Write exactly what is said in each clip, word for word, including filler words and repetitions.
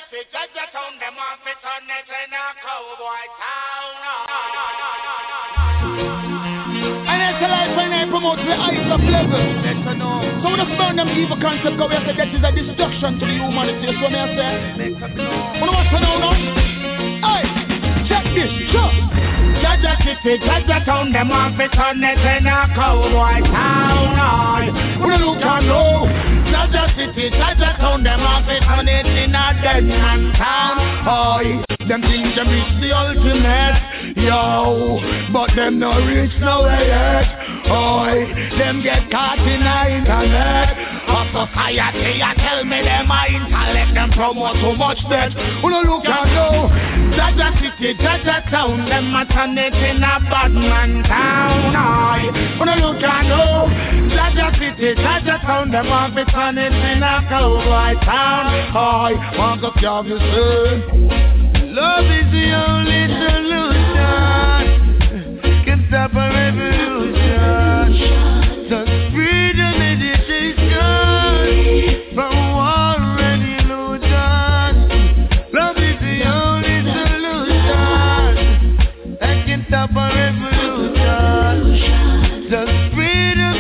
city, Jaja town, them want to turn it in a cowboy town. And that's the life when I promote the heights of level. So when I burn them evil concept, go where that is a destruction to the humanity. So when I say, when I want to know now, hey, check this, sure. Jaja city, Jaja town, them want to turn it in a cowboy town. When I look and know, Jaja city, Jaja town, them want to turn it in a dead man town. Oi, them think them reach the ultimate, yo, but them no reach nowhere yet. Oi, them get caught in the internet. Of society, you tell me them a intellect, them promote too much debt. When I look and know, Jaja city, Jaja town, them a turn it in a bad man town. Oi, when I look and know, Jaja city, Jaja town, them want to turn it in a cowboy town. Oi, want to carve you soon. Love is the only solution. Can stop a revolution. Just freedom meditation from war and illusion. Love is the only solution that can stop a revolution. Just freedom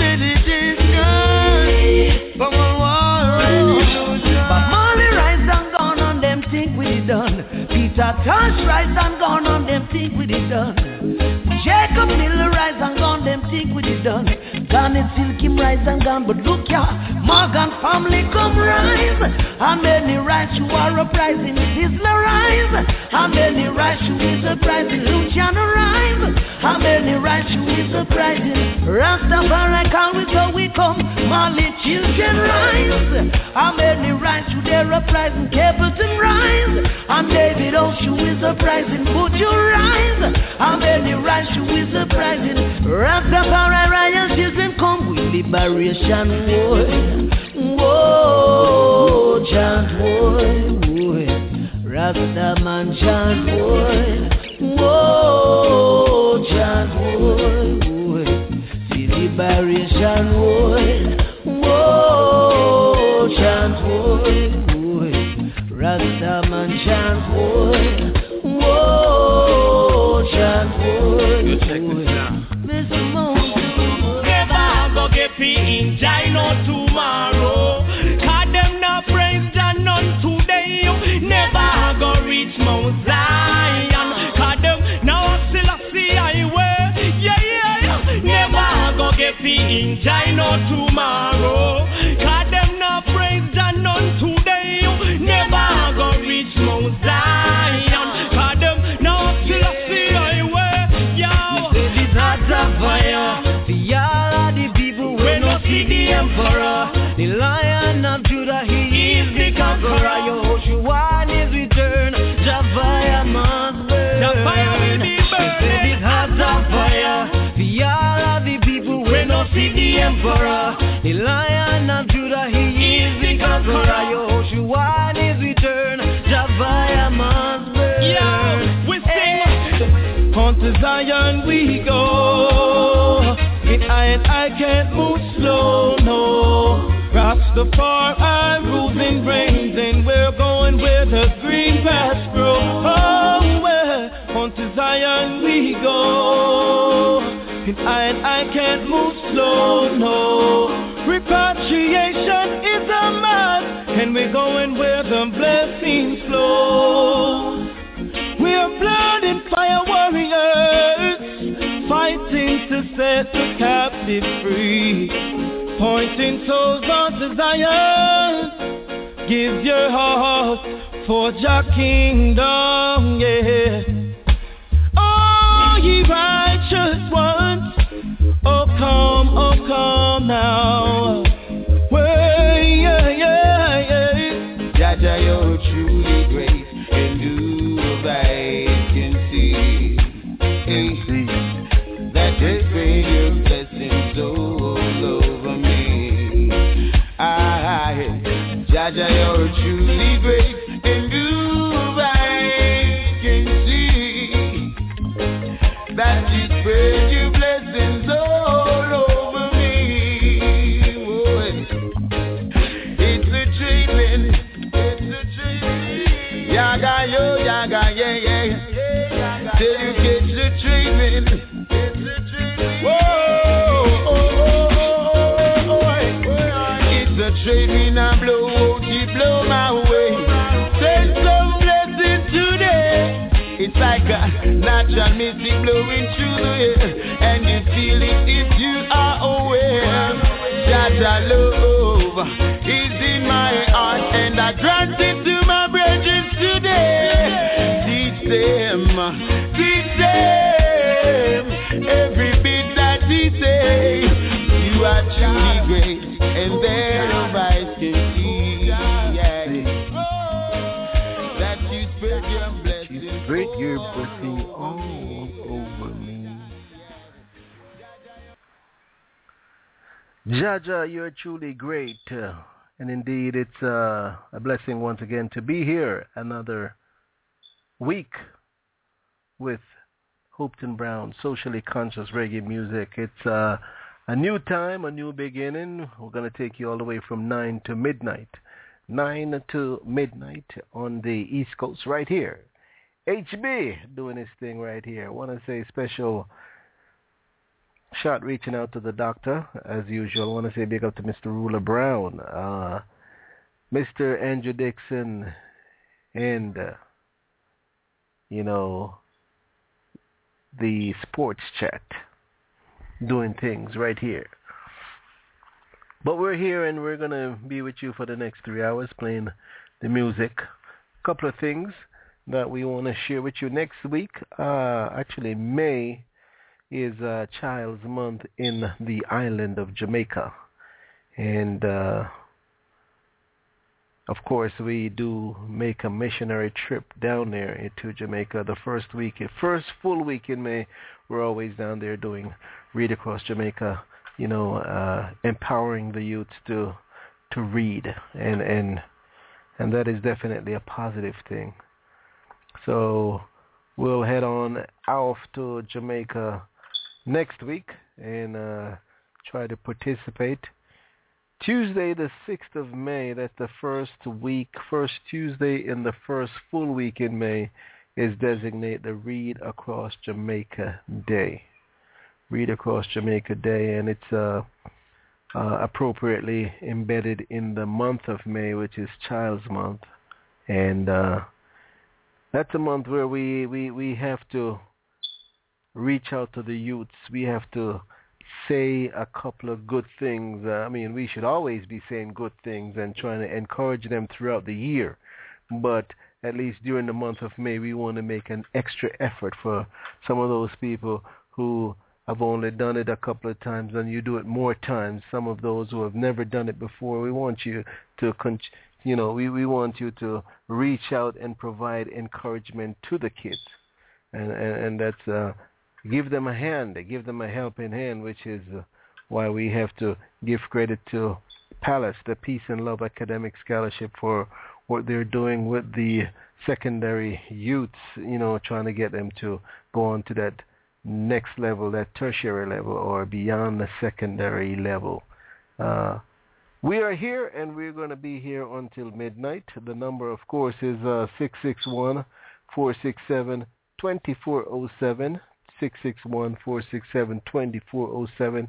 meditation from war and illusion. But Molly rise and gone on them think we done. Peter Tosh rise and gone on them think we done. Jacob Miller rise and gone them think we done. Garnet Silkim rise and gone, but look ya, Morgan family come rise. How many rise you are uprising? Sizzler rise. How many rise you is uprising? Luciano rise. How many rise you is uprising? Rastafari can we go we come. Mali children rise. How many rise you there uprising? Capleton rise. And David Oshu is uprising. Put your rise. How many rise you is uprising? Rastafari Ryan children come with liberation war. Whoa, chant war, war. Rasta man chant war. Whoa, chant war, war. See liberation war. Whoa, chant war, war. Rasta man chant war. Whoa, chant war. Mister Moses, never go get me in China tomorrow. Cause them not praise Jah none today. Never go reach Mount Zion. Cause them now still see highway. Yeah, yeah, yeah. Never go get me in China tomorrow. Cause them not praise Jah none today. Never go reach Mount Zion. Cause them now still see highway. Yo, it's hot fire. Y'all are the people who no see the emperor. The Lion of Judah, he is the conqueror. Yehoshua is return. Javaya must burn. Javaya will be burning. It's hot fire. Y'all are the people who no see the emperor. The Lion of Judah, he is the conqueror. Yehoshua is return. Javaya must burn. Yo, we sing. On to Zion we go. And I and I can't move slow, no. Rastafari ruling reigns, and we're going where the green grass grows. Oh, where on to Zion we go. And I and I can't move slow, no. Repatriation is a must, and we're going where the blessings flow. We are blood and fire warriors, fighting to set the captive free, pointing souls unto Zion. Give your heart for Jah kingdom, yeah. Oh, ye righteous ones, oh come, oh come now. Well, yeah, yeah, yeah. Jah Jah, you're truly great, and do I can see, and see that there's been your blessings all over me. I, Jah Jah, you're truly great, and do I can see that you spread your blessings all over me. Oh, it's a trailing, it's a trailing. Yaga, yo, yaga, yeah, yeah. Till you get the treatment. Whoa, oh, oh, oh, oh, oh. It's a treatment I blow, won't you blow my way? Send some blessings today. It's like a natural mystic blowing through the air, and you feel it if you are aware that the love is in my heart, and I grant it to my brethren today. Teach them, teach them every bit that he say. You are truly great, and their eyes can see. Yeah. That you spread your blessings. Spread your blessing all over me. Jaja, you're truly great. Uh, and indeed, it's uh, a blessing once again to be here another week with Hopeton Brown, socially conscious reggae music. It's uh, a new time, a new beginning. We're going to take you all the way from nine to midnight. nine to midnight on the East Coast right here. H B doing his thing right here. I want to say special shot reaching out to the doctor, as usual. I want to say big up to Mister Ruler Brown, uh, Mister Andrew Dixon, and, uh, you know, the sports chat doing things right here. But we're here and we're going to be with you for the next three hours playing the music. A couple of things that we want to share with you next week. Uh, actually, May is uh, Child's Month in the island of Jamaica. And, uh, of course, we do make a missionary trip down there into Jamaica the first week. First full week in May, we're always down there doing Read Across Jamaica, you know, uh, empowering the youths to to read. And, and, and that is definitely a positive thing. So we'll head on off to Jamaica next week and uh, try to participate. Tuesday the sixth of May, that's the first week, first Tuesday in the first full week in May, is designated the Read Across Jamaica Day. Read Across Jamaica Day, and it's uh, uh, appropriately embedded in the month of May, which is Child's Month. And uh, that's a month where we, we, we have to reach out to the youths. We have to say a couple of good things. Uh, I mean, we should always be saying good things and trying to encourage them throughout the year. But at least during the month of May, we want to make an extra effort for some of those people who have only done it a couple of times, and you do it more times. Some of those who have never done it before, we want you to, you know, we, we want you to reach out and provide encouragement to the kids. And, and, and that's... Uh, Give them a hand, give them a helping hand, which is uh, why we have to give credit to Palace, the Peace and Love Academic Scholarship, for what they're doing with the secondary youths, you know, trying to get them to go on to that next level, that tertiary level, or beyond the secondary level. Uh, we are here, and we're going to be here until midnight. The number, of course, is uh, six six one, four six seven, two four zero seven. six six one, four six seven, two four zero seven.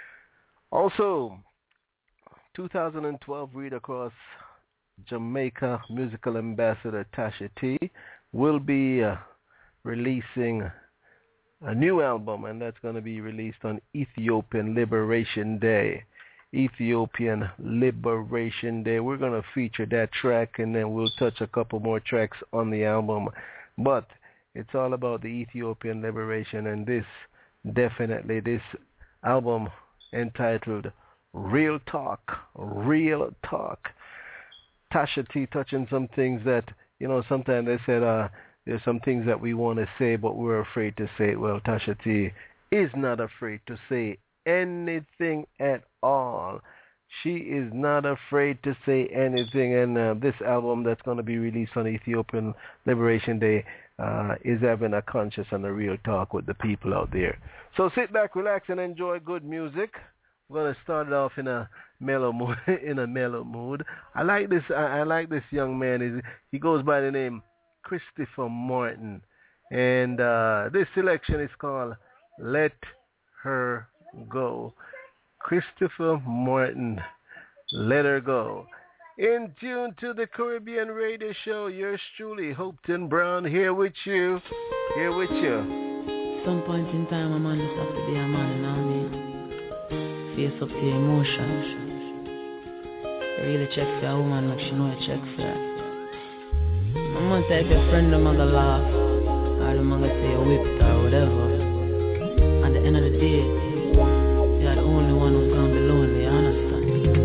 Also, two thousand twelve Read Across Jamaica musical ambassador Tasha T will be uh, releasing a new album, and that's going to be released on Ethiopian Liberation Day. Ethiopian Liberation Day. We're going to feature that track, and then we'll touch a couple more tracks on the album. But it's all about the Ethiopian liberation, and this, definitely, this album entitled Real Talk, Real Talk. Tasha T touching some things that, you know, sometimes they said uh, there's some things that we want to say, but we're afraid to say it. Well, Tasha T is not afraid to say anything at all. She is not afraid to say anything, and uh, this album that's going to be released on Ethiopian Liberation Day Uh, is having a conscious and a real talk with the people out there. So sit back, relax, and enjoy good music. We're gonna start it off in a mellow mood. in a mellow mood. I like this. I, I like this young man. Is he goes by the name Christopher Martin. And uh, this selection is called Let Her Go. Christopher Martin, Let Her Go. In tune to the Caribbean Radio Show, yours truly, Hopeton Brown, here with you, here with you. Some point in time, a man just have to be a man, you know what I mean? Face up to your emotions. You really check for a woman like she know you check for her. I'm gonna say if your friend them gonna laugh, or them gonna say you whipped or whatever. At the end of the day, you're the only one who's gonna be lonely, you understand?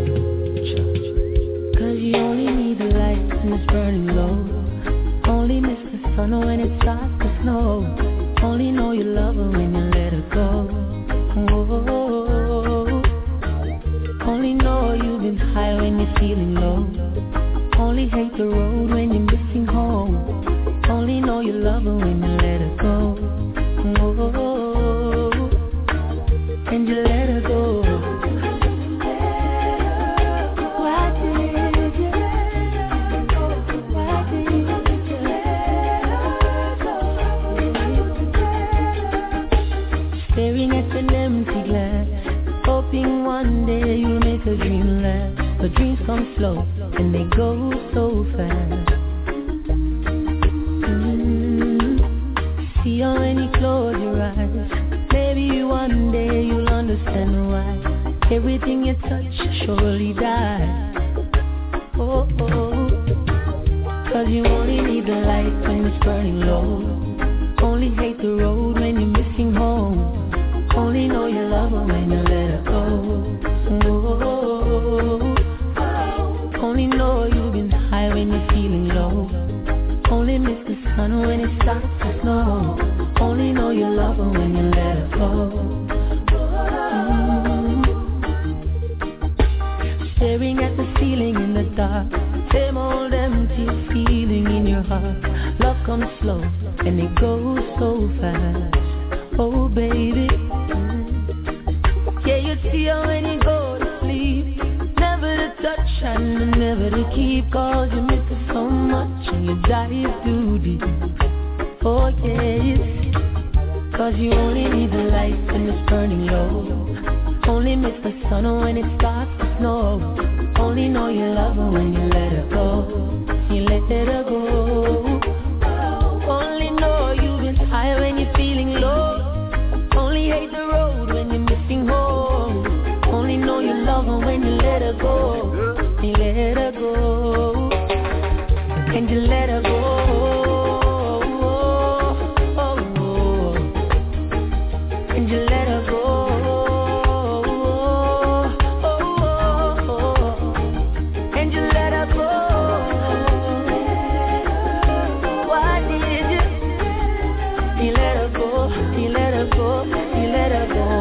Cause you only need the light when it's burning low. Only miss the sun when it starts to snow. Only know you love her when you let her go. Oh, only know you've been high when you're feeling low. Only hate the road when you're missing home. Only know you love her when you let her go. Oh, and you let her go. Why did you let her go? Why did you let her go? Staring at an empty glass, hoping one day you'll make a dream last. But dreams come slow and they go so fast. Mm-hmm. See how when you close your eyes, maybe one day you'll understand why everything you touch surely dies. Oh, oh. Cause you only need the light when it's burning low. Only hate the road when you're missing home. Only know you love her when you let her go. Oh, only know you've been high when you're feeling low. Only miss the sun when it starts to snow. Only know you love her when you let her go. Mm-hmm. Staring at the ceiling in the dark, same old empty feeling in your heart. Love comes slow and it goes so fast. Oh baby, yeah, you see her when you go to sleep. Never to touch and never to keep. Cause you miss her so much and you dive too deep. Oh yes, cause you only need the light when it's burning low. Only miss the sun when it starts to snow. Only know you love her when you let her go. You let her go. Only know you've been high when you're feeling low. Only hate the road when you're missing home. Only know you love her when you let her go. You let her go. And you let her go. And you let her go. And you let her go. Why did you? You let her go. You let her go. You let her go.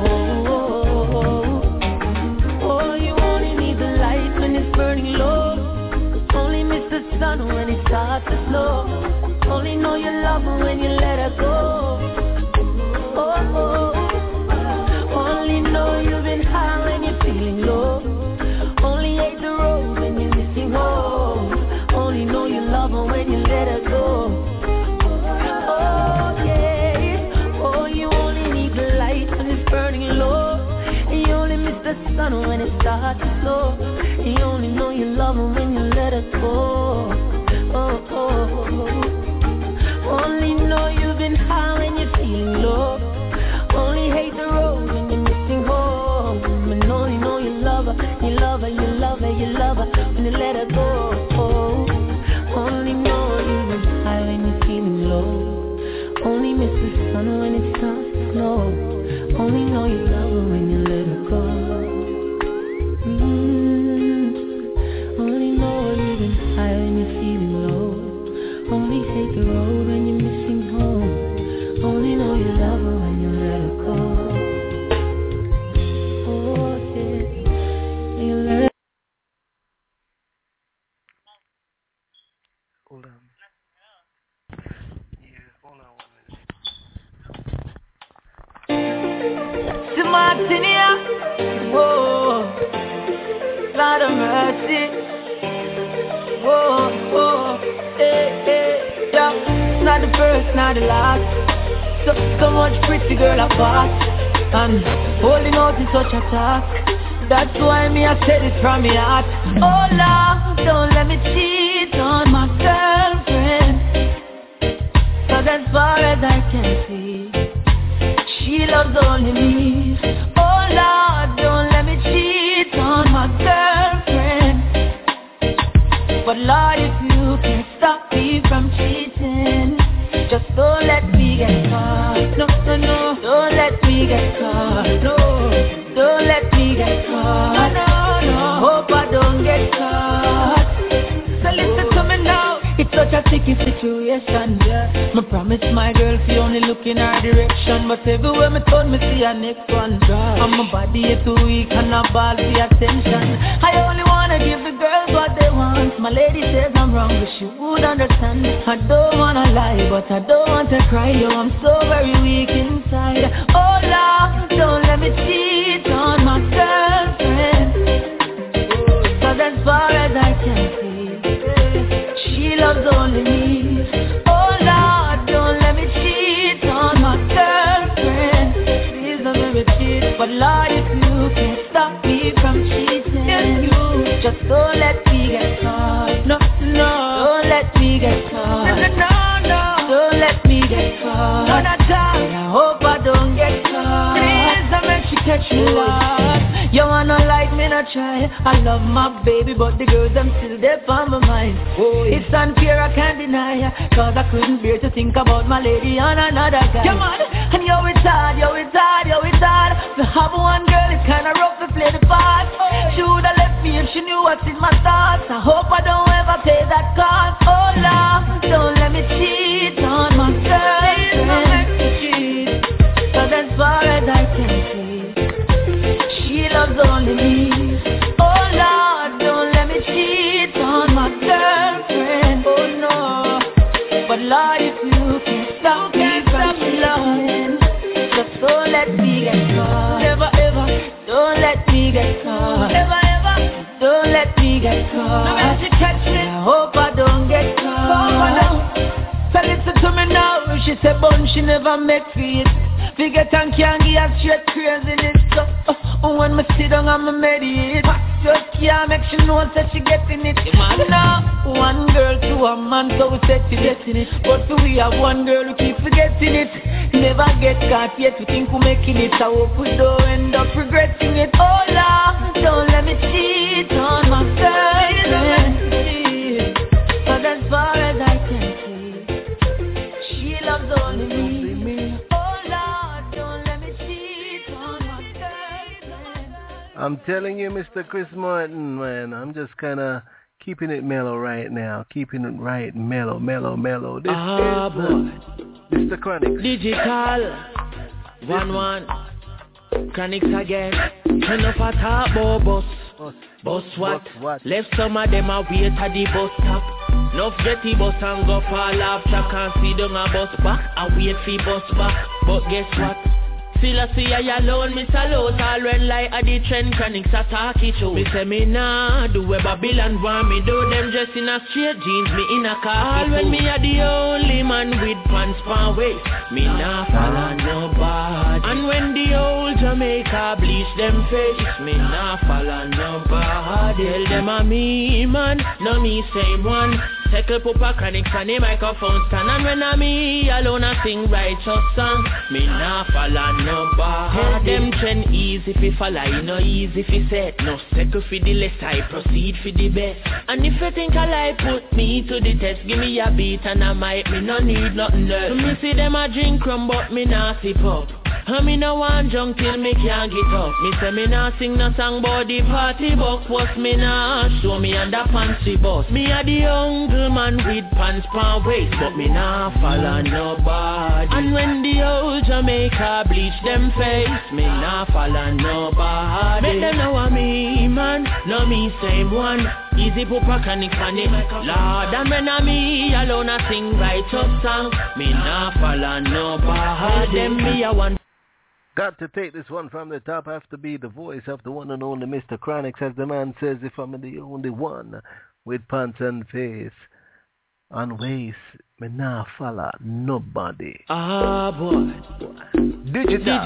Oh, you only need the light when it's burning low. Only miss the sun when it starts to snow. Only know you love her when you let her go. Oh, oh. Only know you've been high when you're feeling low. Only hate the road when you're missing home. Only know you love her when you let her go. Oh yeah. Oh, you only need the light when it's burning low. And you only miss the sun when it starts to snow. You only know you love her when you let her go. Oh, oh, oh. Only know you've been high when you're feeling low. Only hate the road when you're missing home. And only know you love her, you love her, you love her, you love her when you let her go. Oh, only know you've been high when you're feeling low. Only miss the sun when it starts to snow. Only know you love her when you let her go. Mm-hmm. Only know you've been high when you're feeling low. Only hate the road when you're missing home. Only know you love her when you let her go. Oh yeah, you let her. Hold on. Yeah, hold on one minute. To Martinia, whoa, Lord of mercy, whoa, whoa, hey, hey. Yeah, not the first, not the last. So, so much pretty girl apart, and holding out is such a task. That's why me I said it from my heart. Oh Lord, don't let me cheat on my girlfriend, 'cause as far as I can see, she loves only me. Oh Lord, don't let me cheat on my girlfriend, but Lord, if you can stop me from cheating, just don't let me get caught. No, no, no, don't let me get caught. No, don't let me get caught. No, no, no, hope I don't get caught. So listen to me now. It's such a tricky situation, yeah. Me promise my girl she only look in her direction, but everywhere me turn me see her next one. And my body is too weak and I ball the attention. I only wanna give the girls what they want. My lady says I'm wrong, but she would understand. I don't wanna lie, but I don't want to cry. Yo, I'm so very weak inside. Oh Lord, don't let me cheat on my girlfriend, 'cause as far as I can see, she loves only me. Oh Lord, don't let me cheat on my girlfriend. Please don't let me cheat. But Lord, if you can stop me from cheating, yes, you just don't let me get caught. No, no, don't let me get caught. No, no, no, don't let me get caught. No, not that. I hope I don't get caught. Please don't make she catch me lost. You wanna like me, not try. I love my baby, but the girls, I'm still there on my mind. Oh, yeah. It's unfair, I can't deny. 'Cause I couldn't bear to think about my lady and another guy. Yeah, man. And yo, it's hard, yo, it's hard, yo, it's hard. To have one girl, it's kinda rough to play the part. Oh. She would've left me if she knew what's in my thoughts. I hope I don't ever pay that cost. Oh, Lord, don't let me cheat on my girlfriend. 'Cause as far as I can see, she loves only me. Oh Lord, don't let me cheat on my girlfriend. Oh no, but Lord, if you can stop me from loving, just don't let me get caught. Never ever, don't let me get caught. Never ever, don't let me get caught. No matter she catch me, I hope I don't get caught. So listen to me now. She said, "Bun, she never make feet. Forget and can't give her straight craziness." So, oh, when me sit down and me meditate, just can't make she know that she getting it. Now, one girl to a man, so we set to getting it. But we have one girl who keep forgetting it. Never get caught yet, we think we're making it. I hope we don't end up regretting it. Oh Lord, don't let me cheat on my girlfriend. 'Cause as far as I can see, she loves only me. I'm telling you, Mister Chris Martin, man, I'm just kind of keeping it mellow right now. Keeping it right mellow, mellow, mellow. This ah, is uh, Mister Chronixx. Digital. One, one. Chronixx again. Turn up a top, boss. Boss, boss what? Boss what? Left some of them a wait at the bus stop. Nuff jetty bus and go fall off track and see them a bus back. I wait for bus back. But guess what? Still I see I alone, me salute all when like a the trend Chronixx a talk it show. Me say me nah do where Babylon want me do. Them dressed in a straight jeans, me in a khaki. All when me a the only man with pants pan waist, me nah follow nobody. And when the old Jamaica bleach them face, me nah follow nobody. Tell them a me man, no me same one. Tackle Papa Chronixx and the microphone stand. And when I me alone I sing righteous song, me nah follow nobody. Tell them trend easy fi follow, you know easy fi set. No second for the less, I proceed for the best. And if you think I lie, put me to the test. Give me a beat and I might, me no need nothing else. So me see them a drink rum but me nah sip up. And me no want junk till me can't get up. Me say me nah sing no song about the party buck. What's me nah show me under fancy bus. Me a the uncle man with pants pan waist, but me nah follow nobody. And when the old Jamaica bleach them face, me nah follow nobody. Make them know a me man, no me same one. Easy Papa Chronixx on it, Lord. And when I me alone I sing righteous song, me nah follow nobody. Them me a one. Got to take this one from the top. Have to be the voice of the one and only Mister Chronixx, as the man says, if I'm the only one with pants and face and waist. Me nah follow nobody. Ah, boy. Digital.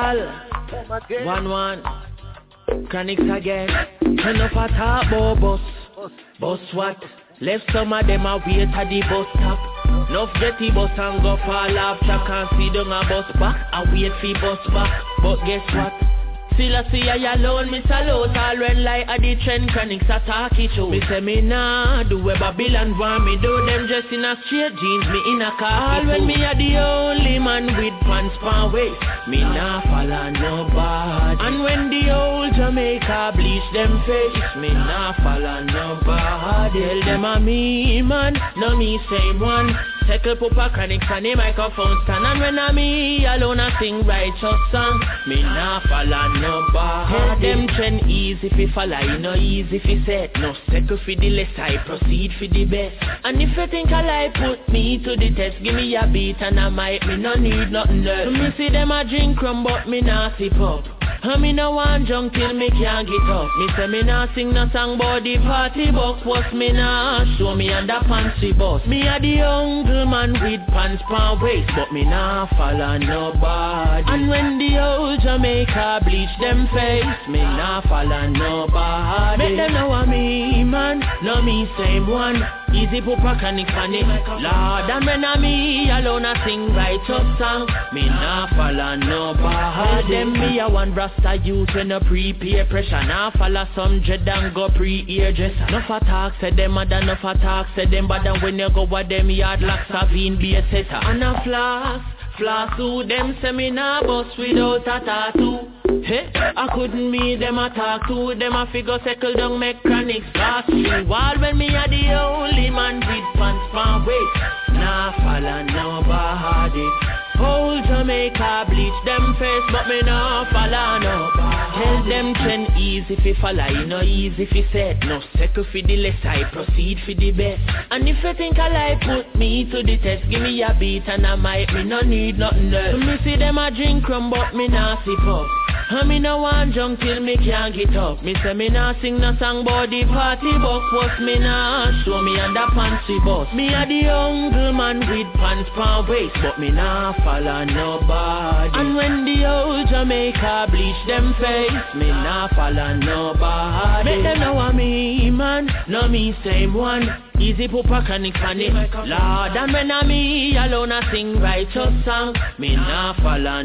Digital. One, one. Chronics again. Turn up a top, bo boss. Boss what? Left some of them a wait at the bus stop. Nuff get the bus and go fall off. Cha can't see down a bus back. I wait for bus back. But guess what? Still I see I alone, me salute all when like a the trend chronics attack it show. Me say me nah do where Babylon want me do. Them just in a straight jeans, me in a car. All when me a the only man with pants pan waist, me nah follow nobody. And when the old Jamaica bleach them face, me nah follow nobody. Tell them a me man, no me same one. Tackle Papa Chronics and the microphone stand. And when I me alone I sing righteous song, me nah follow nobody. Tell them trend easy fi follow, you know easy fi set. No second for the less, I proceed for the best. And if you think I lie, put me to the test. Give me a beat and I might, me no need nothing else. Me see them a drink rum but me nah sip up. And me no want junk till me can't get up. Me say me nah sing no song about the party box. What's me nah show me under fancy boss. Me a the young man with pants pan waist, but me nah follow nobody. And when the old Jamaica bleach them face, me nah follow nobody. Make them know a me man, no me same one. Easy Papa Chronics on it, Lord. And when I me alone I sing righteous song, me nah follow nobody. Them me a one Rasta youth when a pre-peer pressure. Nah follow some dread and go pre-eardresser. No for talk said them mother, no for talk said them but then when you go with them yard like Savine be a setter. And a floss, floss who them say me nah bus without a tattoo. Hey, I couldn't meet them a talk to them a figure settle down make Chronics pass through. While when me a the only man with pants pan waist, nah follow nobody. Whole Jamaica bleach them face, but me nah follow nobody. Tell them trend easy fi follow, you know easy fi set. No second fi the less, I proceed fi the best. And if you think I lie, put me to the test. Give me a beat and I might, me no need nothing else. Me see them a drink rum, but me nah sip up. And me no want junk till me can't get up. Me say me nah sing no song about the party box. What's me nah show me under fancy boss. Me a the young man with pants pan waist, but me nah follow nobody. And when the old Jamaica bleach them face, me nah follow nobody. Make them know a me man, no me same one. Easy Papa Chronics on it, Lord. And when I me alone I sing righteous song, me nah follow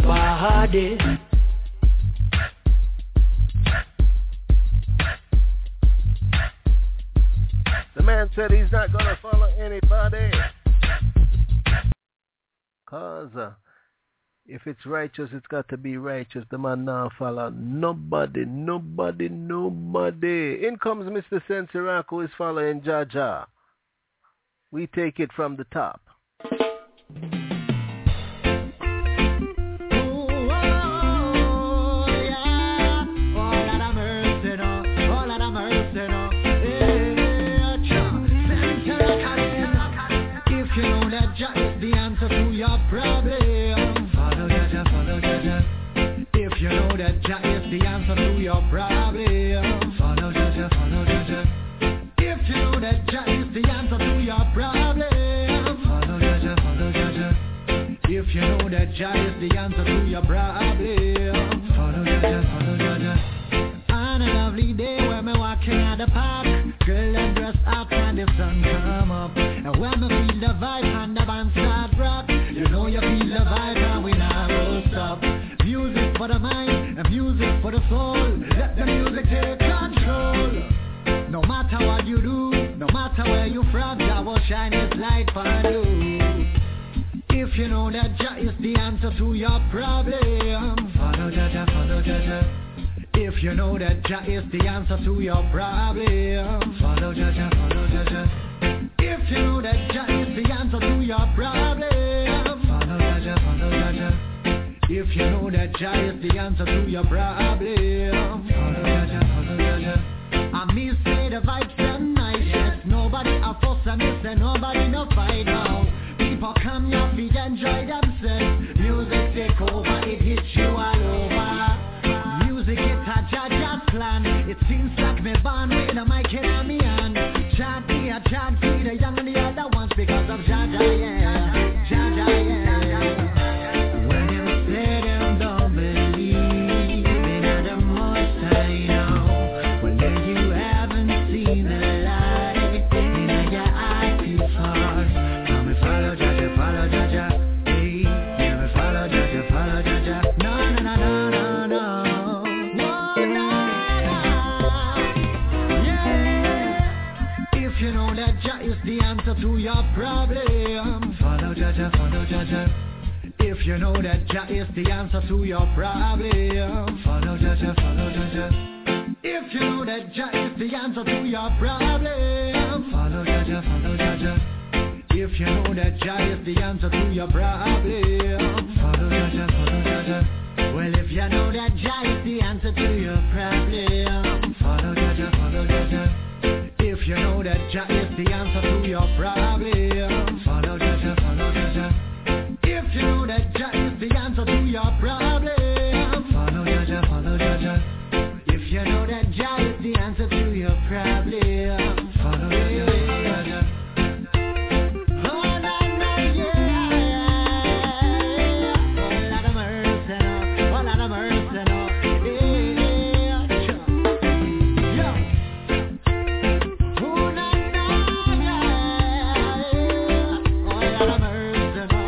nobody. The man said he's not gonna follow anybody. Cause uh, if it's righteous, it's got to be righteous. The man now follow nobody, nobody, nobody. In comes Mister Sensirak, who is following Jaja. We take it from the top. Problem. Follow Jaja, follow Jaja. If you know that Jah is the answer to your problem. Follow Jaja, follow Jaja. If you know that Jah is the answer to your problem. Follow Jaja, follow Jaja. If you know that Jah is the answer to your problem. Follow Jaja, follow Jaja. On a lovely day when me walking at the park, girl and dress up and the sun come up. And when me feel the vibe and the band start rock, you know you feel the vibe and we never stop. Music for the mind and music for the soul. Let the music take control. No matter what you do, no matter where you from, Jah will shine His light for you. If you know that Jah is the answer to your problem, follow Jaja, follow Jaja. If you know that Jah is the answer to your problem, follow Jaja, follow Jaja. If you know that Jah is the answer to your problem, follow Jaja, follow Jaja. If you know that Jah is the answer to your problem, follow Jaja, follow Jaja. I me say the vibes are nice, yes. Nobody a fuss and me say nobody no fight now. People come your feet enjoy themselves. Music take over, it hits you all over. Music it's a Jaja plan. It seems like me born with a mic in me hand. Chant me a chant, see the young and the other ones because of Jah If you know that Jah is the answer to your problem, follow Jah, Jah, follow Jah, Jah. If you know that Jah is the answer to your problem, follow Jah, Jah, follow Jah, Jah. If you know that Jah is the answer to your problem, follow Jah, Jah, follow Jah, Jah. Well, if you know that Jah is the answer to your problem, follow Jah, Jah, follow Jah, Jah. If you know that Jah is the answer to your problem, follow Jah, Jah, follow Jah, Jah. If you know that Jah is the answer to your problem, follow Jah, Jah, follow Jah, Jah. If you know that Jah is the answer to your problem, follow Jah, Jah, follow Jah, Jah. Oh, na, na, yeah. Oh, Lord of mercy, no. Oh, Lord of mercy, no. Yeah, sure. Yeah. Oh, na, na, yeah. Oh, Lord of mercy, no.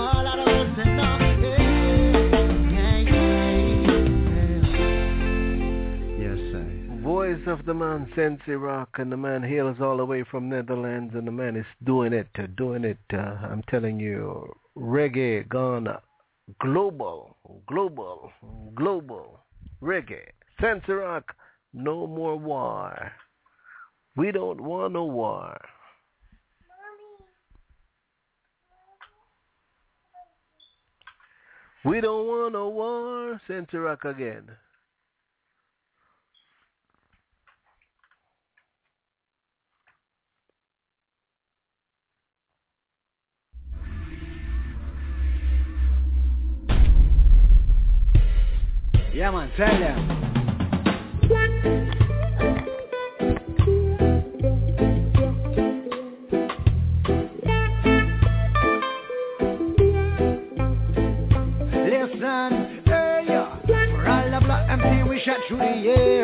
Voice of the man, Sensi Rock, and the man hails all the way from Netherlands, and the man is doing it, uh, doing it, uh, I'm telling you, reggae gone global, global, global, reggae, Sensi Rock, no more war, we don't want no war. We don't want no war, Sensi Rock again. Yeah, man, tell them. Listen, hey, for all the black M P we shot through the air.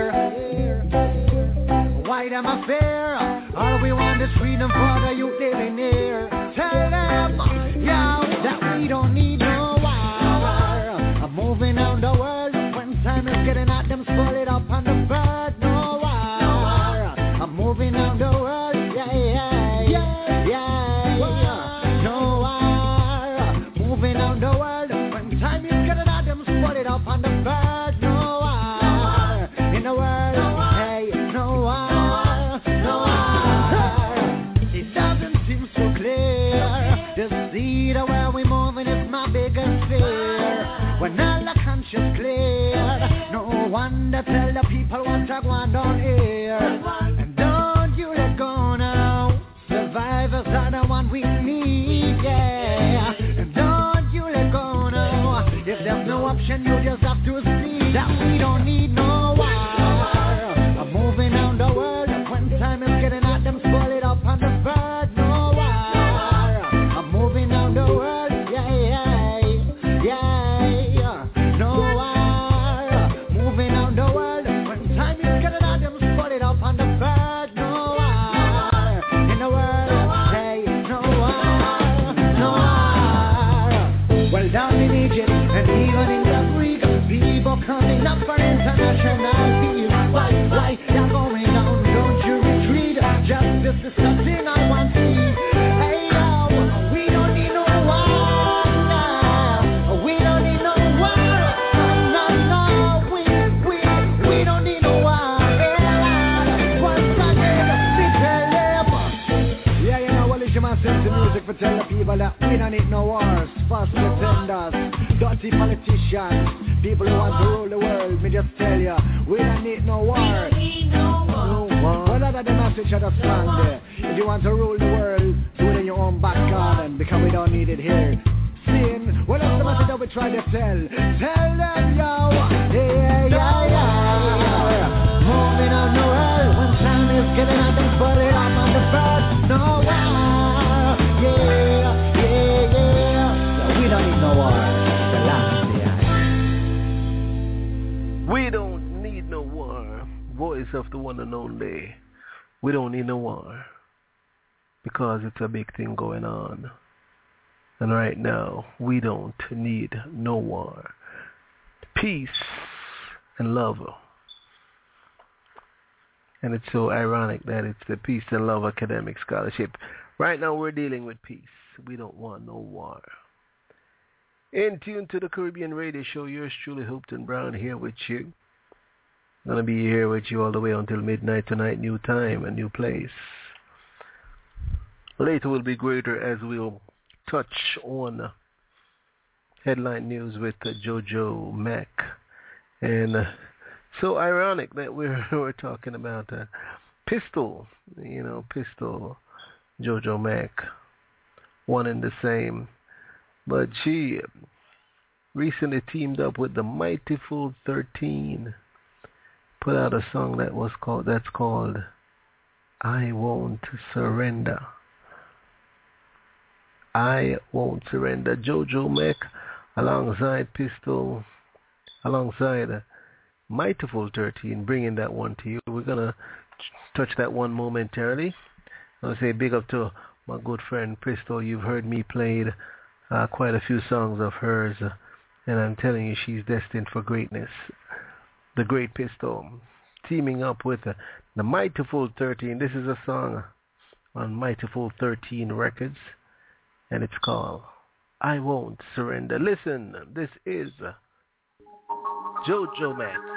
Why them a fair? All we want is freedom for the youth living here. Tell them, yeah, that we don't need no war. I'm moving on the world. Time is getting at them, spoil it up on the bird, no war. I'm moving on the world, yeah, yeah, yeah, yeah, yeah. No war. Moving on the world, when time is getting at them, spoil it up on the bird, no war. In the world, hey, no war, no war. It doesn't seem so clear. The seed of where we're moving is my biggest fear. When all the conscience clear, no wonder tell the people what I want on here. And don't you let go now. Survivors are the one we need, yeah. And don't you let go now. If there's no option, you just have to see that we don't need no war. I'm moving on the world. When time is getting at them, spoil it up on the bird, no war. I'm moving on the world, yeah, yeah, yeah. No war, moving on the world. When time is getting at them, spoil it up on the bird. No war, in the world, hey, no war, no war. Well, down in Egypt and even in the Greek, people coming up for international peace. Why, why, they're going down, don't you retreat. Justice is something I want to see. Hey, yo, we don't need no war now. We don't need no war. No, no, we, we, we don't need no war. Yeah, what's my name? We tell them. Yeah, you know, well, it's your man sends the music for tell the people that we don't need no wars. False pretenders, dirty politicians, people who want to rule the world. Me just tell ya, we don't need no war. We don't need no war. Well, that the message of the song there. If you want to rule the world, do it in your own back garden, because we don't need it here. Sin, well, that's the message that we try to tell. Tell them, yo, yeah, yeah, yeah. Moving on the world, when time is getting at them, put it up on the first, no war, yeah. voice of the one and only. We don't need no war because it's a big thing going on. And right now, we don't need no war. Peace and love. And it's so ironic that it's the Peace and Love Academic Scholarship. Right now, we're dealing with peace. We don't want no war. In tune to the Caribbean Radio Show, yours truly, Hoopton Brown, here with you. I'm going to be here with you all the way until midnight tonight, new time, a new place. Later will be greater as we'll touch on headline news with uh, Jojo Mac. And uh, so ironic that we're, we're talking about uh, Pistol, you know, Pistol, Jojo Mac, one and the same. But she recently teamed up with the Mightyful thirteen, put out a song that was called that's called I Won't Surrender. I Won't Surrender. Jojo Mac alongside Pistol, alongside uh, Mightyful thirteen, bringing that one to you. We're gonna touch that one momentarily. I'll say big up to my good friend Pistol. You've heard me played Uh, quite a few songs of hers, uh, and I'm telling you, she's destined for greatness. The Great Pistol, teaming up with uh, the Mightyful thirteen. This is a song on Mightyful thirteen Records, and it's called I Won't Surrender. Listen, this is uh, Jojo Mac.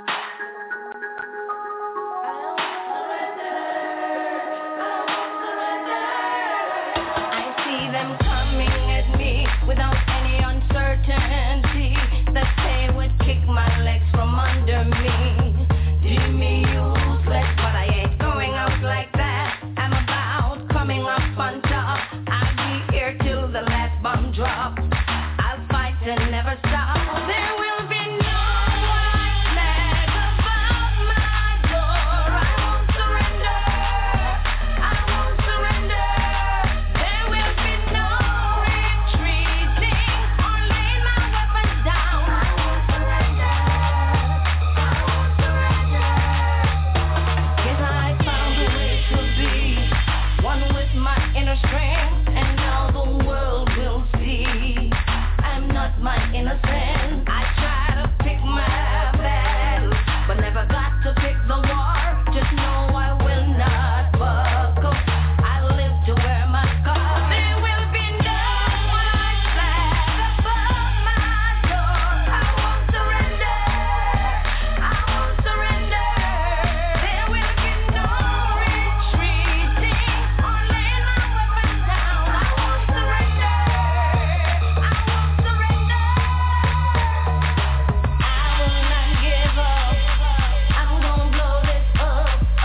I see them coming at me without any uncertainty, that they would kick my legs from under me. Deem me useless, but I ain't going out like that. I'm about coming up on top. I'll be here till the last bomb drop. I'll fight and never stop. There will be no white flag above my door. I won't surrender. I won't surrender. There will be no retreating or laying my weapons down. I won't surrender. I won't surrender. 'Cause I found a way to be one with my inner strength, and now the world will see I'm not my innocence. I try to pick my battles, but never got to pick the war. Just know I will not buckle. I live to wear my scars. There will be no white flag above my door. I won't surrender. I won't surrender. There will be no retreating or laying my weapons down. I won't surrender. I won't surrender. I will not give up. I'm gonna blow this up. Oh,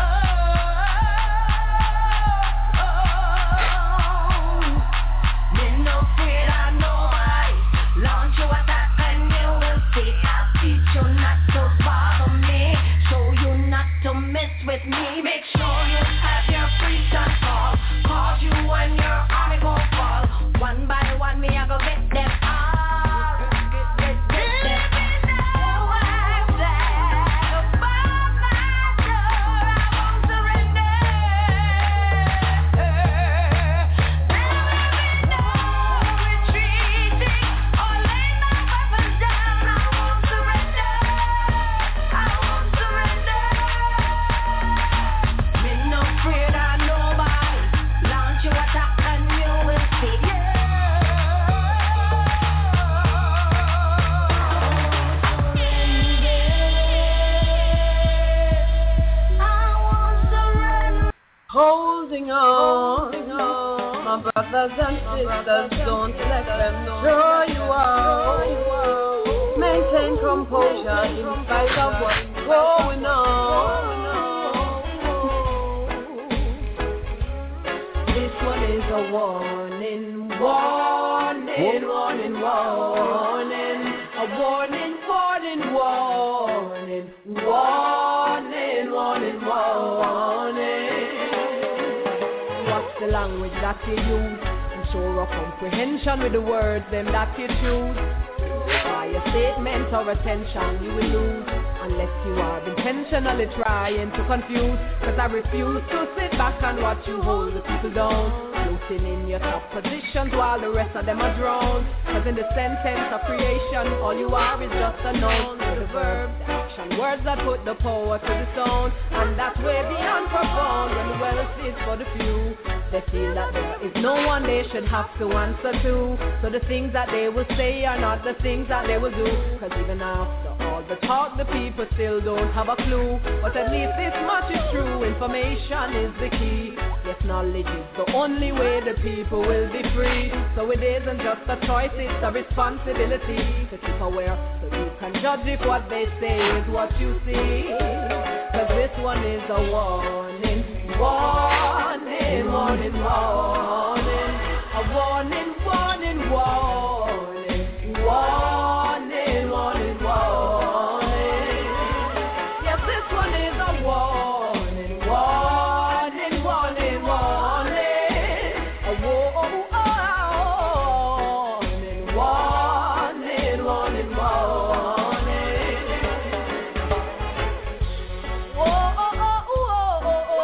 oh, oh. Been no fear, I know I launch your attack and you will see. I'll teach you not to bother me, show you not to mess with me. Make sure you have your freestyle call, cause you and your army gon' fall. One by one, me I go get them all. Get, get, get them. No white flag above my door. I won't surrender. There will be no retreating or laying my weapons down. I won't surrender. I won't surrender. Been no afraid of nobody. Launch your attack and you will see. Yeah. I won't surrender. Holding on, my brothers and sisters, don't let them throw you out. Maintain composure in spite of what's going on. This one is a warning, warning, warning, warning, a warning, warning, warning, warning, warning, warning. What's the language that you use? Ensure a comprehension with the words them that you choose. By a statement or attention you will lose. unless you are intentionally trying to confuse. Cause I refuse to sit back and watch you hold the people down, floating in your top positions while the rest of them are drowned. Cause in the sentence of creation, all you are is just a noun. The verb, the action, words that put the power to the sound. And that's way beyond profound. When the wealth is for the few, they feel that there is no one they should have to answer to. So the things that they will say are not the things that they will do. Cause even after all the talk, the people still don't have a clue. But at least this much is true, information is the key. Yes, knowledge is the only way the people will be free. So it isn't just a choice, it's a responsibility to keep aware, so you can judge if what they say is what you see. Cause this one is a warning, warning, warning, warning. A warning, warning, warning, warning, warning, warning. Yes, this one is a warning, warning, warning, warning. A warning, warning, warning, warning. Oh, oh, oh, oh, oh,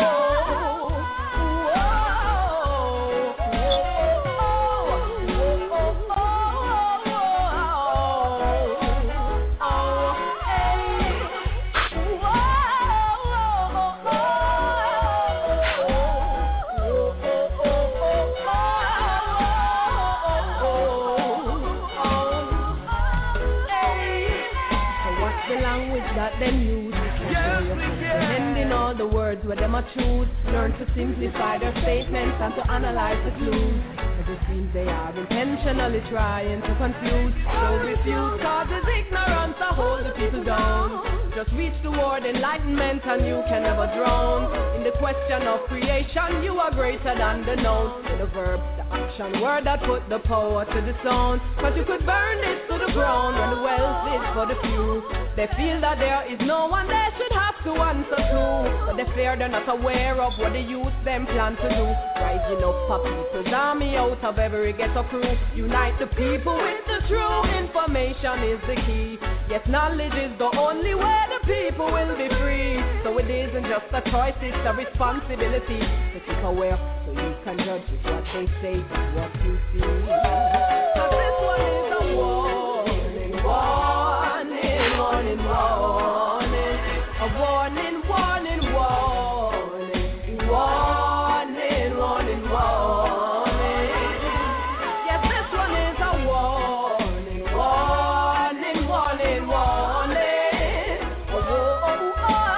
that them use. Blending all the words where them a choose. Learn to simplify their statements and to analyze the clues. It seems they are intentionally trying to confuse. So refuse causes ignorance to hold the people down. Just reach toward enlightenment and you can never drown. In the question of creation, you are greater than the noun. The verb, the action, word that put the power to the sound. But you could burn this to the ground when the wealth is for the few. They feel that there is no one they should have to answer to. But they fear they're not aware of what the youth them plan to do. Rising up a people's army out of every ghetto crew. Unite the people with the true information is the key. Yes, knowledge is the only way the people will be free. So it isn't just a choice, it's a responsibility to keep aware so you can judge if what they say is what you see. So this one is a warning, warning, warning, warning. A warning, warning, warning, warning, warning, warning. Yes, this one is a warning, warning, warning, warning. A warning,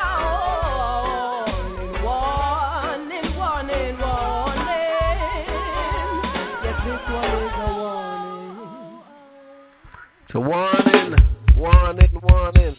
warning, warning, warning. Yes, this one is a warning. It's a warning, warning, warning.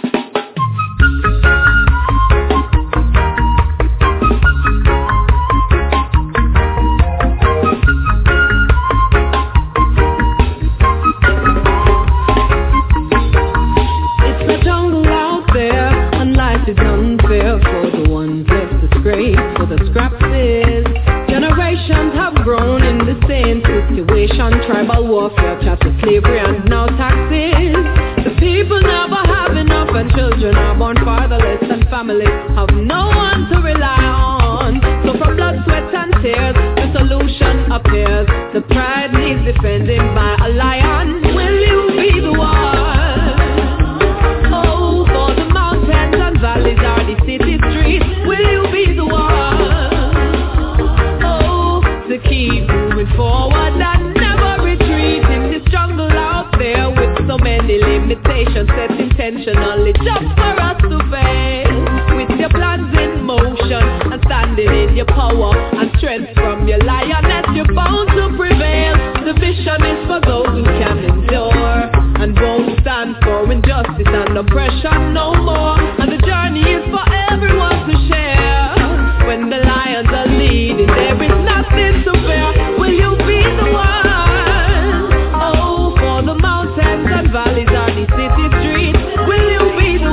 It's unfair for the ones left to scrape for the scraps is. Generations have grown in the same situation. Tribal warfare, chattel slavery and now taxes. The people never have enough and children are born fatherless and families have no one to rely on. So from blood, sweat and tears, the solution appears. The pride needs defending by a lion. Will you be the one? Valleys are the city streets. Will you be the one? Oh, to keep moving forward and never retreat in this jungle out there with so many limitations set intentionally just for us to fail. With your plans in motion and standing in your power and strength from your lioness, you're bound to prevail. The vision is for those who can endure and won't stand for injustice and oppression no more. And the journey is for everyone to share. When the lions are leading, there is nothing to fear. Will you be the one? Oh, for the mountains and valleys are the city streets. Will you be the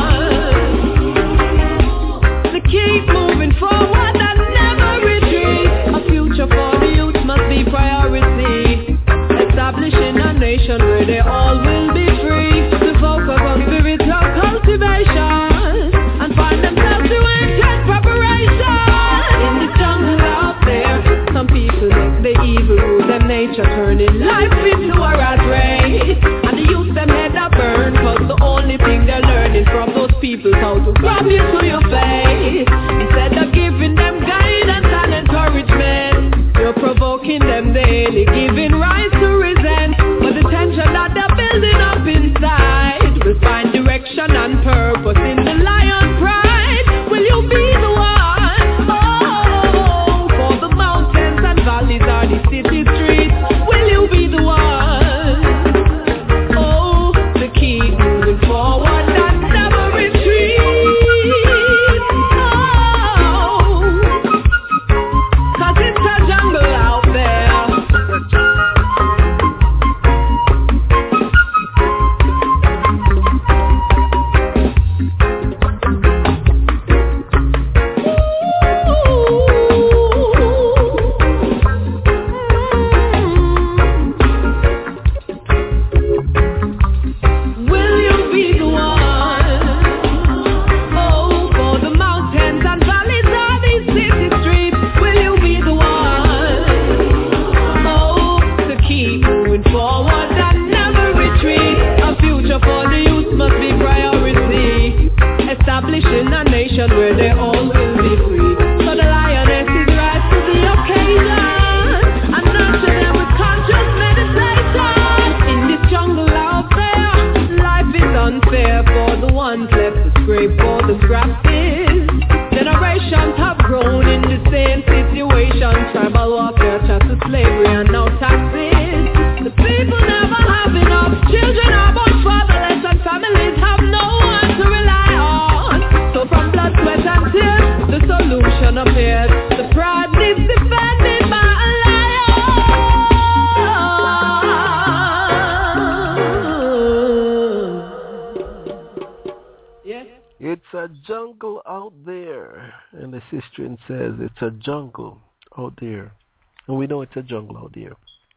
one? To keep moving forward and never retreat. A future for the youth must be priority. Establishing a nation where they all will be free. To focus on spiritual cultivation nature, turning life into a rat race. And the youth them head a burn, cause the only thing they're learning from those people how to grab you to your face. Instead of giving them guidance and encouragement, you're provoking them daily, giving rise to resent. But the tension that they're building up inside will find direction and purpose in the lion pride. Will you be the one? Oh, for the mountains and valleys are the city streets. Will you be the one? Oh, to keep moving forward and never retreat. Oh, cause it's a jungle out there. Establishing a nation where they all will be free. So the lioness is rise to the occasion and nurture them with conscious meditation. In this jungle out there, life is unfair for the ones left to scrape for the scraps. Generations have grown in the same situation. Tribal warfare, chattel slavery and now taxes. The people never have enough. Children are born fatherless and families have no one to rely on. So from blood, sweat and tears, the solution appears. The pride is defended by a lion. Yeah. It's a jungle out there. And the sister says it's a jungle out there. And we know it's a jungle out there.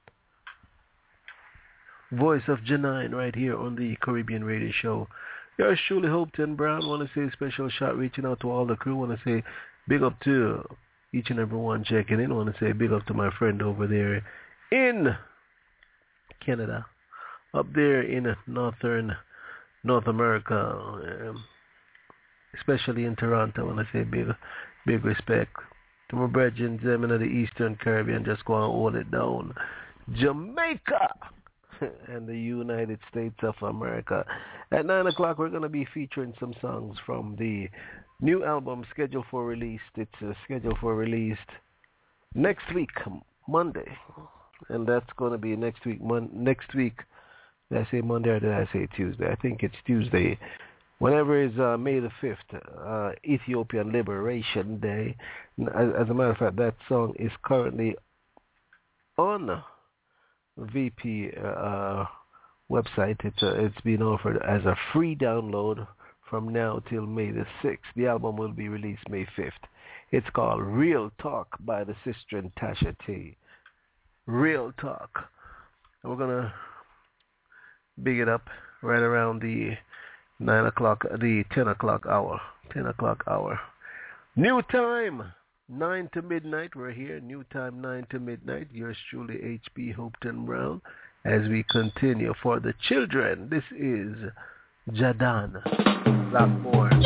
Voice of Janine right here on the Caribbean Radio Show. Yours truly, Hopeton Brown. Want to say a special shout reaching out to all the crew. Want to say big up to each and every one checking in. Want to say big up to my friend over there in Canada. Up there in northern North America. Um, especially in Toronto. I want to say big, big respect to my brethren them in the Eastern Caribbean. Just go and hold it down. Jamaica and the United States of America. At nine o'clock, we're going to be featuring some songs from the new album scheduled for release. It's uh, scheduled for release next week, Monday, and that's going to be next week. Mon- next week, did I say Monday or did I say Tuesday? I think it's Tuesday. Whenever is uh, May the fifth, uh, Ethiopian Liberation Day. As, as a matter of fact, that song is currently on V P uh, website. It's uh, it's been offered as a free download from now till May the sixth. The album will be released May fifth. It's called Real Talk by the sister Tasha T. Real Talk. And we're gonna big it up right around the nine o'clock, the ten o'clock hour. Ten o'clock hour. New time. nine to midnight, we're here. New time, nine to midnight. Yours truly, H P Hopeton Brown. As we continue for the children, this is Jadan Blackmore.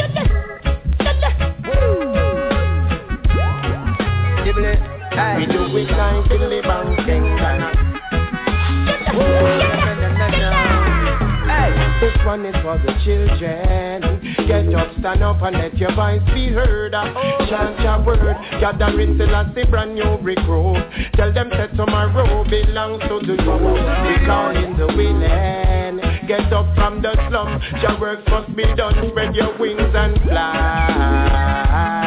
We do it like Billy Bang. This one is for the children. Get up, stand up and let your voice be heard. Chant your word, gathering till I see brand new recruit. Tell them that tomorrow belongs to the youth. We call in the willing. Get up from the slum. Your work must be done. Spread your wings and fly.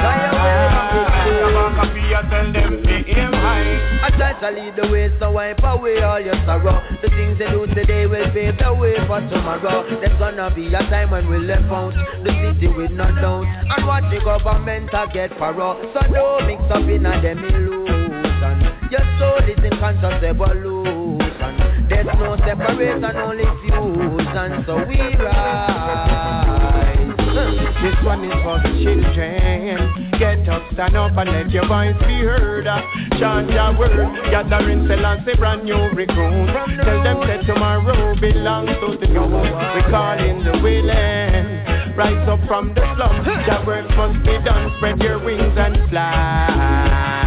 Tell them to aim high. I try to lead the way, so wipe away all your sorrow. The things they do today will pave the way for tomorrow. There's gonna be a time when we'll left out the city with no doubt, and watch the government a get paro. So don't mix up in a them illusion. Your soul is in conscious evolution. There's no separation, only fusion. So we rise. This one is for the children. Get up, stand up and let your voice be heard. Chant your word, gathering Selassie brand new recruit. Tell them that tomorrow belongs to the youth. We call in the willing. Rise up from the slum. Your work must be done. Spread your wings and fly.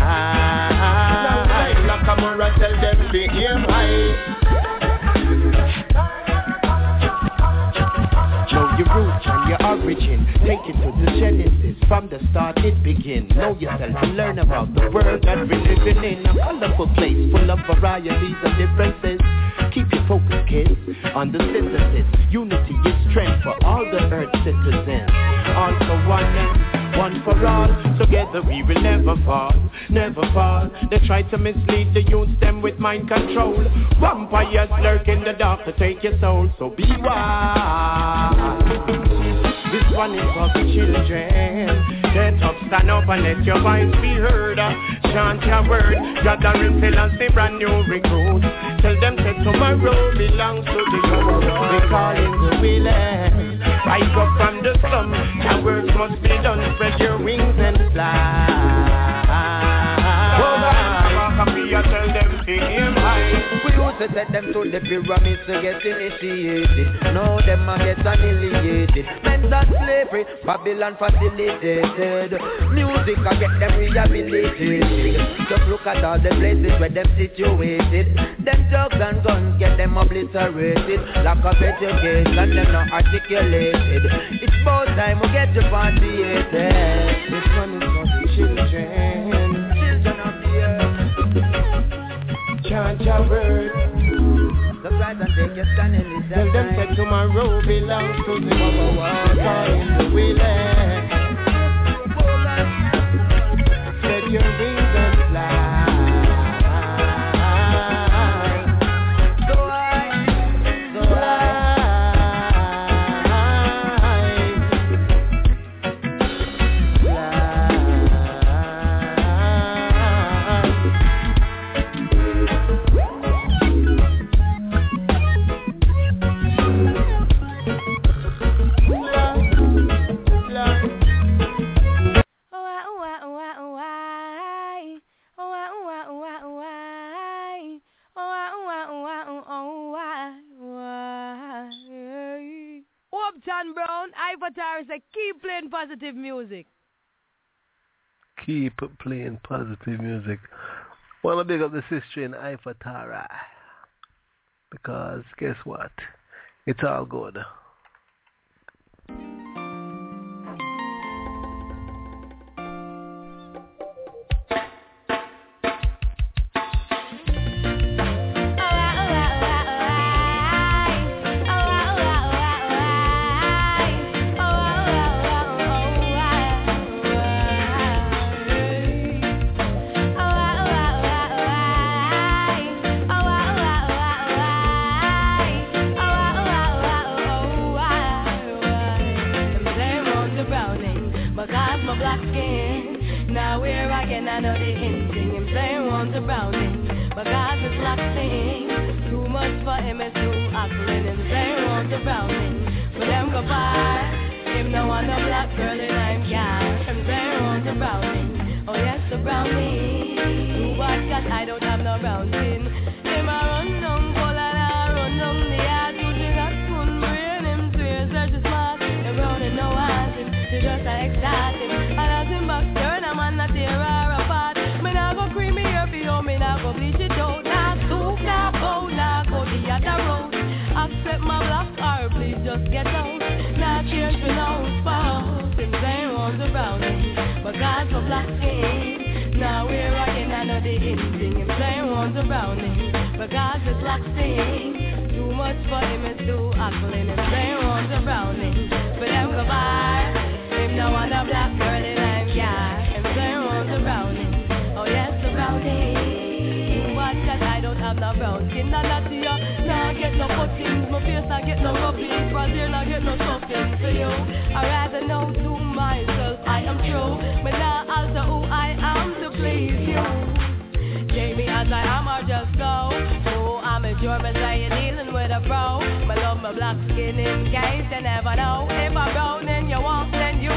Like Nakamura, tell them to aim high. Know your roots and your origin. Take it to the genesis. From the start it begins. Know yourself and learn about the world that we're living in. A colorful place full of varieties and differences. Keep your focus, kids, on the synthesis. Unity is strength for all the earth citizens. All for one and one for all. Together we will never fall, never fall. They try to mislead the youth, them with mind control. Vampires lurk in the dark to take your soul. So be wise. This one is for the children. Get up, stand up and let your voice be heard. Chant your word, gathering Selassie brand new recruit. Tell them that tomorrow belongs to the youth. We call in the willing. Rise up from the slum. Your work must be done. Spread your wings and fly. I tell them to aim high. We used to set them to the pyramids to get initiated. Now them a get annihilated. Mental slavery, Babylon facilitated. Music a get them rehabilitated. Just look at all the places where them situated. Them drugs and guns get them obliterated. Lack of education, them not articulated. It's about time we get differentiated. This one is for the children. Children of the earth. Chant your word. Surprise and take your stand in this. Tell them that tomorrow belongs to the world. Call in the willing. Let your wings and fly. So high, so high. Uptown Brown, Ivatara say keep playing positive music. Keep playing positive music. Wanna big up the sister in Ivatara. Because guess what? It's all good. I know the instinct him playing one to Browning. But God is lapsing. Too much for him is too haggling. Him playing one to Browning. For them go by. Him no want a black girl in I'm gas. Him playing one to Browning. Oh yes, the Browning. Too bad cause I don't have no Browning. Him a run down, pull and I run down the yard. To the got one brain. Him swears such a smart. Him Browning no hands him. She just a excited. And as him back turn a man not tear her apart. Me nah go creamy her below. Me nah go bleach it out. Nah stoop, nah bow, nah go the other road. Accept my black or please just get out. Nah change me now spouse. Him saying one's a brownie. But God's for black skin. Now we're rocking under the instinct. Him saying one's a brownie. But God's is black skin. Too much for him is too haggling. Him saying one's a brownie. But them go by. Him no want a black girl in I'm yeah. Him saying one's a brownie. Oh yes, a brownie. What that I don't have no brown skin. Nah not to you. Nah get no cuttings. My face I get no rubbings. Brazil I get no stuffing for you. I rather know to myself I am true. But now alter who I am to please you. Take me as I am or just go. So I'm a German say you're dealing with a bro. I love my black skin in case you never know. If I'm brown then you want then you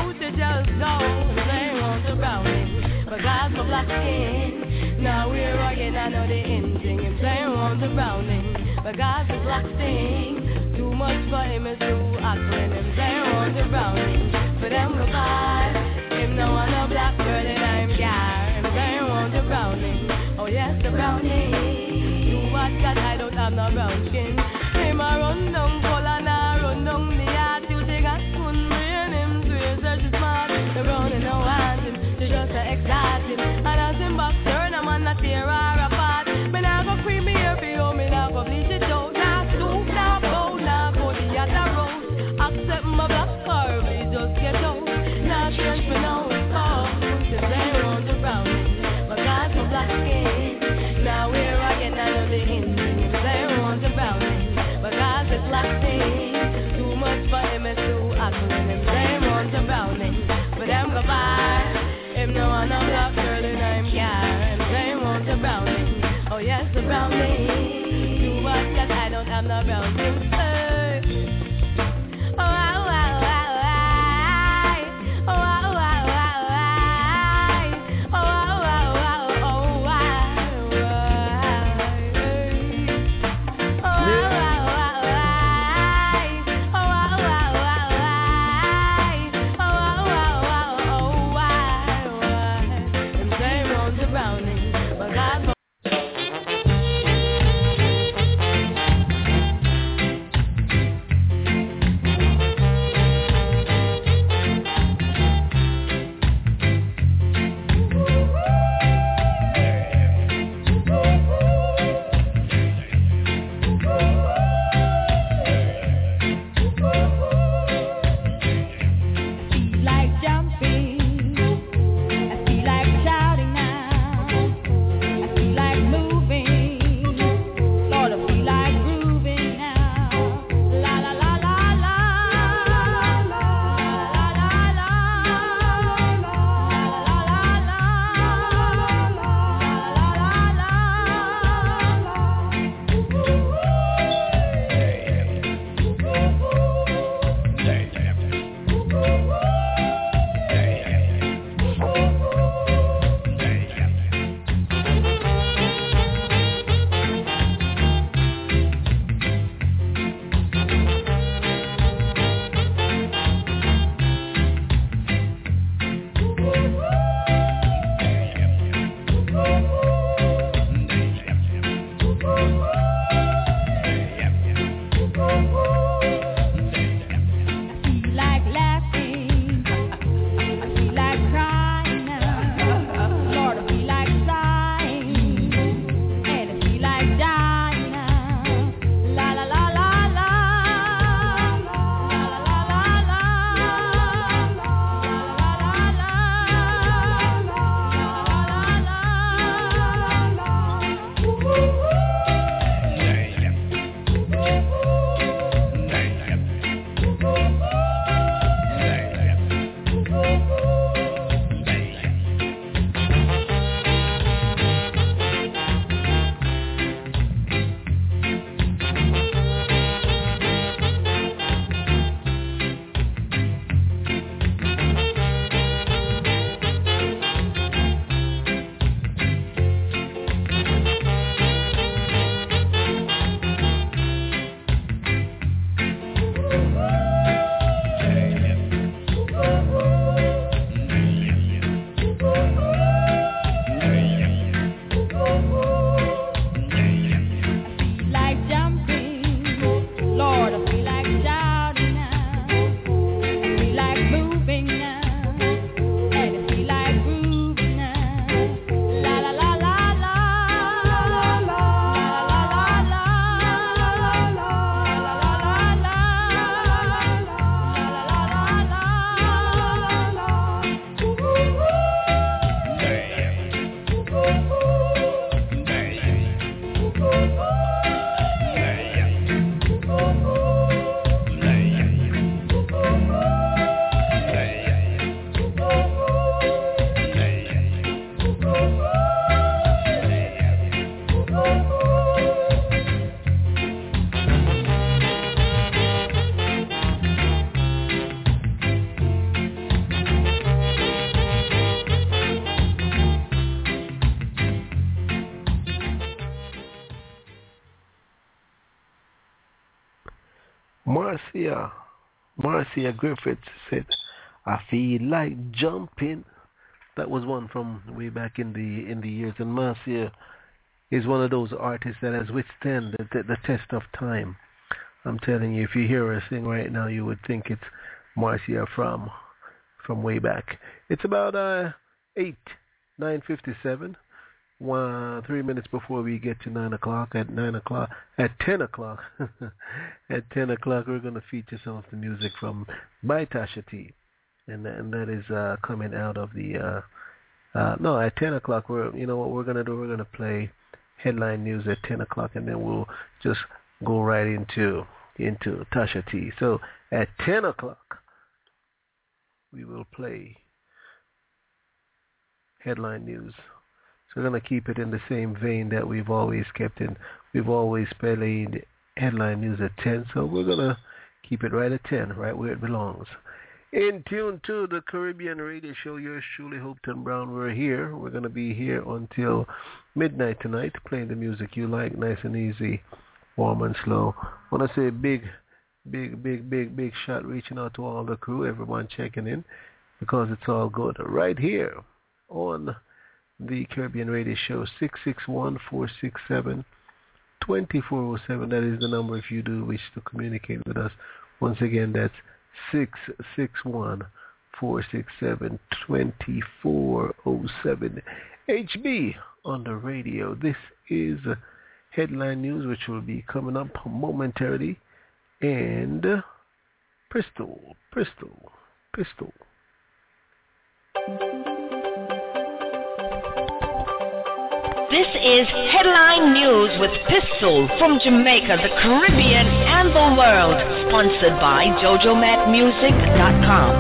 zone. They want the browning, but God's my black skin. Now we're rocking, I know the ending. And they want the browning, but God's a black sting. Too much for him is too hot for him. They want the browning, for them to buy. Him no want a black girl and I'm gar. And they want the browning, oh yes the browning. Too much cause I don't have no brown skin. Him a run down color, now run down the yard. You take a spoon, brain him, swear such a smart. The brown and no want him, they just a exciting. And as him back turn, a man a tear her apart. Me now go cream me hair below, me now go bleach it out. Now stoop, now bow, now go the other road. Accept my black curve, we just get out. Now change me now, it's all. Cause they want the browning, but God's my black skin. Now we're rocking out of the ending. They want the browning, but God's a black thing. Too much for him is too ugly. And they want the browning, but them go by. Him no want a black girl and I'm car. And they want the browning, oh yes the browning. Too much cause I don't have no browning. Hey. Oh, wow, wow, wow, wow. Oh, wow, wow, wow, wow. Oh, wow, wow, wow, oh, wow, wow. Oh, wow, wow, wow, wow. Oh, wow, wow, wow, wow. Oh, wow, wow, wow, oh, wow, wow. And they want the browning, but God. Marcia, Marcia Griffiths said, I feel like jumping. That was one from way back in the in the years. And Marcia is one of those artists that has withstood the, the, the test of time. I'm telling you, if you hear her sing right now, you would think it's Marcia from from way back. It's about uh, eight, nine fifty-seven. One, three minutes before we get to nine o'clock. At nine o'clock, at ten o'clock, at ten o'clock, we're going to feature some of the music from by Tasha T, and and that is uh, coming out of the. Uh, uh, no, at ten o'clock, we're you know what we're going to do? We're going to play headline news at ten o'clock, and then we'll just go right into into Tasha T. So at ten o'clock, we will play headline news. So we're going to keep it in the same vein that we've always kept in. We've always played headline news at ten, so we're going to keep it right at ten, right where it belongs. In tune to the Caribbean Radio Show, yours truly, Hopeton Brown. We're here. We're going to be here until midnight tonight, playing the music you like, nice and easy, warm and slow. I want to say big, big, big, big, big shot reaching out to all the crew, everyone checking in, because it's all good. Right here on the Caribbean Radio Show, six six one, four six seven, two four zero seven. That is the number if you do wish to communicate with us. Once again, that's six six one, four six seven, two four zero seven. H B on the radio. This is headline news, which will be coming up momentarily. And Pistol, Pistol, Pistol. This is Headline News with Pistol from Jamaica, the Caribbean, and the world. Sponsored by Jojo Mac Music dot com.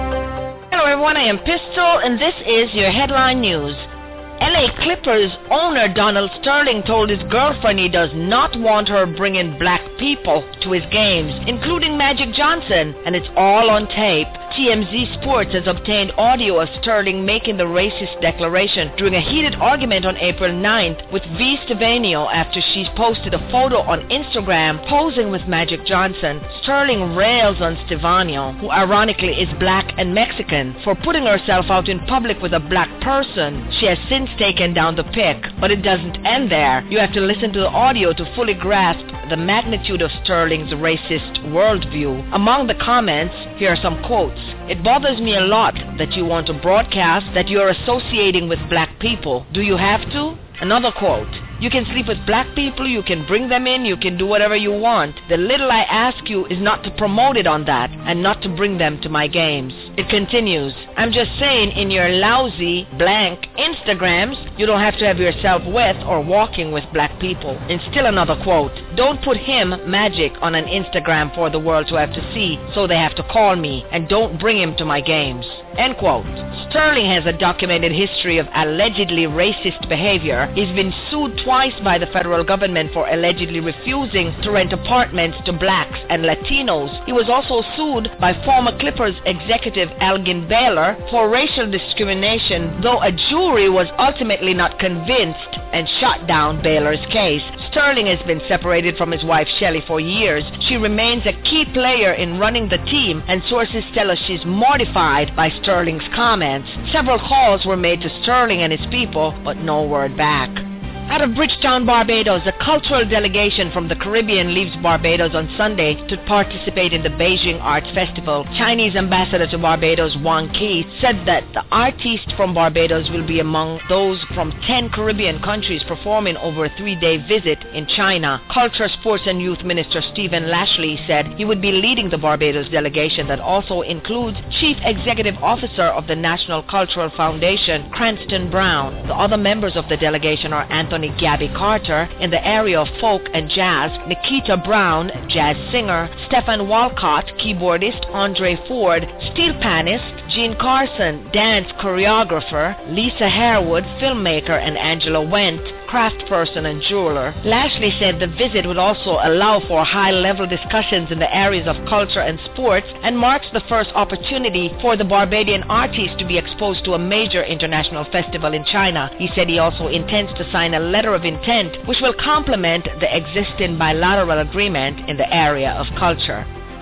Hello everyone, I am Pistol, and this is your Headline News. L A Clippers owner Donald Sterling told his girlfriend he does not want her bringing black people to his games, including Magic Johnson, and it's all on tape. T M Z Sports has obtained audio of Sterling making the racist declaration during a heated argument on April ninth with V. Stevenio after she posted a photo on Instagram posing with Magic Johnson. Sterling rails on Stevenio, who ironically is black and Mexican, for putting herself out in public with a black person. She has since taken down the pic, but it doesn't end there. You have to listen to the audio to fully grasp the magnitude of Sterling's racist worldview. Among the comments, here are some quotes. It bothers me a lot that you want to broadcast that you are associating with black people. Do you have to? Another quote. You can sleep with black people, you can bring them in, you can do whatever you want. The little I ask you is not to promote it on that and not to bring them to my games. It continues. I'm just saying in your lousy blank Instagrams, you don't have to have yourself with or walking with black people. And still another quote. Don't put him, Magic, on an Instagram for the world to have to see, so they have to call me, and don't bring him to my games. End quote. Sterling has a documented history of allegedly racist behavior. He's been sued twice by the federal government for allegedly refusing to rent apartments to blacks and Latinos. He was also sued by former Clippers executive Elgin Baylor for racial discrimination, though a jury was ultimately not convinced and shot down Baylor's case. Sterling has been separated from his wife Shelley for years. She remains a key player in running the team, and sources tell us she's mortified by Sterling's comments. Several calls were made to Sterling and his people, but no word back. Out of Bridgetown, Barbados, a cultural delegation from the Caribbean leaves Barbados on Sunday to participate in the Beijing Arts Festival. Chinese ambassador to Barbados, Wang Qi, said that the artists from Barbados will be among those from ten Caribbean countries performing over a three-day visit in China. Culture, Sports and Youth Minister Stephen Lashley said he would be leading the Barbados delegation that also includes Chief Executive Officer of the National Cultural Foundation, Cranston Brown. The other members of the delegation are Anthony Gabby Carter in the area of folk and jazz, Nikita Brown, jazz singer, Stefan Walcott, keyboardist, Andre Ford, steel panist, Gene Carson, dance choreographer, Lisa Harewood, filmmaker, and Angela Wendt, craftsperson and jeweler. Lashley said the visit would also allow for high-level discussions in the areas of culture and sports and marks the first opportunity for the Barbadian artists to be exposed to a major international festival in China. He said he also intends to sign a letter of intent which will complement the existing bilateral agreement in the area of culture.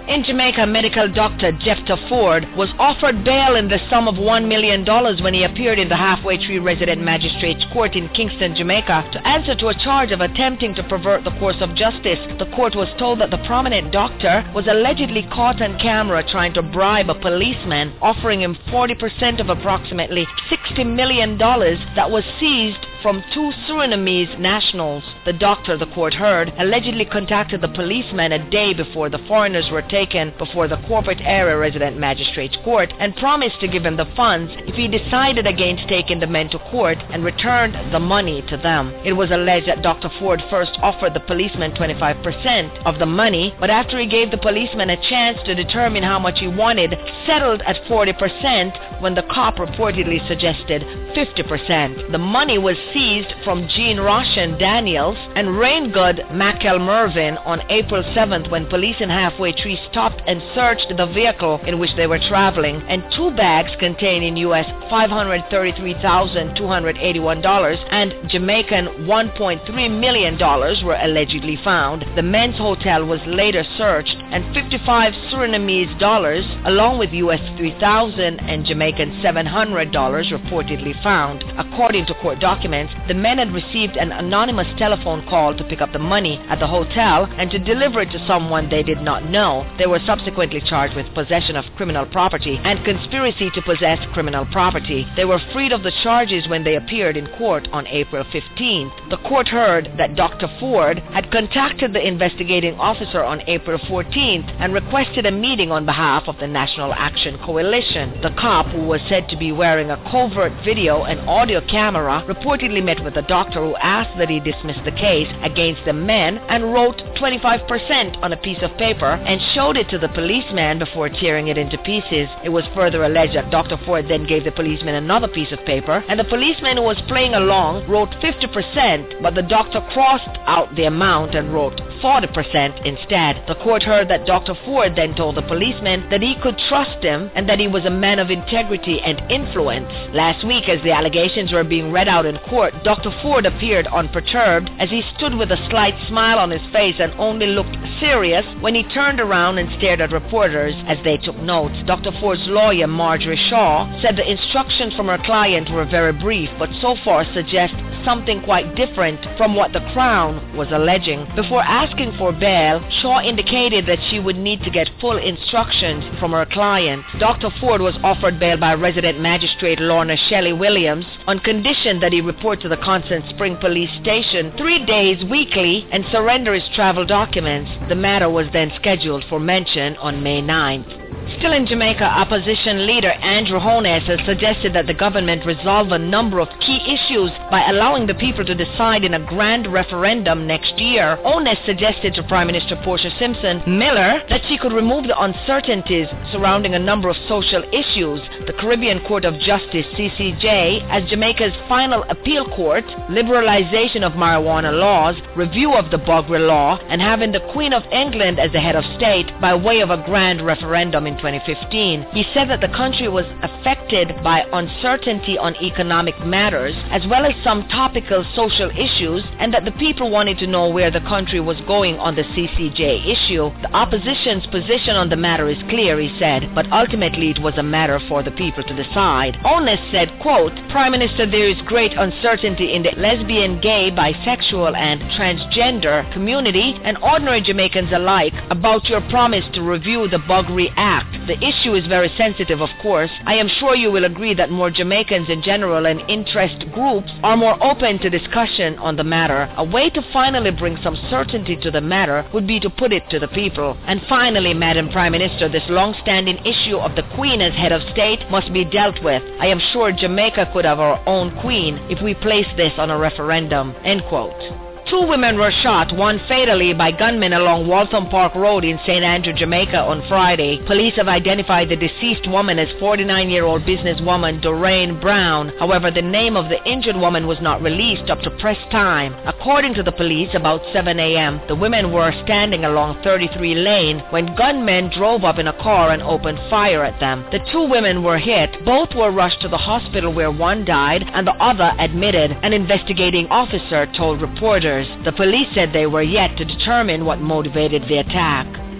In Jamaica, medical doctor Jefta Ford was offered bail in the sum of one million dollars when he appeared in the Halfway Tree Resident Magistrates Court in Kingston, Jamaica, to answer to a charge of attempting to pervert the course of justice. The court was told that the prominent doctor was allegedly caught on camera trying to bribe a policeman, offering him forty percent of approximately sixty million dollars that was seized from two Surinamese nationals. The doctor, the court heard, allegedly contacted the policeman a day before the foreigners were taken before the corporate area resident magistrate's court and promised to give him the funds if he decided against taking the men to court and returned the money to them. It was alleged that Doctor Ford first offered the policeman twenty-five percent of the money, but after he gave the policeman a chance to determine how much he wanted, settled at forty percent when the cop reportedly suggested fifty percent. The money was seized from Jean Roshan Daniels and Raingood Mackel Mervyn on April seventh when police in Halfway Tree stopped and searched the vehicle in which they were traveling, and two bags containing U S five hundred thirty-three thousand two hundred eighty-one dollars and Jamaican one point three million dollars were allegedly found. The men's hotel was later searched and fifty-five Surinamese dollars along with U S three thousand and Jamaican seven hundred dollars reportedly found. According to court documents, the men had received an anonymous telephone call to pick up the money at the hotel and to deliver it to someone they did not know. They were subsequently charged with possession of criminal property and conspiracy to possess criminal property. They were freed of the charges when they appeared in court on April fifteenth. The court heard that Doctor Ford had contacted the investigating officer on April fourteenth and requested a meeting on behalf of the National Action Coalition. The cop, who was said to be wearing a covert video and audio camera, reportedly met with the doctor, who asked that he dismiss the case against the men and wrote twenty-five percent on a piece of paper and showed it to the policeman before tearing it into pieces. It was further alleged that Doctor Ford then gave the policeman another piece of paper, and the policeman who was playing along wrote fifty percent, but the doctor crossed out the amount and wrote forty percent instead. The court heard that Doctor Ford then told the policeman that he could trust him and that he was a man of integrity and influence. Last week, as the allegations were being read out in court, Doctor Ford appeared unperturbed as he stood with a slight smile on his face and only looked serious when he turned around and stared at reporters as they took notes. Doctor Ford's lawyer, Marjorie Shaw, said the instructions from her client were very brief, but so far suggest something quite different from what the Crown was alleging. Before asking for bail, Shaw indicated that she would need to get full instructions from her client. Doctor Ford was offered bail by resident magistrate Lorna Shelley Williams on condition that he report to the Constant Spring Police Station three days weekly and surrender his travel documents. The matter was then scheduled for mention on May ninth. Still in Jamaica, opposition leader Andrew Holness has suggested that the government resolve a number of key issues by allowing the people to decide in a grand referendum next year. Holness suggested to Prime Minister Portia Simpson Miller that she could remove the uncertainties surrounding a number of social issues. The Caribbean Court of Justice, C C J, as Jamaica's final appeal court, liberalization of marijuana laws, review of the Buggery Law, and having the Queen of England as the head of state by way of a grand referendum in twenty fifteen. He said that the country was affected by uncertainty on economic matters as well as some topical social issues, and that the people wanted to know where the country was going on the C C J issue. The opposition's position on the matter is clear, he said, but ultimately it was a matter for the people to decide. Holness said, quote, Prime Minister, there is great uncertainty in the lesbian, gay, bisexual and transgender community and ordinary Jamaicans alike about your promise to review the Buggery Act. The issue is very sensitive, of course. I am sure you will agree that more Jamaicans in general and interest groups are more open to discussion on the matter. A way to finally bring some certainty to the matter would be to put it to the people. And finally, Madam Prime Minister, this long-standing issue of the Queen as head of state must be dealt with. I am sure Jamaica could have our own Queen if we place this on a referendum. End quote. Two women were shot, one fatally, by gunmen along Waltham Park Road in Saint Andrew, Jamaica on Friday. Police have identified the deceased woman as forty-nine-year-old businesswoman Doreen Brown. However, the name of the injured woman was not released up to press time. According to the police, about seven a.m., the women were standing along thirty-three Lane when gunmen drove up in a car and opened fire at them. The two women were hit. Both were rushed to the hospital where one died and the other admitted, an investigating officer told reporters. The police said they were yet to determine what motivated the attack.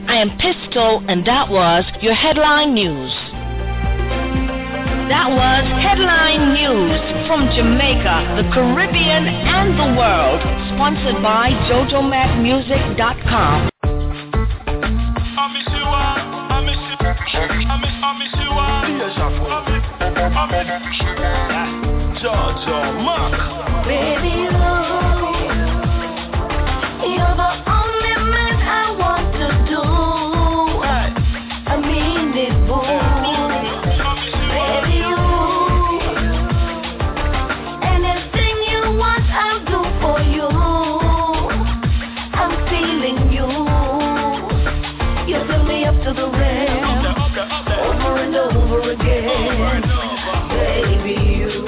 I am Pistol, and that was your headline news. That was headline news from Jamaica, the Caribbean, and the world, sponsored by Jojo Mac Music dot com. Jojo Mac. Baby, you're the only man I want to do. I mean it, boo. Baby, you, anything you want, I'll do for you. I'm feeling you. You fill me up to the rim, over and over again. Baby, you.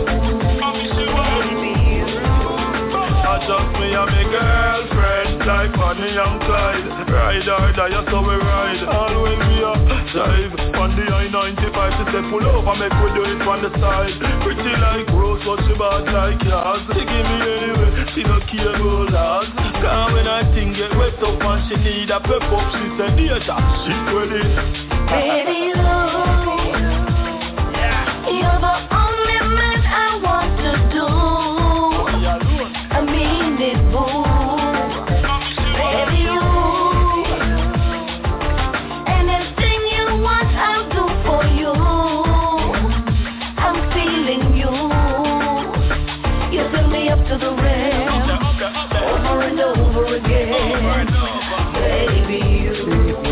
Just me and my girlfriend, like Bonnie and Clyde. Ride or die, so we ride. All when we are drive on the I ninety-five, she say pull over, make we do it on the side. Pretty like rose, but she bad like yours. She give me anyway, she no care about us. Cause when I think get wet up and she need a pep up, she say dear, she ready. Baby, love, you're the only man I want to do. I mean it, boo. Baby, you, anything you want, I'll do for you. I'm feeling you. You fill me up to the rim, over and over again. Baby, you,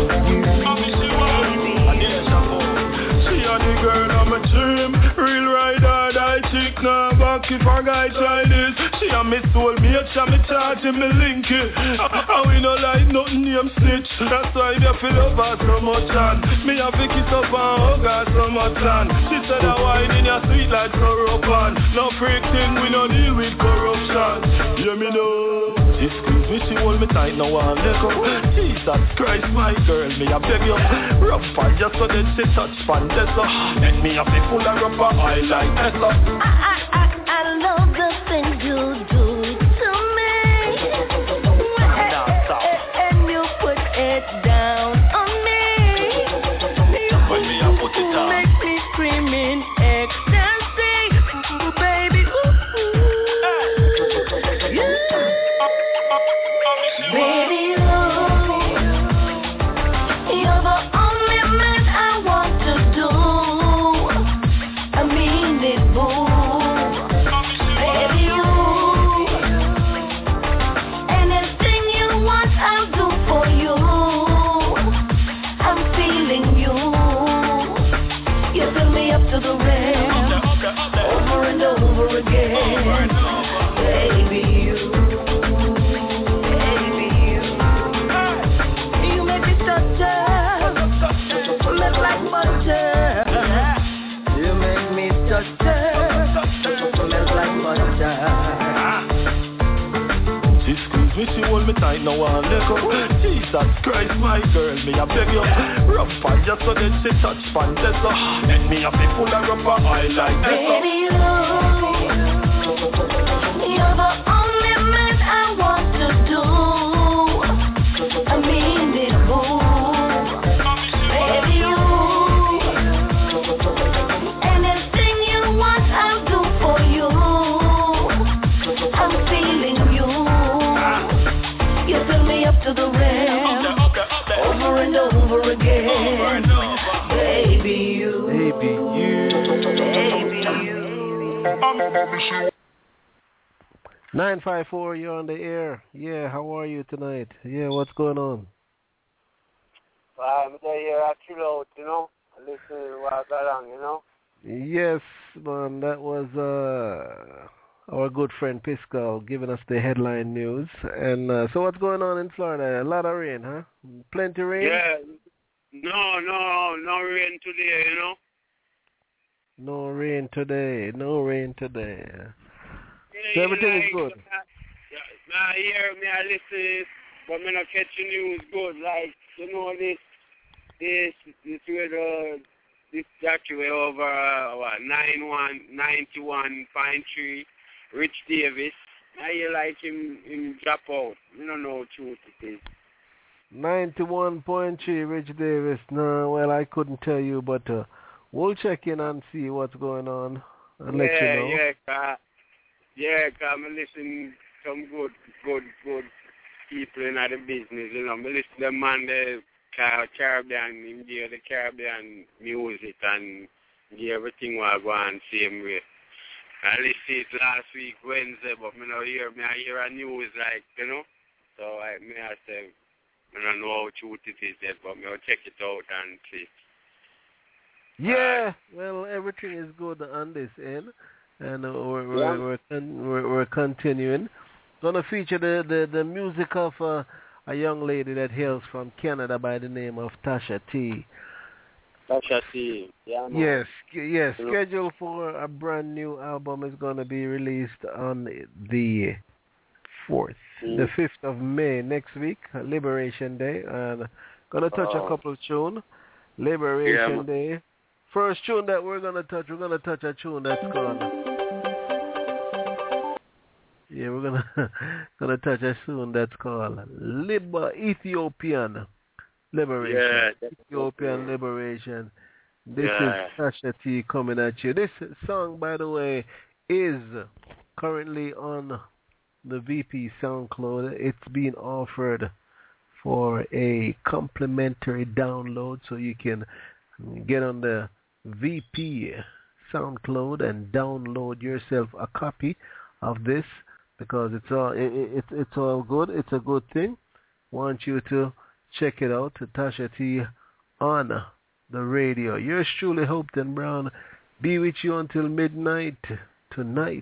she and the girl on my dream, real rider, die chick, now back if a guy try this. She and me soul mate, she me charging me link it. And we no like nothing name snitch. That's why they feel love her so much and me have to kiss up and hug her so much and she said I wine in your sweet like syrup and no freak thing, we no deal with corruption. Hear me know. She squeeze me, she hold me tight, now I let go. Jesus Christ, my girl, me I beg you. Rough and just so that she touch pan this up. Let me have a full of rubber, I like this up. I, I, I, I love the things you do to me. And you put it down on me. When me I put it down, make me scream in ecstasy, baby. Baby, love, you're the only man I want to do. I mean it, boo. Baby, you, anything you want, I'll do for you. I'm feeling you. You fill me up to the rim, over and over again. Baby, you. me, she hold me tight, now I let go. Jesus Christ, my girl, me I beg you. Rough and just so that she touch pan this up. Let me have it full of rubber, I like this up. Baby, love, you're the only man I want to do. I mean it, boo. Baby, you, anything you want, I'll do for you. I'm feeling you. You fill me up to the rim, over and over again. Baby, you, baby, you, baby, you. nine five four, you're on the air. Yeah, how are you tonight? Yeah, what's going on? Well, I'm here at chill out, you know, listening to what's along, you know. Yes, man, that was uh, our good friend Piscal giving us the headline news. And uh, so what's going on in Florida? A lot of rain, huh? Plenty rain? Yeah. No, no, no rain today, you know. No rain today. No rain today. Yeah, so everything like, is good. Yeah, I hear me, I listen, but me not catch the news good. Like, you know, this, this, this weather, this document over, uh, what, nine one, ninety-one Pine Tree, Rich Davis. I hear like him, him drop out. You don't know what truth it is. ninety-one point three, Rich Davis. No, well, I couldn't tell you, but uh, we'll check in and see what's going on and yeah, let you know. Yeah, yeah, yeah, I'm listening to some good, good, good people in the business, you know. I listen to them on the Caribbean, in the, the Caribbean music and the everything was going same way. I listened it last week, Wednesday, but I don't hear, I hear a news like, you know. So I may I say, I don't know how true it is yet, but I'll check it out and see. Yeah, well, everything is good on this end, and uh, we're, we're, yeah. we're, con- we're, we're continuing. Going to feature the, the, the music of uh, a young lady that hails from Canada by the name of Tasha T. Tasha T, yeah, man. Yes, yes. Scheduled for a brand new album is going to be released on the fourth, mm. the fifth of May next week, Liberation Day, and going to touch oh. a couple of tunes. Liberation yeah, Day. First tune that we're going to touch, we're going to touch a tune that's called... Yeah, we're going to gonna touch a tune that's called Liber Ethiopian Liberation. Yeah, Ethiopian cool. Liberation. This yeah. is Tasha T coming at you. This song, by the way, is currently on the V P SoundCloud. It's being offered for a complimentary download, so you can get on the V P SoundCloud and download yourself a copy of this, because it's all it, it, it's all good. It's a good thing. Want you to check it out. Tasha T on the radio. Yours truly, Hopeton Brown. Be with you until midnight tonight.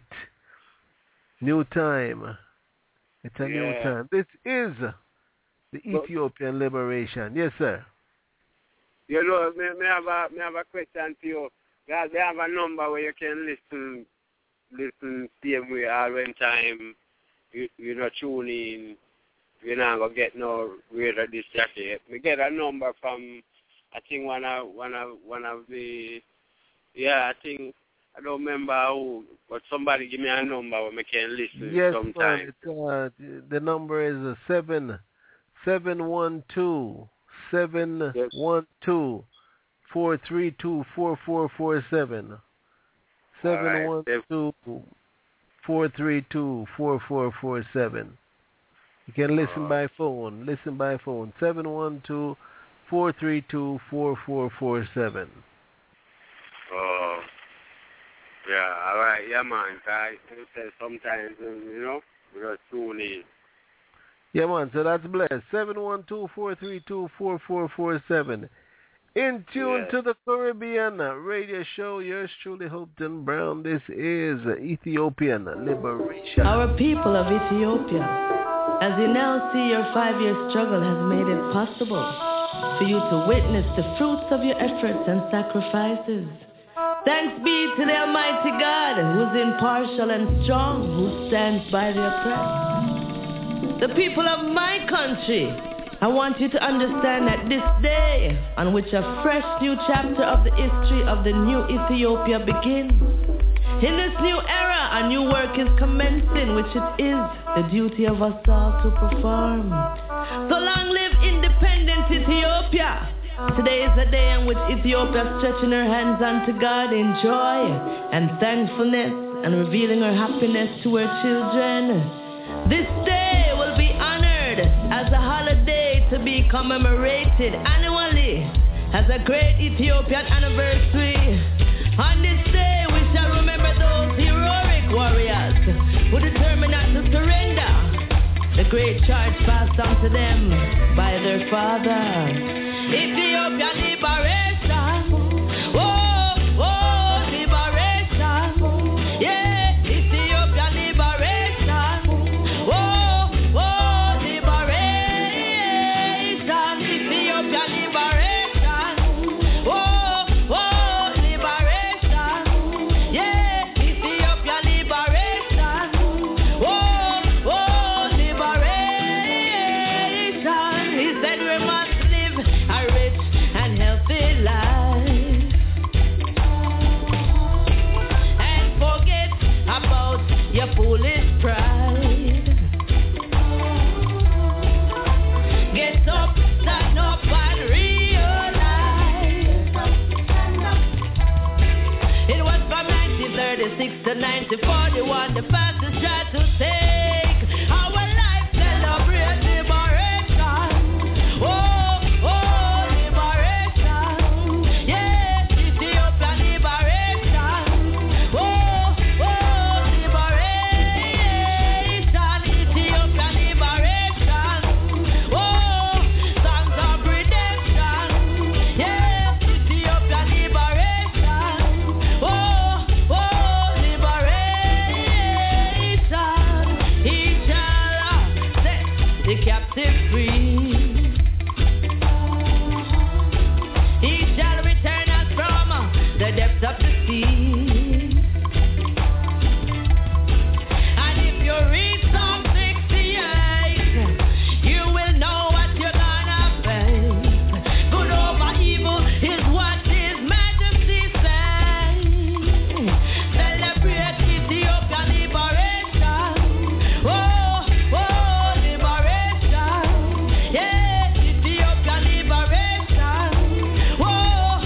New time. It's a yeah. new time. This is the Ethiopian Liberation. Yes, sir. You know, may, may, have a, may have a question to you. Guys, they have a number where you can listen, listen same way all when time you, you know, tune in. You're not going to get no radio disc jacket. We get a number from, I think, one of, one of, one of the, yeah, I think, I don't remember who, but somebody give me a number where we can listen yes, sometime. Yes, uh, the number is a seven, seven one two, seven one two, four three two, four four four seven. seven one two, four three two, four four four seven. You can listen uh, by phone. Listen by phone. seven one two, four three two, four four four seven. Oh, yeah, all right. Yeah, man. I say sometimes, you know, we just tune in. Yeah, man. So that's blessed. seven one two, four three two, four four four seven. In tune yeah. to the Caribbean radio show. Yours truly, Hopeton Brown. This is Ethiopian Liberation. Our people of Ethiopia, as you now see, your five-year struggle has made it possible for you to witness the fruits of your efforts and sacrifices. Thanks be to the Almighty God, who's impartial and strong, who stands by the oppressed. The people of my country, I want you to understand that this day, on which a fresh new chapter of the history of the new Ethiopia begins, in this new era, a new work is commencing, which it is the duty of us all to perform. So long live independent Ethiopia! Today is a day in which Ethiopia is stretching her hands unto God in joy and thankfulness and revealing her happiness to her children. This day will be honored as a holiday to be commemorated annually as a great Ethiopian anniversary. On this day we shall remember those heroic warriors who determined not to surrender the great charge passed on to them by their father. Ethiopia liberation, oh, oh, liberation, yeah, Ethiopia liberation, oh, oh, liberation, Ethiopia liberation, oh, oh, liberation, yeah, Ethiopia liberation, oh, oh, liberation. He said we must live twenty forty-one, the fastest try to take our life, celebrate liberation. Oh, oh, liberation. Yes, Ethiopia liberation. Oh, oh, liberation. Ethiopia liberation. Oh, songs of redemption. Yes, Ethiopia liberation. Oh, oh, liberation. He shall set the captive free. He shall return us from the depths of the sea. And if you read Psalm sixty-eight, you will know what you're gonna face. Good over evil is what His Majesty says. Celebrate Ethiopia liberation. Oh, oh, liberation. Yes, Ethiopia liberation. Oh, oh,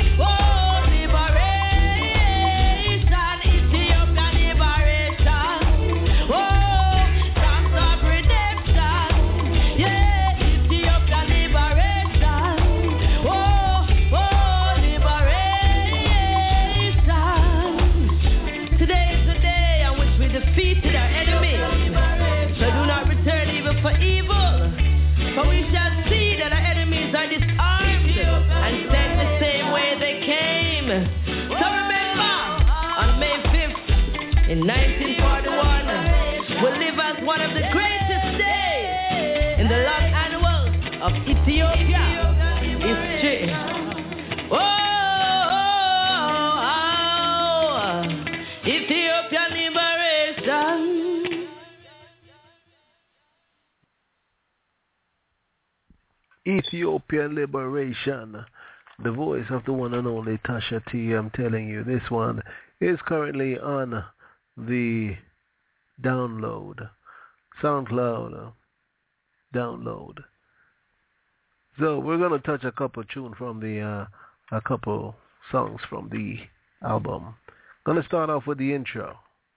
liberation. Ethiopia liberation. Oh, songs of redemption. Yes, Ethiopia liberation. Oh, oh, liberation. Today is the day on which we defeated our enemies. So do not return evil for evil. For we shall see that our enemies are disarmed and sent the same way they came. So remember, on May fifth in nineteen forty-one, will live as one of the greatest days in the long annals of Ethiopia history. Oh, oh, oh, Ethiopia liberation. Ethiopian liberation. The voice of the one and only Tasha T. I'm telling you, this one is currently on the download, SoundCloud download. So we're gonna touch a couple tune from the uh, a couple songs from the album. Gonna start off with the intro.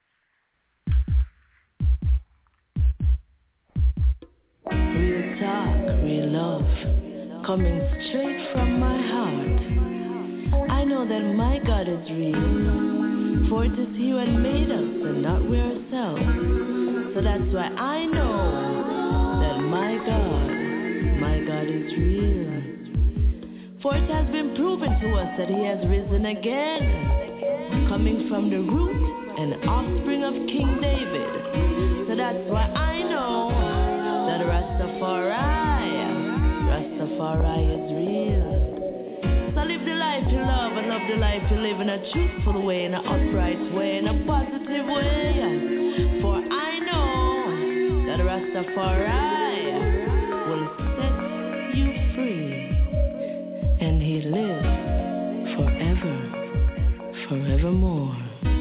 Real talk, real love, coming straight from my heart. I know that my God is real, for it is He who had made us and not we ourselves. So that's why I know that my God, my God is real. For it has been proven to us that He has risen again, coming from the root and offspring of King David. So that's why I know that Rastafari, Rastafari is real. So live the life you love and love the life you live in a truthful way, in an upright way, in a positive way. For I know that Rastafari will set you free, and He lives forever, forevermore.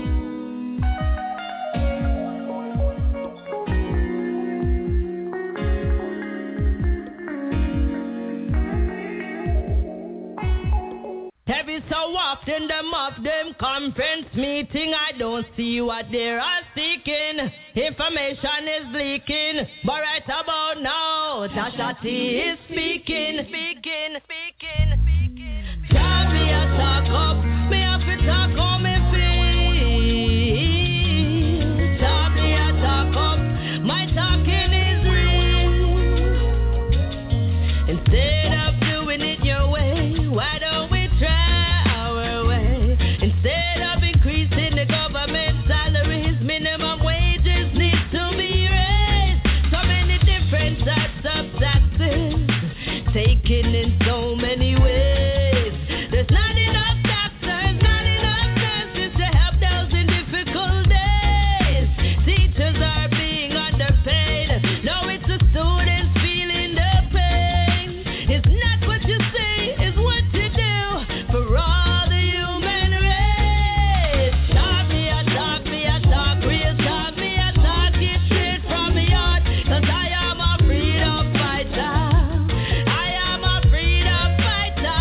Every so often them of them conference meeting, I don't see what they are seeking. Information is leaking, but right about now, Tasha T is speaking, speaking, speaking, speaking. Tell me a talk up, me have to talk on me feel. Tell me a talk up, my talking is real. Instead of doing it your way, why don't we try? Minimum wages need to be raised. So many different types of taxes taken in so many ways. There's not enough doctors, not enough nurses to help those in difficult days. Teachers are being underpaid. No, it's the students feeling the pain. It's not what you say, it's what you do for all the human race. Talk me, I talk me, I talk. Real talk, me a talk it straight from me heart. Cause I am a freedom fighter. I am a freedom fighter.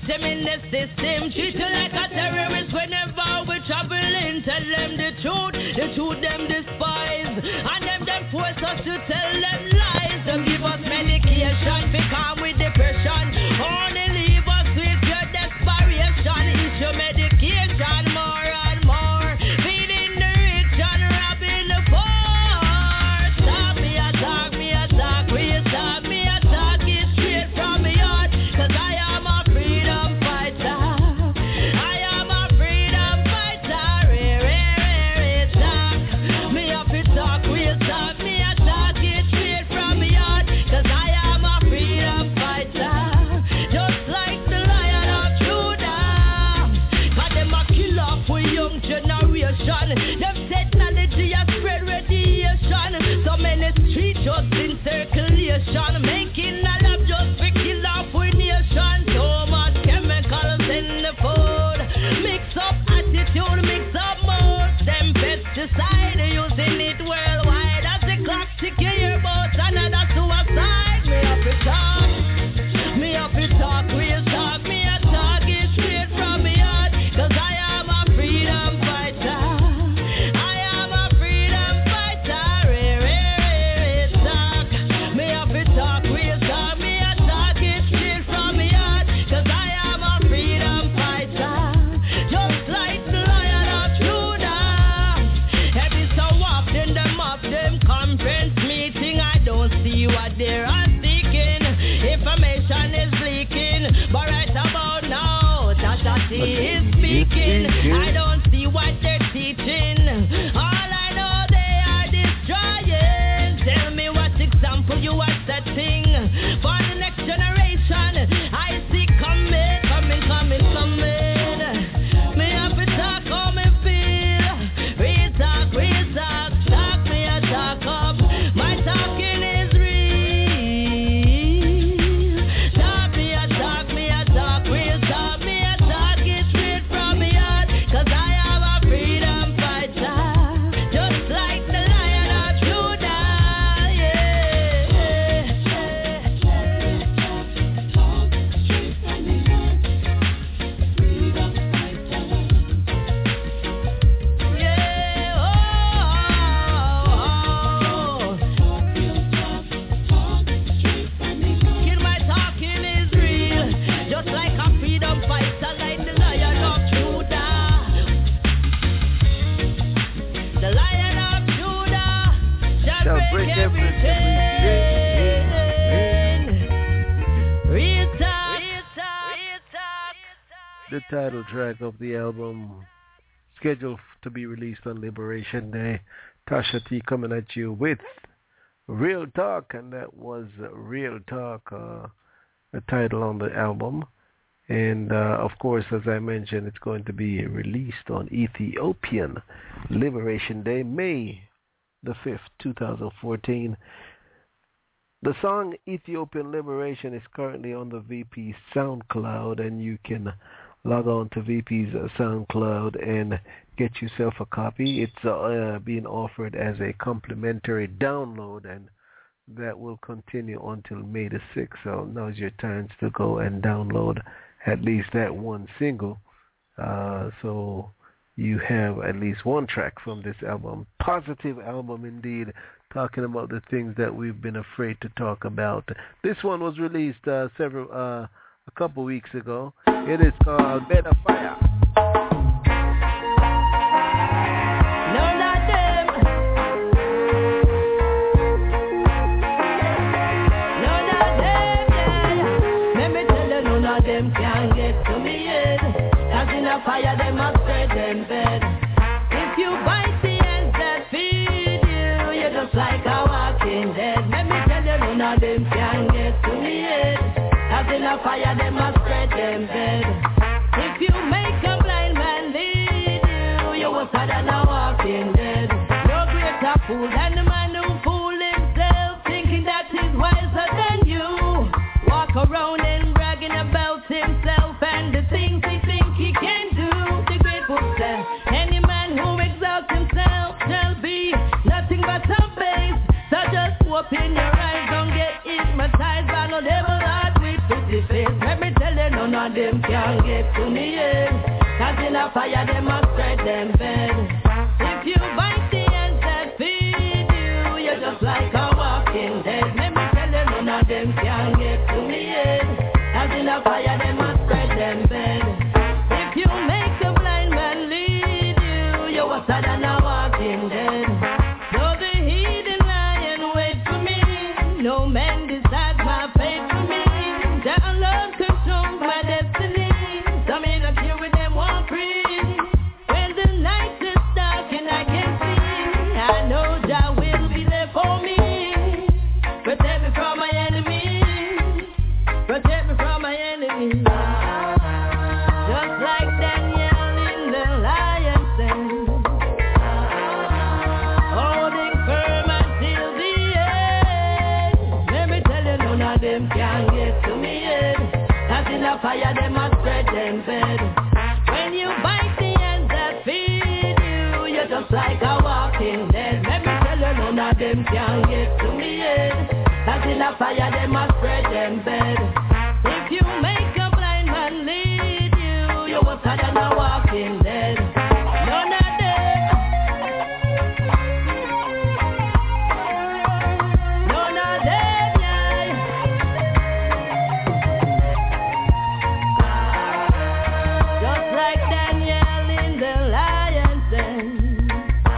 them in the system. Treat you like a terrorist whenever we traveling. Tell them the truth, the truth them despise. And them them force us to tell them lies. Them give us medication, we calm with depression. Only leave us with your desperation. It's your medication more and more. Feeding the rich and robbing the poor. Stop me, attack me, attack me, stop me, attack it straight from me heart. Cause I am a freedom fighter. I am a freedom fighter. Re, re, re, re, talk. Me up it talk, we talk me, attack it straight from me heart. Cause I am a freedom fighter. Just like the Lion of Judah. Cause them a kill off for young generation. Them technology has spread radiation. So many street just in circulation. Making a lab just for kill off with nation. So much chemicals in the food. Mix up attitude, mix up mood. Them pesticide using it worldwide. As the clock tick you hear about another suicide. Me up it talk, me up it talk, real talk. Me a talk it straight from me heart. Cause I am a freedom fighter. I am a freedom fighter. Re, re, re, re, talk. Me up it talk, real talk. Me a talk it straight from me heart. Cause I am a freedom fighter. Just like the Lion of Judah. Every so often them up them conference meeting. I don't see what they're seeking. Information is leaking. But right about now, Tasha T is speaking. I don't see what they're teaching. All I know they are destroying. Tell me what example you are setting for the next generation. I see coming, coming, coming, coming. Me have to talk how me feel. Real talk, real talk. Talk me a talk up. My talking is real. Talk me a talk, me a talk. Real talk, me a talk it straight from me heart. Cause I am a freedom fighter. Just like the Lion of Judah. Yeah, oh, Kid, my talking is real. Just like a freedom fighter, like the Lion of Judah. The Lion of Judah shall Shall break break every every chain. Real talk, real talk, real talk. The title track of the album, scheduled to be released on Liberation Day. Tasha T coming at you with Real Talk, and that was Real Talk, uh, the title on the album. And uh, of course, as I mentioned, it's going to be released on Ethiopian Liberation Day, May the fifth, twenty fourteen. The song Ethiopian Liberation is currently on the V P SoundCloud, and you can log on to V P's SoundCloud and get yourself a copy. It's uh, being offered as a complimentary download, and that will continue until May the sixth. So now's your time to go and download at least that one single. Uh, so you have at least one track from this album. Positive album indeed, talking about the things that we've been afraid to talk about. This one was released uh, several uh, a couple weeks ago. It is called Better Fire. No, not them. No, not them, yeah. Let me tell you, none of them can get to me yet. As in a fire, they must spread them bed. If you bite the ends that feed you, you're just like a walking dead. Let me tell you, none of them can get to me yet. As in a fire, they must spread them bed. If you make a blind man lead you, you're worse than a walking dead. No greater fool than the man who fool himself, thinking that he's wiser than you. Walk around and bragging about himself and the things he think he can do. The great book says, any man who exalts himself shall be nothing but a base. So just open your eyes, don't get hypnotized by no devil heart with pretty face. Let me tell you, you, none of them can get to me yet. Cause in a fire, them must spread them bed. If you bite the ends that feed you, you're just like a walking dead. Let me tell you, none of them can get to me yet. Cause in a fire, them must spread them bed. If you make a blind man lead you, you're worse than a walking dead. Though the hidden lion wait for me, no man decides my fate for me. Down love controls my destiny. Some in a queue with them walk free. When the night is dark and I can see, I know Jah will be there for me. Protect me from my enemies. Protect me from my enemies. Just like Daniel in the lion's den, holding firm until the end. Let me tell you, none of them can get to me yet. Cause in the fire, they must spread them bed. When you bite the ends that feed you, you're just like a walking dead. Let me tell you, none of them can get to me yet. Cause in the fire, they must spread them bed. If you make a blind man lead you, you're worse than a walking dead. None of them, none of them, yeah. Just like Daniel in the lion's den,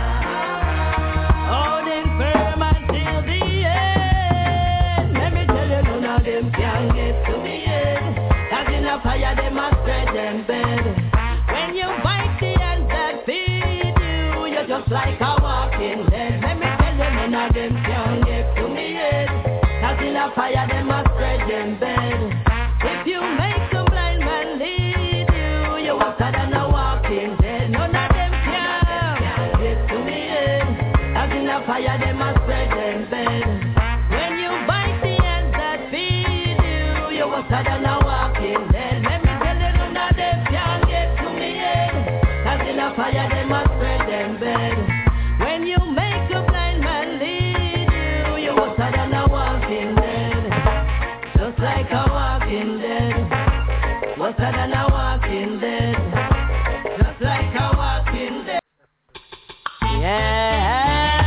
holding firm until the end. Let me tell you, none of them can get to me yet. Cause in a fire, they must spread them bed. When you bite the ends that feed you, you're just like a walking dead. Let me tell you, none of them can get to me yet. Cause in a fire, they must spread them bed. If you make a blind man lead you, you're worse than a walking dead. None of them can get to me yet. Cause in a fire, they must spread them bed. When you bite the ends that feed you, you're worse than a walking dead. Let me tell you, none of them can get to me yet. Cause in a fire, they must spread them bed. When you make a blind man lead you, you're worse than a walking dead. Just like a walking dead. Worse than a walking dead. Just like a walking dead. Yeah.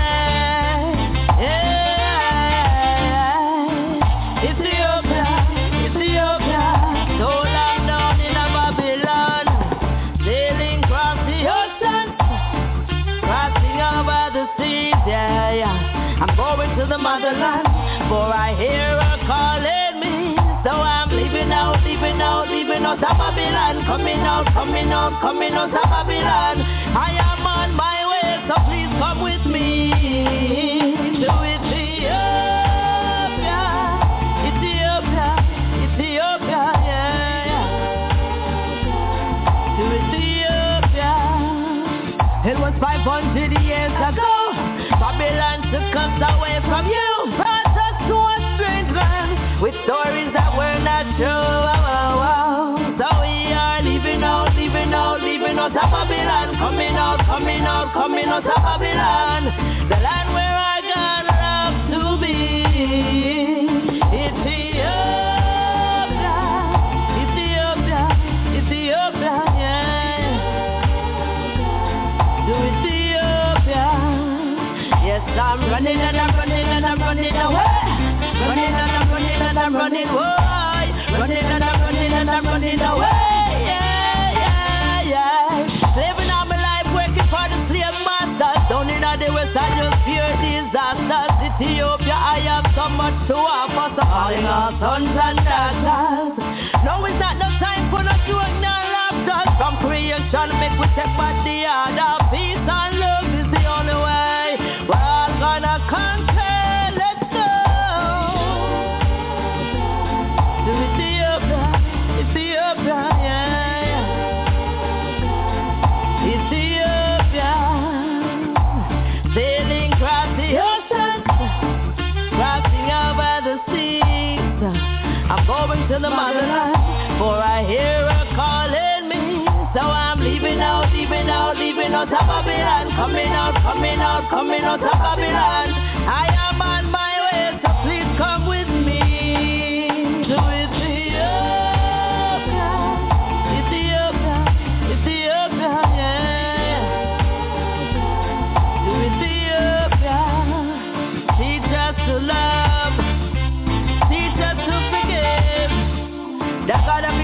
To the motherland, for I hear her calling me. So I'm leaving out, leaving out, leaving out of Babylon. Coming out, coming out, coming out of Babylon. I am on my way, so please come with me to Ethiopia, Ethiopia, Ethiopia, yeah, to Ethiopia. It was five hundred years ago. Babylon took us away from you, brought us to a strange land with stories that were not true. Oh, oh, oh. So we are leaving out, leaving out, leaving out of Babylon, coming out, coming out, coming out of Babylon, the land where I God love to be. Ethiopia, Ethiopia, Ethiopia, yeah. To Ethiopia. Yes, I'm running and I'm running and I'm running away. Running and I'm running and I'm running away. Running and I'm running and I'm running away. Yeah, yeah, yeah. Living all my life working for the slave masters. Down in the west I just fear disasters. Ethiopia, I have so much to offer. So calling our sons and daughters. No, it's not no time for no joke, no laughter. From creation make we take back the order. Peace and love is the only way. We're all gonna conquer, let's go to Ethiopia, Ethiopia, yeah, Ethiopia, sailing across the ocean, crossing over the seas. I'm going to the motherland, for I hear her calling me. So I'm leaving out, leaving out, leaving out of Babylon. Coming out, coming out, coming out of Babylon. I am on my way, so please come with me to Ethiopia.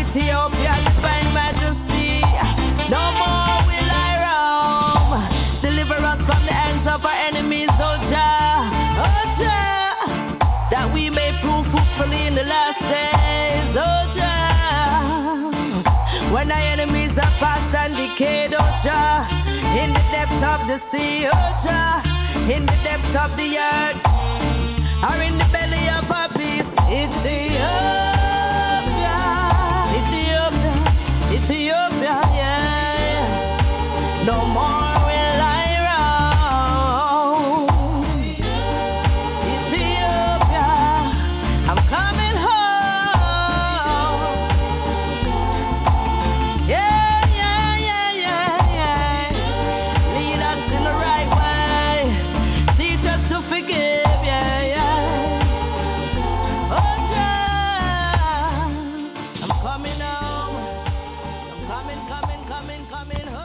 Ethiopia's divine majesty. No more will I roam. Deliver us from the hands of our enemies, oh Jah, oh Jah, that we may prove fruitfully in the last days, oh Jah. When our enemies are past and decayed, oh Jah, in the depths of the sea, oh Jah, in the depths of the earth, or in the belly of our beast, Ethiopia, Ethiopia, Ethiopia, yeah. No more will I roam. Ethiopia, I'm coming home. Yeah, yeah, yeah, yeah, yeah. Lead us in the right way. Teach us to forgive, yeah, yeah. Oh, yeah. I'm coming home. I'm coming, coming, coming, coming home.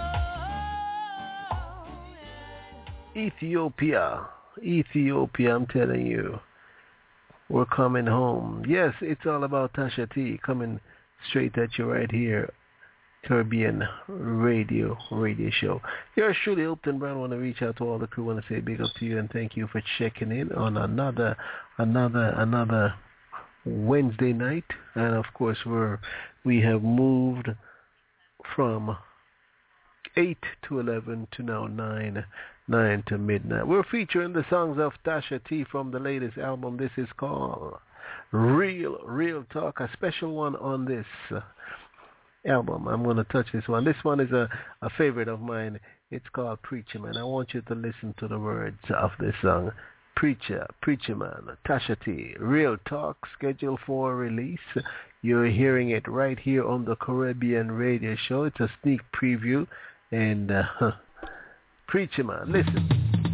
Ethiopia, Ethiopia, I'm telling you, we're coming home. Yes, it's all about Tasha T coming straight at you right here, Caribbean Radio, radio show. Here's Shirley Upton Brown. I want to reach out to all the crew. I want to say big up to you and thank you for checking in on another, another, another Wednesday night. And of course, we're we have moved from eight to eleven to now nine, nine to midnight. We're featuring the songs of Tasha T from the latest album. This is called Real, Real Talk, a special one on this uh, album. I'm going to touch this one. This one is a, a favorite of mine. It's called Preacher Man. I want you to listen to the words of this song. Preacher, Preacher Man, Tasha T, Real Talk, scheduled for release. You're hearing it right here on the Caribbean Radio Show. It's a sneak preview. And uh, Preacher Man, listen.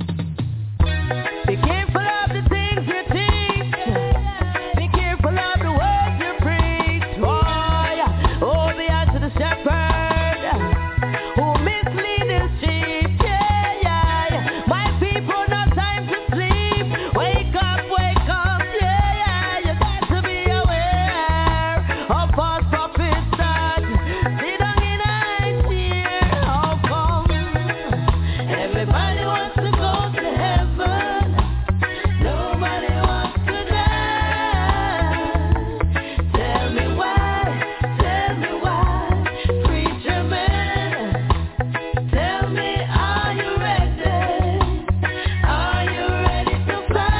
Be careful of the things you teach. Be careful of the words you preach. Oh, yeah. Oh, the answer to the shepherd who mislead his sheep. Yeah, yeah, yeah. My people, no time to sleep. Wake up, wake up. Yeah, yeah. You got to be aware of false prophets that sit down in high cheer. How come everybody wants to go to heaven? Nobody wants to die. Tell me why, tell me why, preacher man. Tell me, are you ready? Are you ready to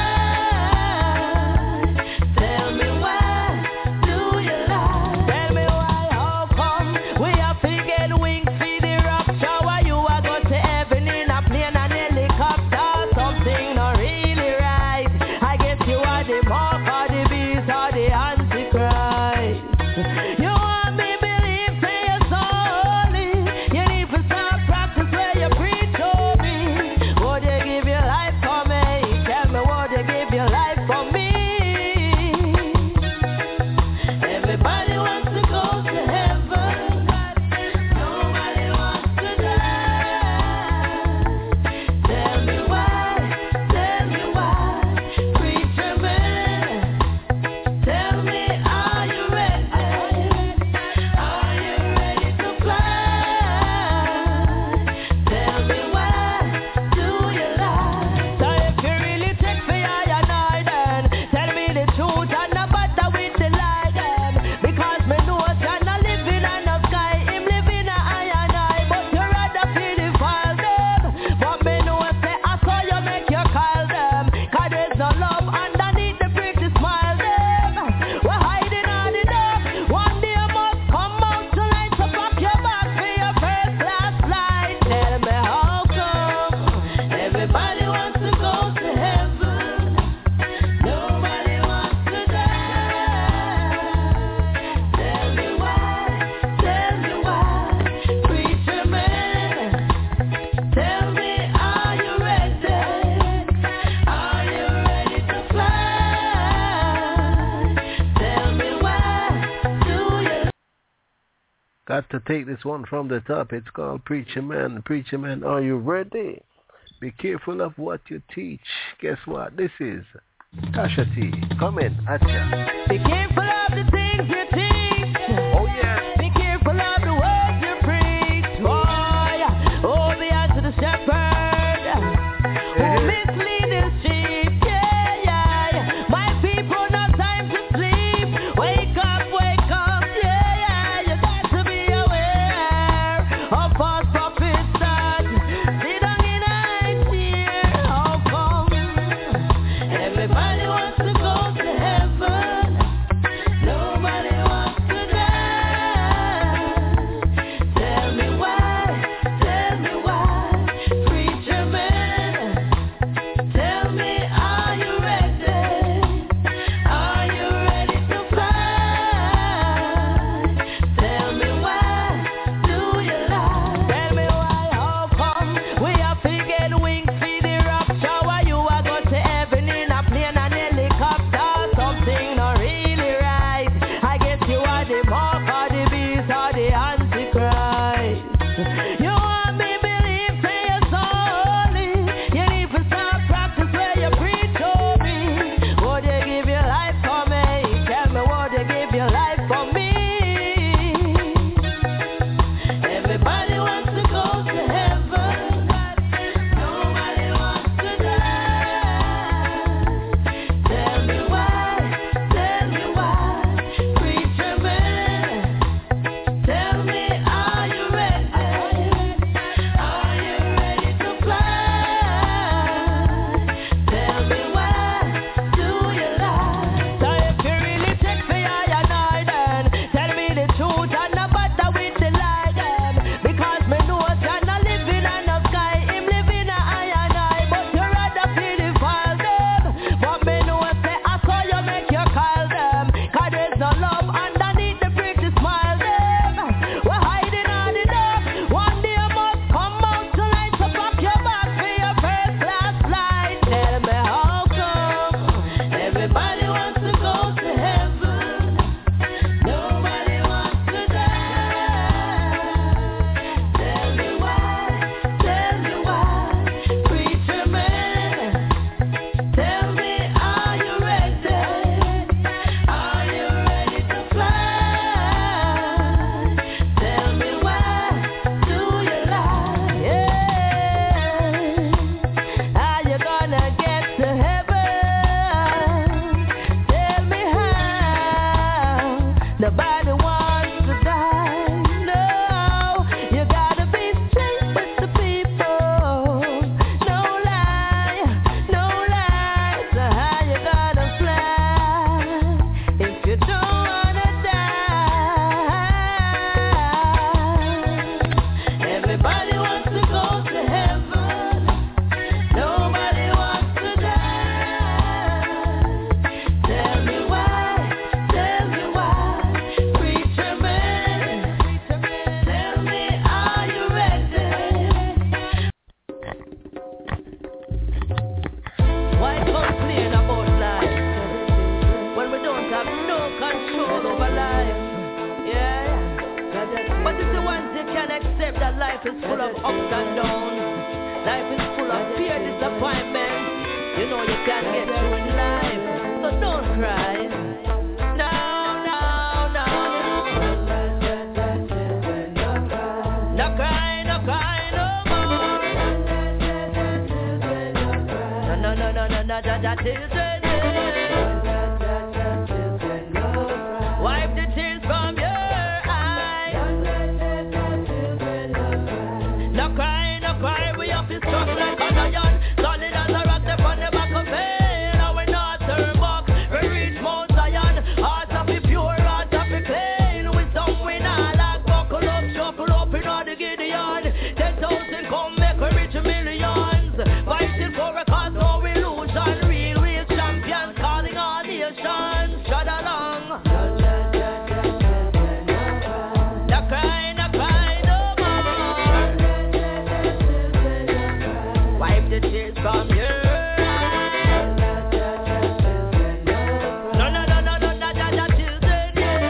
fly? Tell me why do you lie? Tell me why, how come we have to get wings for the rapture? Why you are go to heaven in a plane and helicopter? Something not really right. I guess you are the mark or the beast or the antichrist. You want me believe say you're so holy. You need to start practice where you preach over me. Would you give your life for me? Tell me, would you give your life for me? Everybody wants to go to heaven. Nobody wants to die. Tell me why, tell me why, preacher man. Tell me, are you ready? Are you ready to fly? Tell me why do you lie? So if you really take me I and I then tell me the truth and no matter with the lie then. Because me know you're not living on the sky, him living a I and I. But you rather pedifile them. But me know say I saw you make you call them. Cause there's no love underneath the pretty smile them. We're hiding on the dark. One day you must come out to light to back your back for your first class flight. Tell me how come everybody wants to go to heaven. Nobody wants to die. Tell me why, tell me why, preacher man. Tell me, are you ready? Are you ready to fly? Tell me why do you Got to take this one from the top. It's called Preacher Man. Preacher Man, are you ready? Be careful of what you teach. Guess what? This is Tasha T coming at ya. be careful of the things you teach? Oh yeah. life is full of ups and downs. Life is full of fear, disappointment. You know you can't get through in life, so don't cry. No, no, no. No cry, no cry no more. No, no, no, no, no, no, that is it. Wipe the tears from your eyes. No cry, no cry, we have to strong like a lion. Solid as a rock, step on the back of it. Now we're not turn back, we reach Mount Zion. Heart of it pure, heart of it clean. With some we not like, buckle up, shuffle up in all the Gideon. Ten thousand come, make we reach millions. Fighting for a cause, no illusion. Real, real champions, calling all nations. Shut along. No cry, no cry no more. Wipe the tears from your eyes. No, no, no, no, no, no, no, no, children, yeah.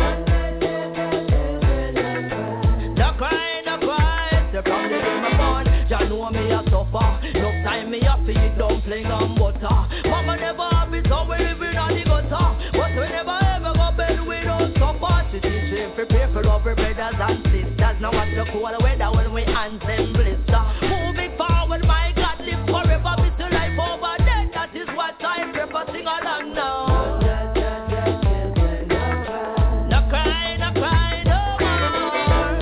No cry, no cry. Say from the day my born, Jah know me a suffer. No time me a feed dumpling and butter. Mama never have it, so we living on the gutter. But we never ever go bed without supper. She teach me prepare for love, we brothers and sisters. Now watch the cold weather when we hands them blister. Moving forward, my God, live forever. Miss the life over death. That is what I prefer. Sing along now. No cry, no cry no more.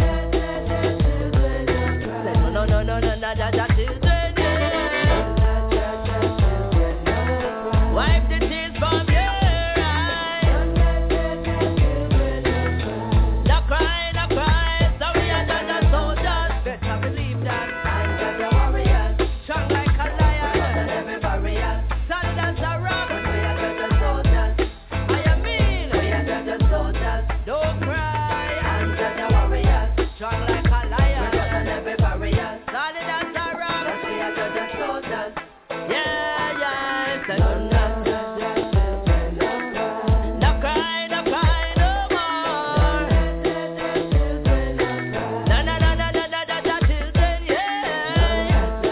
Say no, no, no, no, no, no, that, that is it. Wipe the tears from your eyes. No cry, no cry. So we are the soldiers. Better believe that. I'm the warriors. Strong like a lion. Better every barrier. Solid as a rock. We are the soldiers. I am mean. We are the soldiers. Don't cry. I'm the warriors. Strong like a lion. Better every barrier. Solid as a rock. We are the soldiers. Yeah, yeah. It's a thunder. No cry, no cry no more. No, no, no, no, no, no, no, no, children, yeah.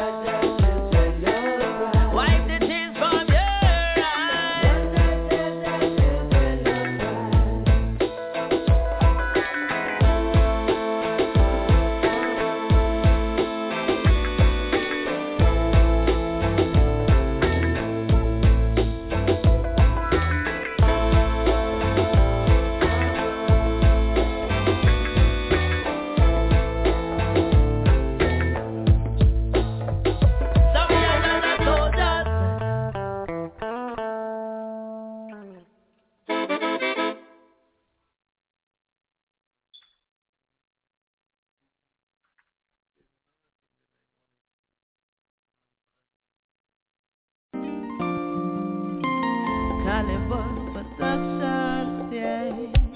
Wipe the tears from your eyes. So we are the soldiers. Caliber Productions, yeah.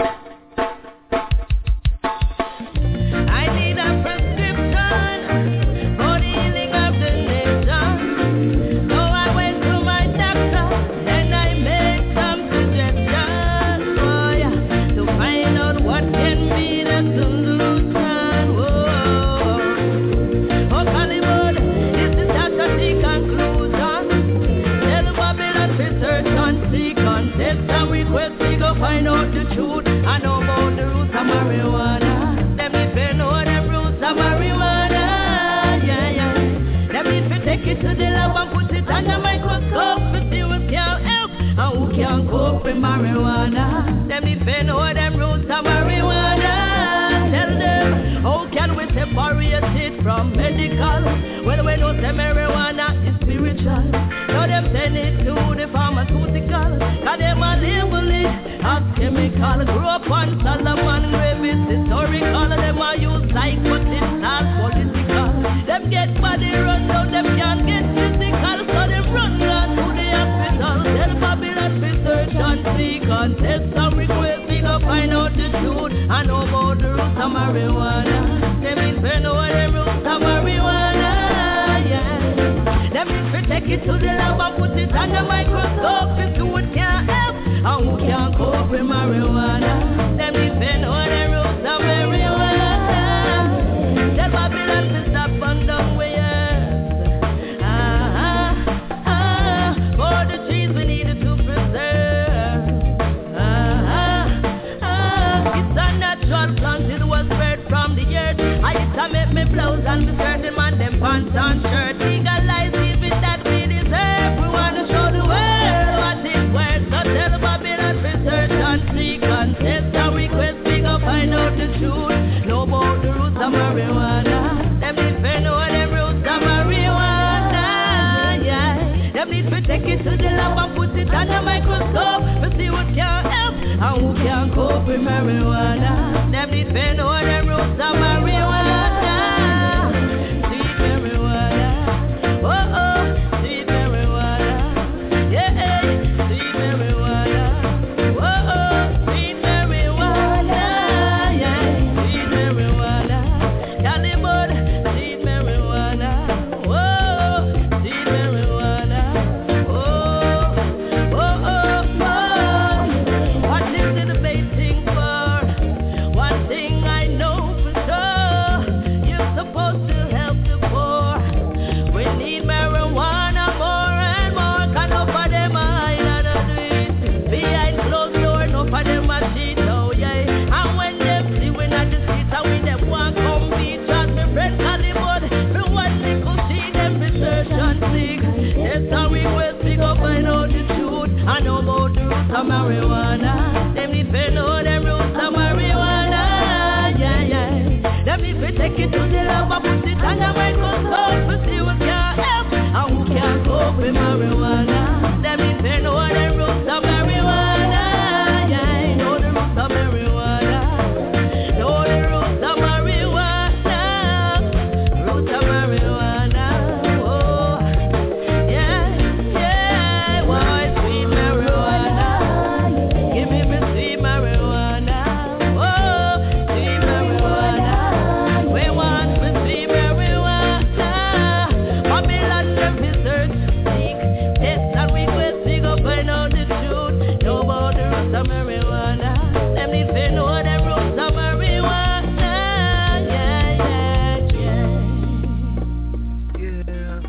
I need a prescription for the healing of the nation. So I went to my doctor and I made some suggestions, oh yeah, to find out what can be the solution. Whoa. Oh, Hollywood, this is just a the conclusion. Tell Babylon to search and seek and test and request we go find out the truth. I know about the roots of marijuana. Them if they know them roots of marijuana. Yeah, yeah. Them if they take it to the lab and put it under microscope to see who can help and who can cope with marijuana. Them if they know them roots of marijuana. Tell them how can we separate it from medical? Well, we know say marijuana is spiritual. Now them send it to the pharmaceutical. Cause them a label it as chemical. Grow up on Solomon grave, it's historical. Them a use like but it's not political. Them get body run down, them can't get physical. So them run down to the hospital. Tell Babylon to search and seek and test and request. We go find out the truth. I know about the roots of marijuana. Them if they know the roots of marijuana. Yeah. Them if they take it to the lab and put it under microscope to see what can help and who can cope with marijuana. Them if they know the roots of marijuana. Tell Babylon pants and shirt. Legalize it with that we deserve. We wanna show the world what is worth. So tell Babylon to search and seek and test and request. We go find out the truth. Know about the roots of marijuana. Them need to know them roots of marijuana. Yeah. Them need to take it to the lab and put it under a microscope to see what can help and who can cope with marijuana. Them need to know them roots of marijuana. Sweet marijuana. Oh oh, sweet marijuana. Yeah, sweet marijuana. Oh oh, sweet marijuana. Yeah, sweet marijuana. Cali bud, sweet marijuana. Oh, sweet marijuana. Oh, oh, oh, oh. What is it debating for? One thing I know for sure, you're supposed to help the poor. We need marijuana more and more. Cause enough of them are hide and do it. Behind closed door, enough of them are cheat, oh yeah. And when them see we not the streets and we them want come beat. Trust me friend, call the bud. Me one little see them research and seek. That's how we will speak up and know the truth. I know about the roots of marijuana. Them need to know them roots of marijuana. Yeah, yeah. Them need to take it to the lab and put it under a microscope to see what can help and who can cope with marijuana. Them need to know them roots of marijuana. Yeah, know the roots of marijuana. Know the roots of marijuana. Roots of marijuana. Oh, yeah, yeah. Why sweet marijuana? Give me me sweet marijuana. Oh, sweet marijuana. We want me sweet marijuana. Babylon them research, seek, test and request. We go find out the truth. Know about the roots of marijuana. Them need to know them roots of marijuana. Yeah, yeah,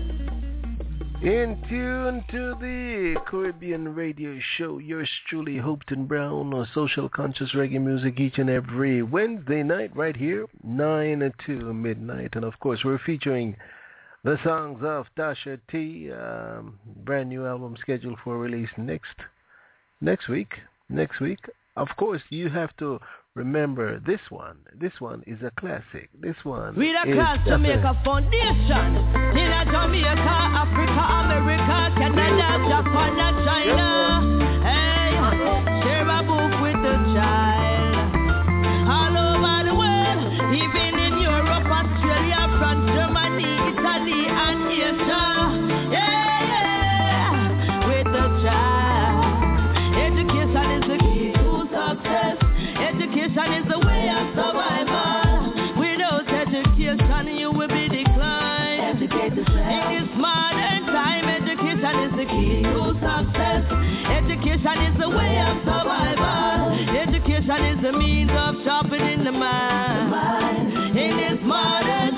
yeah. In tune to the Caribbean radio show, yours truly, Hopeton Brown, or social conscious reggae music each and every Wednesday night right here, nine to midnight. And of course, we're featuring the songs of Tasha T, um, brand new album scheduled for release next next week. Next week. Of course, you have to remember this one. This one is a classic. This one We the is class Jamaica Foundation. In a Jamaica, Africa, America, Canada, Japan, and China. Hey, share a book with the child. All over the world, even in Europe, Australia, France, Germany, Italy, and Asia. Yeah, yeah, with the child. Education is the key to success. Education is the way of survival. Without education, you will be declined. Educate yourself. In this modern time, education is the key to success. Education is the way of survival. Education is the means of sharpening the mind. In this modern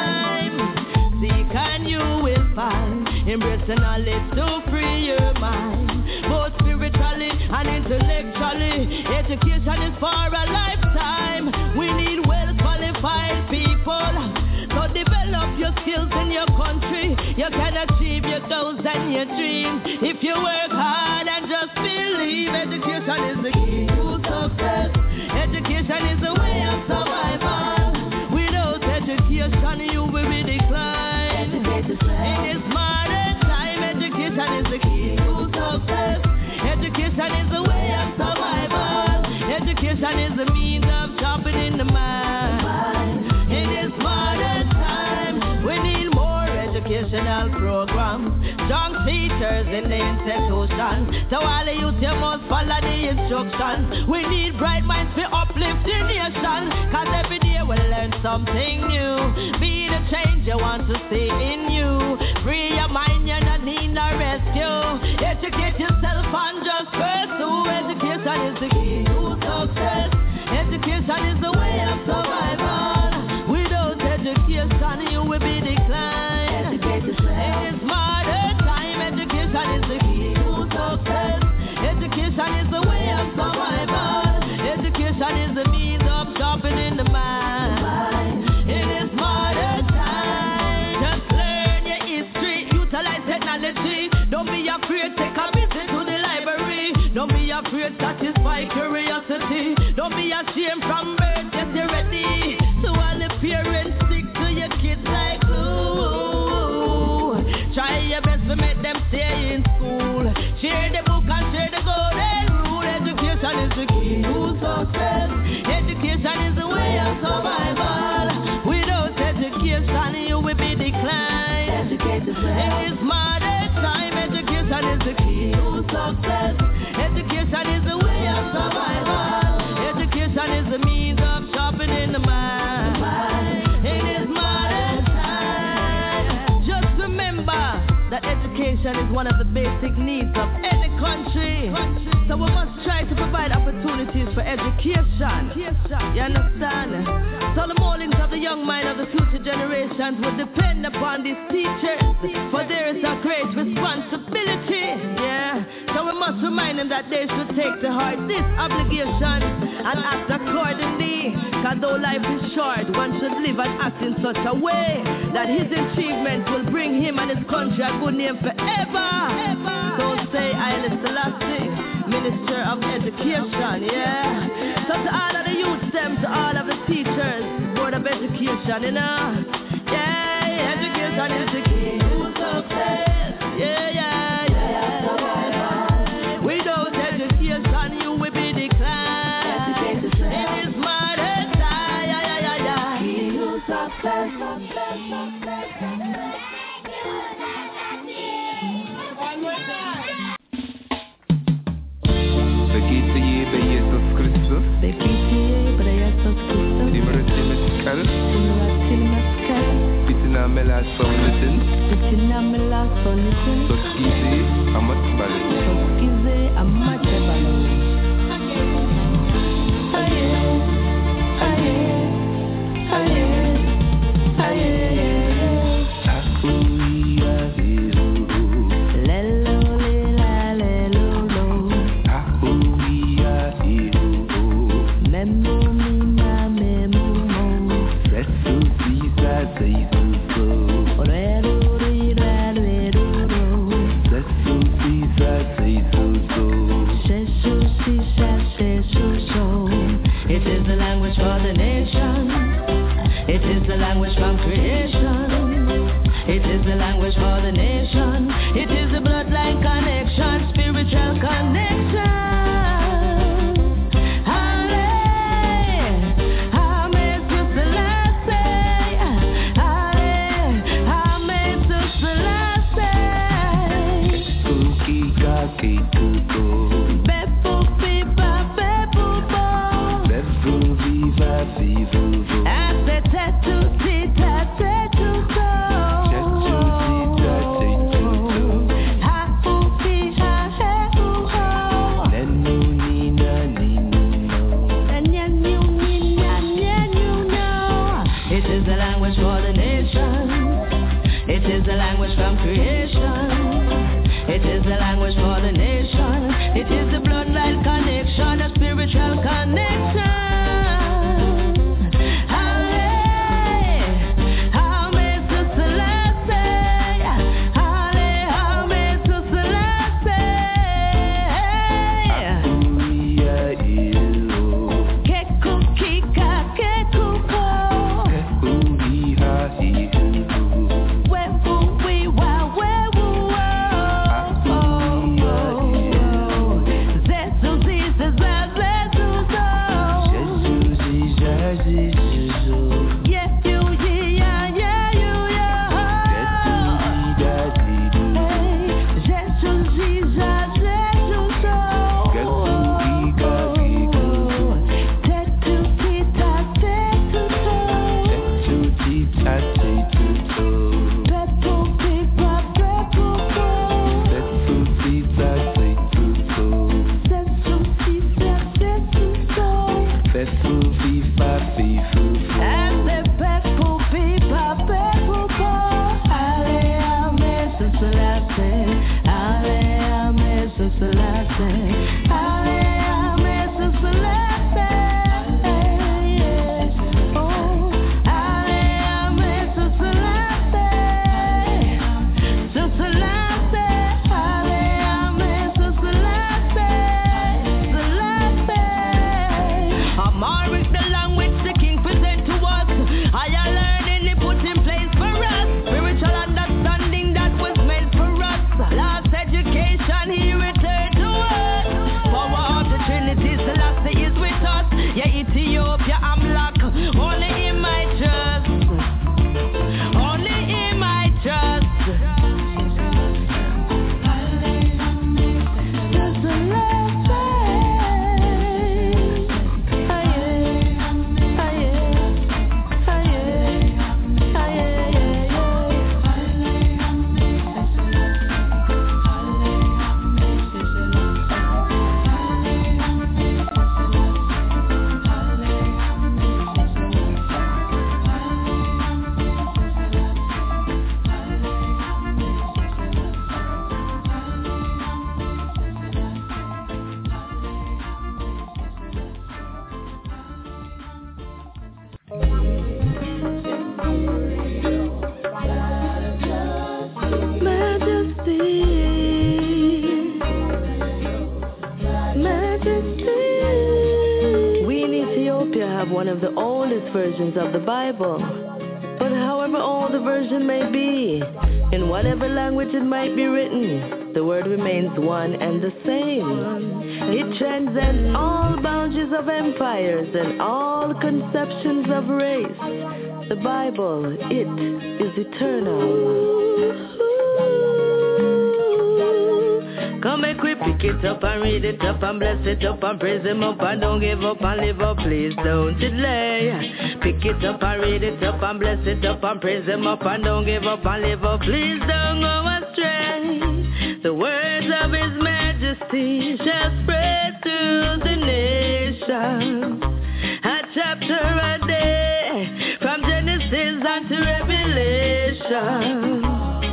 time, seek and you will find. Embrace the knowledge to free your mind, both spiritually and intellectually. Education is for a lifetime. We need well-qualified people. So develop your skills in your country. You can achieve your goals and your dreams if you work hard and just believe. Education is the key to success. Education is the way of survival. Without education, you will be declined. In this modern time, education is the key to success. Education is the way of survival. Education is the means of sharpening the mind. In this modern time, we need more educational programs, strong teachers in the institution. So all the youth, you must follow the instruction. We need bright minds to uplift the nation, cause every day we learn something new. Be the change you want to see in you. Free your mind, you don't need no rescue. Educate yourself and just pursue. Education is the key to success. Education is the way of survival. Without education, you will be declined. Educate yourself. In this modern time, education is the key to success. Education is the way of survival. Education is the means of sharpening the mind. In this modern time, afraid, satisfy curiosity. Don't be ashamed from birth, get you ready. So all the parents stick to your kids like glue. Try your best to make them stay in school. Share the book and share the golden rule. Education is the key to success. Education is the way of survival. Without education, you will be declined. Educate yourself. In this modern time, education is the key to success. Education is the way of survival. Education is the means of sharpening the mind. In this modern time, just remember that education is one of the basic needs of any country. So we must try to provide opportunities for education. You understand? So the moldings of the young mind of the future generations will depend upon these teachers, for there is a great responsibility. Yeah. So we must remind them that they should take to heart this obligation and act accordingly. Cause though life is short, one should live and act in such a way that his achievements will bring him and his country a good name forever. So say Haile Selassie, Minister of Education, yeah. So to all of the youth them, to all of the teachers, Board of Education, you know. Yeah, education is the key to success. Yeah, yeah, yeah. Without education, you will be declined. In this modern time, yeah, yeah, yeah, yeah. Key to success, success, success. Bekite je bij Jezus Christus. Bekite je bij Jezus Christus. Dimmerati mescal. Dimmerati mescal. Bitina mela sonlitin. Bitina mela sonlitin. Soskize amat balu. Soskize amat balu. Aye, aye, aye, aye. It is the language for the nation. It is the language from creation. It is the language for the nation. It is the bloodline connection, spiritual connection. It is the language for the nation. It is the bloodline connection, a spiritual connection. Well, versions of the Bible. But however old the version may be, in whatever language it might be written, the word remains one and the same. It transcends all boundaries of empires and all conceptions of race. The Bible, it is eternal. Come and quick, pick it up and read it up and bless it up and praise him up and don't give up and live up, please don't delay. Pick it up and read it up and bless it up and praise him up and don't give up and live up, please don't go astray. The words of his majesty shall spread through the nations. A chapter a day from Genesis unto Revelation.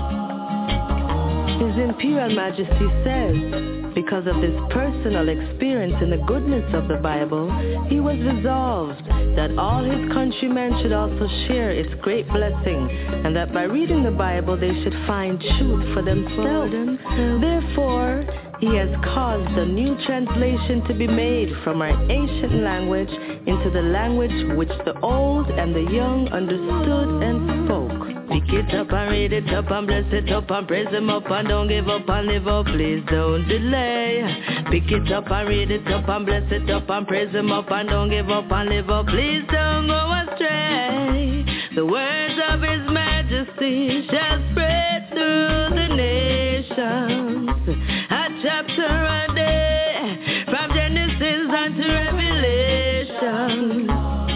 His Imperial Majesty says, because of his personal experience in the goodness of the Bible, he was resolved that all his countrymen should also share its great blessing, and that by reading the Bible they should find truth for themselves. Therefore, he has caused a new translation to be made from our ancient language into the language which the old and the young understood and spoke. Pick it up and read it up and bless it up and praise him up and don't give up and live up, please don't delay. Pick it up and read it up and bless it up and praise him up and don't give up and live up, please don't go astray. The words of his majesty shall spread through the nations. A chapter a day from Genesis unto Revelation.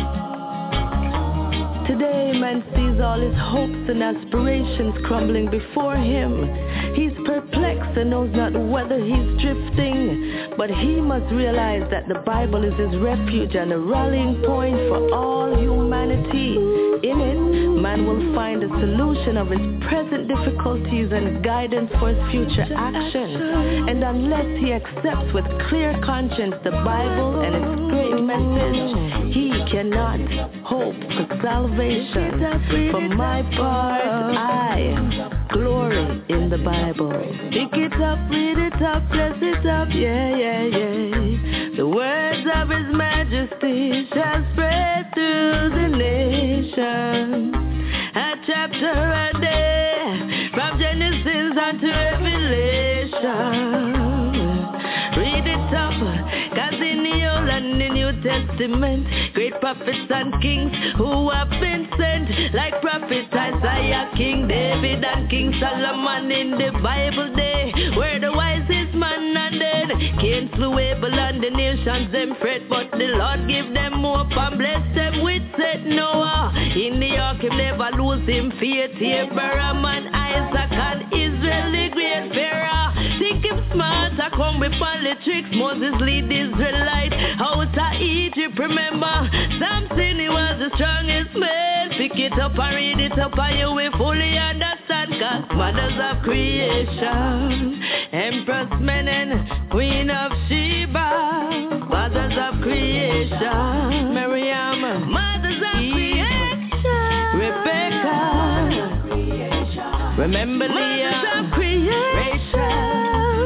Today man sees all his hopes and aspirations crumbling before him. He's perplexed and knows not whether he's drifting, but he must realize that the Bible is his refuge and a rallying point for all humanity. In it, man will find a solution of his present difficulties and guidance for his future action. And unless he accepts with clear conscience the Bible and its great message, he cannot hope for salvation. For my part, I glory in the Bible. Pick it up, read it up, bless it up, yeah, yeah, yeah. The words of his majesty shall spread through the nation. A chapter a day from Genesis unto Revelation. Read it up, cause in the Old and the New Testament, great prophets and kings who have been sent, like prophet Isaiah, King David and King Solomon in the Bible day, where the wisest man and dead, Cain slew Abel and the nations them fret, but the Lord give them hope and bless them with said Noah. In the ark him never lose him faith, Abraham and Isaac and Israel the great Pharaoh. Think him smart, I come with politics. Moses lead Israelite out of Egypt. Remember, Samson, he was the strongest man. Pick it up and read it up and you will fully understand. Cause mothers of creation, Empress Menen, Queen of Sheba, mothers of creation, Miriam, mothers of creation, Rebecca, remember Leah, mothers of creation.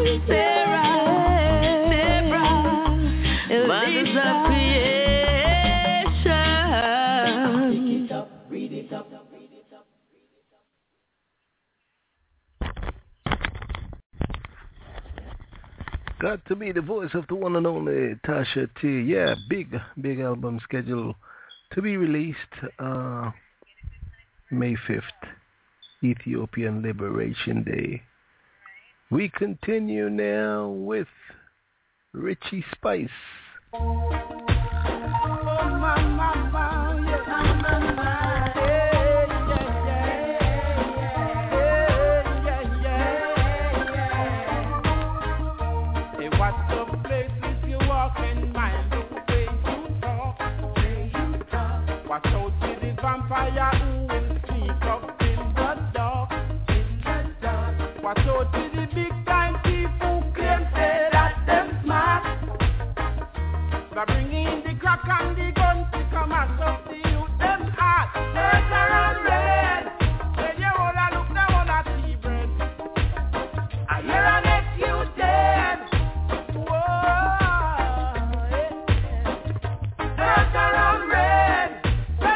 Sarah, Sarah, mothers of creation. Read it up, read it up, read it up. Got to be the voice of the one and only Tasha T. Yeah, big, big album scheduled to be released uh, May fifth, Ethiopian Liberation Day. We continue now with Richie Spice. Oh, my, my, my, yeah, my, my, my, yeah, yeah, yeah, yeah, yeah, yeah. Hey, what's the places you walk in, mind the way you talk, way you talk. Watch out to the vampire who will sneak up in the dark, in the dark. Watch out to the big time people who claim say that them smart. They're bringing the crack and the gun to come and stop the youth them heart. Red and red. When you hold a look, they hold a tea bread. I hear a next you dead. Whoa, yeah. Red and red.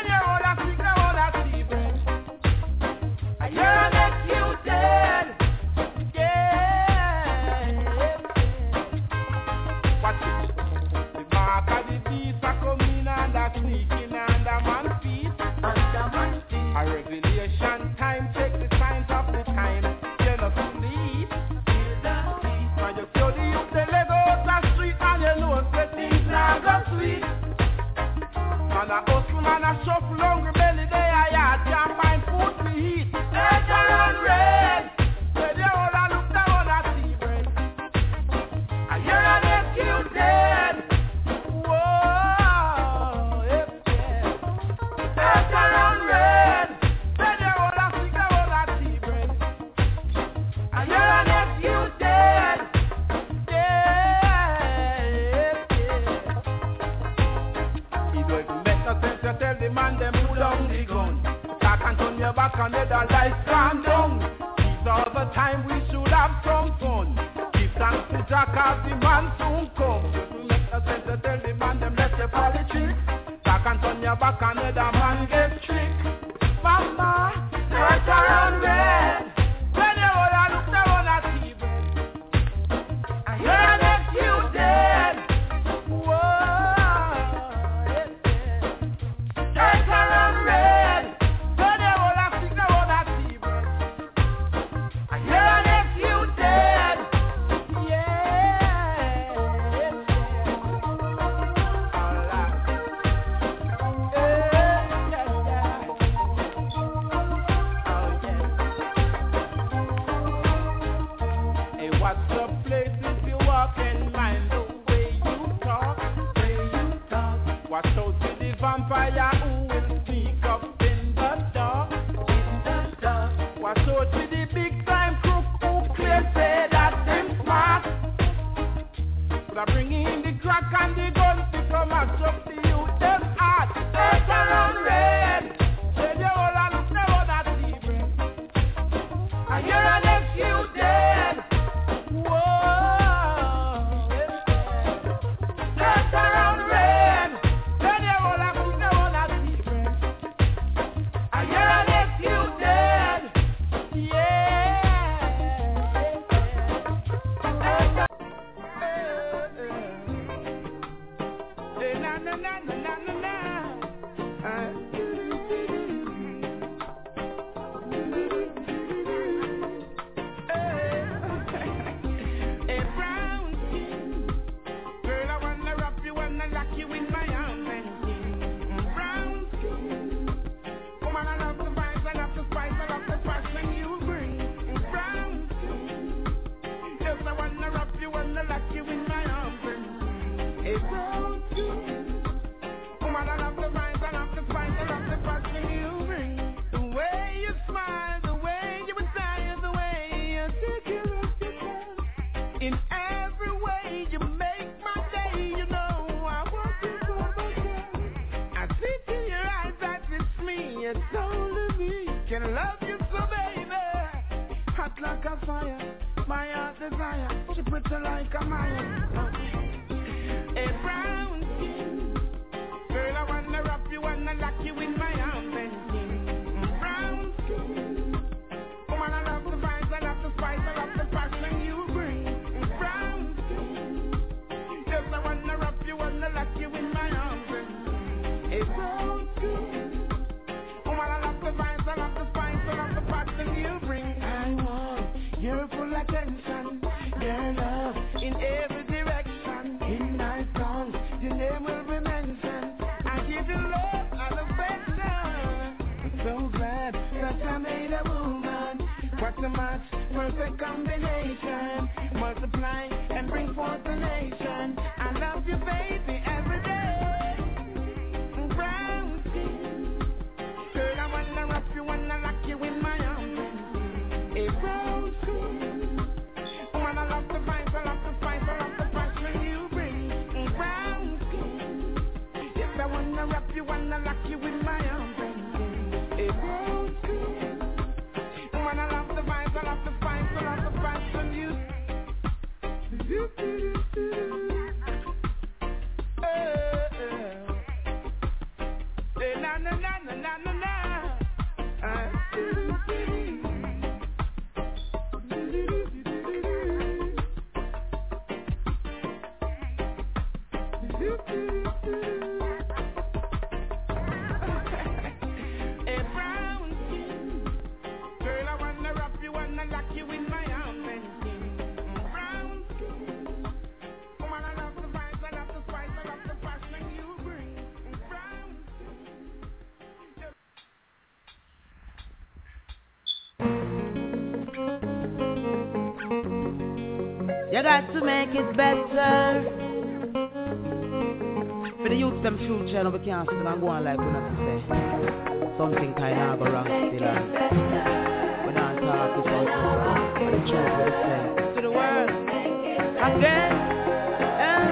shuffle hungry belly, they are yard, can't find food to eat. Nature and rain, where they all a look down at the bread. And you're an executed. Whoa, yeah, yeah. Nature and rain, where they all a stick down at the bread. And you're an executed. You tell the man them put down the gun. Talk and turn your back and let the lights calm down. These are the time we should have some fun. Give thanks to Jack as the man soon come. You make a sense to tell the man them let the politics. Talk and turn your back and let the man get tricked. Mama, search around red. When you all are look down at T V. And you're next you dead. Vampire who will sneak up in the dark, in the dark. Watch out with the big time crook who claim say that them smart. But I bring in the crack and the guns to come match up the youth them hard. Take around red, say the whole and look never that evil. And you're an executed. Whoa, take around red. You got to make it better. For the youth them future, no, we can't sit and go on like we not to say. Something kind of go wrong still on. We don't talk without us. But the truth we say. To the world. Again. Yeah.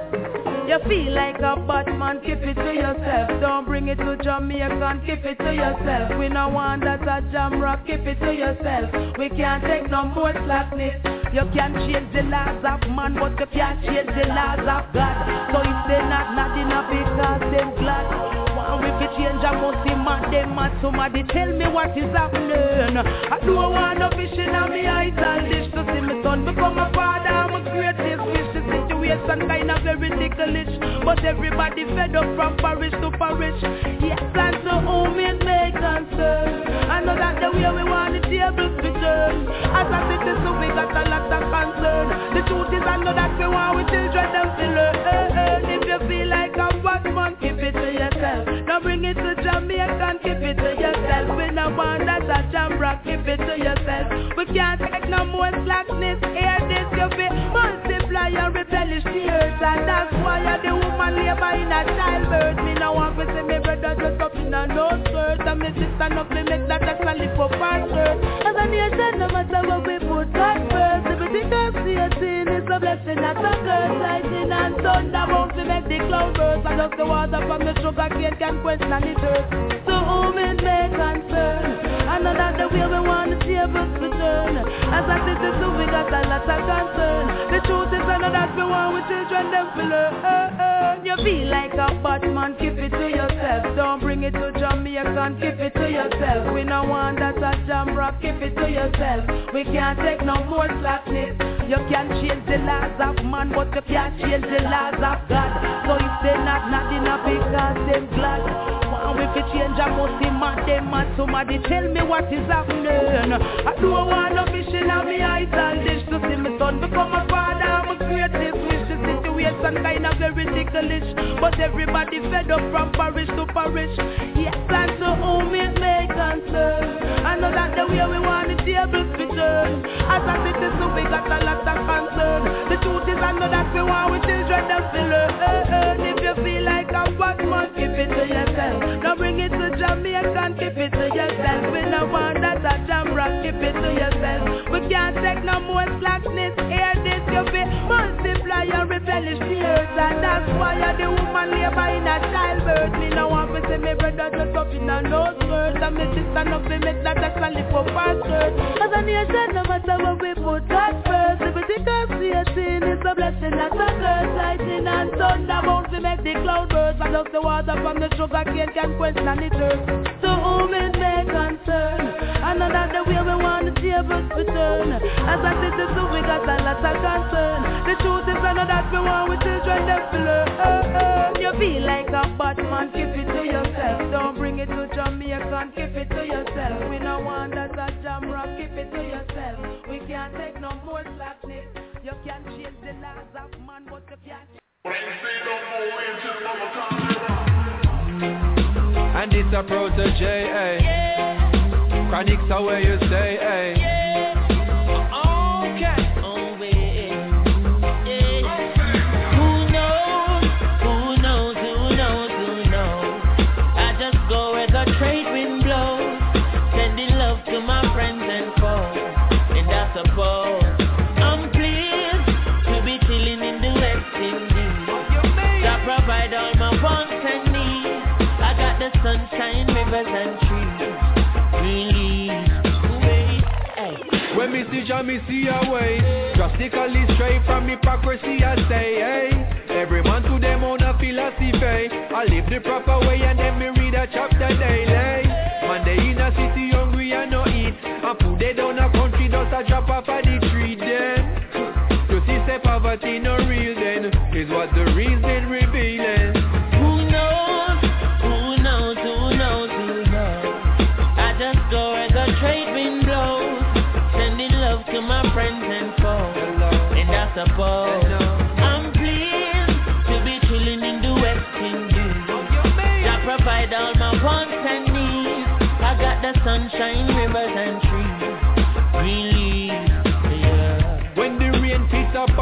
You feel like a Batman, keep it to yourself. Don't bring it to Jamaican, keep it to yourself. We no want that a jam rock, keep it to yourself. We can't take no more slackness. You can change the laws of man, but you can't change the laws of God. So if they not not enough because them glad. One we can change a must be mad, them mad. Somebody tell me what is happening. I don't want no fishing on me eyes and dish to see my son become a father. I'm a greatest wish. The situation kind of very ridiculous, but everybody fed up from parish to parish. Yes, and so whom it may concern. I know that the way we want the tables to turn. As a citizen we got a lot of concern. The truth is I know that we want we children them to learn. If you feel like a Batman, keep it to yourself. Don't bring it to Jamaican, keep it to yourself. We no want that a jam rock, keep it to yourself. We can't take no more slackness. Hear this, you be multiply and replenish the earth. And that's why I the woman labor in a childbirth. Me no want to see me brother dress up in a no skirt. And me sister no play make that extra lip up our skirt. As a nation, no matter what we put God first. If we think of creating, it's a blessing, not a curse. Lightning and thunder won't to make the cloud burst. And just the water from the sugar cane can question the dirt. So whom it may concern. I know that the way we want the tables to turn. As a citizen, we got a lot of concern. The truth is I know that we want with children them to learn. You feel like a Batman, keep it to yourself. Don't bring it to Jamaican, keep it to yourself. We no want that a jam rock, keep it to yourself. We can't take no more slackness. You can change the laws of man, but you can't change the laws of God. So if they not not enough because them glad. And if you change I must be mad, them mad. Somebody tell me what is happening. I don't want no fishing on me eyes and dish to see my son become a father. I'm a greatest wish. The situation kind of very ridiculous, but everybody fed up from parish to parish. Yes, and to whom it may concern. I know that the way we want the tables to turn. As a citizen we got a lot of concern. The truth is I know that we want with children them to learn. If you feel like a Batman, keep it to yourself. Don't bring it to Jamaican, keep it to yourself. We no want that a jam rock, keep it to yourself. We can't take no more slackness. Hear this, you be multiply and replenish the earth. And that's why I the woman labor in a childbirth. Me no want to see me brother dress up in a no skirt. And me sister no fi make that extra lip up our skirt. As a nation, no matter what we put God first. If we think of creating, it's a blessing, not a curse. Lightning and thunder bound to make the cloud burst. And just the water from the sugar cane can quench the thirst. To whom it may concern. I know that the way we want the tables to turn. As a citizen, we got a lot of concern. The truth is I know that we want with children them to learn. You feel like a Batman, keep it to yourself. Don't bring it to Jamaican, keep it to yourself. We no want that a jam rock, keep it to yourself. We can't take no more slackness. You can't change the laws of man, but you can't. And it's a protege, eh? Yeah. Chronics are where you stay, eh? Yeah. Okay. Oh, yeah. Yeah. Who knows? Who knows? Who knows? Who knows? I just go where the trade wind blows, sending love to my friends and foes. And I suppose I'm pleased to be chilling in the West Indies. I provide all my wants and needs. I got the sunshine, rivers and trees. Release, wait, hey. When me see Jah, me see a way. Drastically straight from hypocrisy I say, hey. Every man to them own a philosophy. I live the proper way and then me read a chapter daily. Man they in a city hungry and no eat. And food they down a country just a drop off of the tree then. You see say poverty no real then, is what the reason revealing. Who knows? Who knows? Who knows? Who knows? I just go where the trade wind blows, sending love to my friends and foes. And I suppose I'm pleased to be chilling in the West Indies. I provide all my wants and needs. I got the sunshine, rivers and trees. Release, yeah. When the rain hits up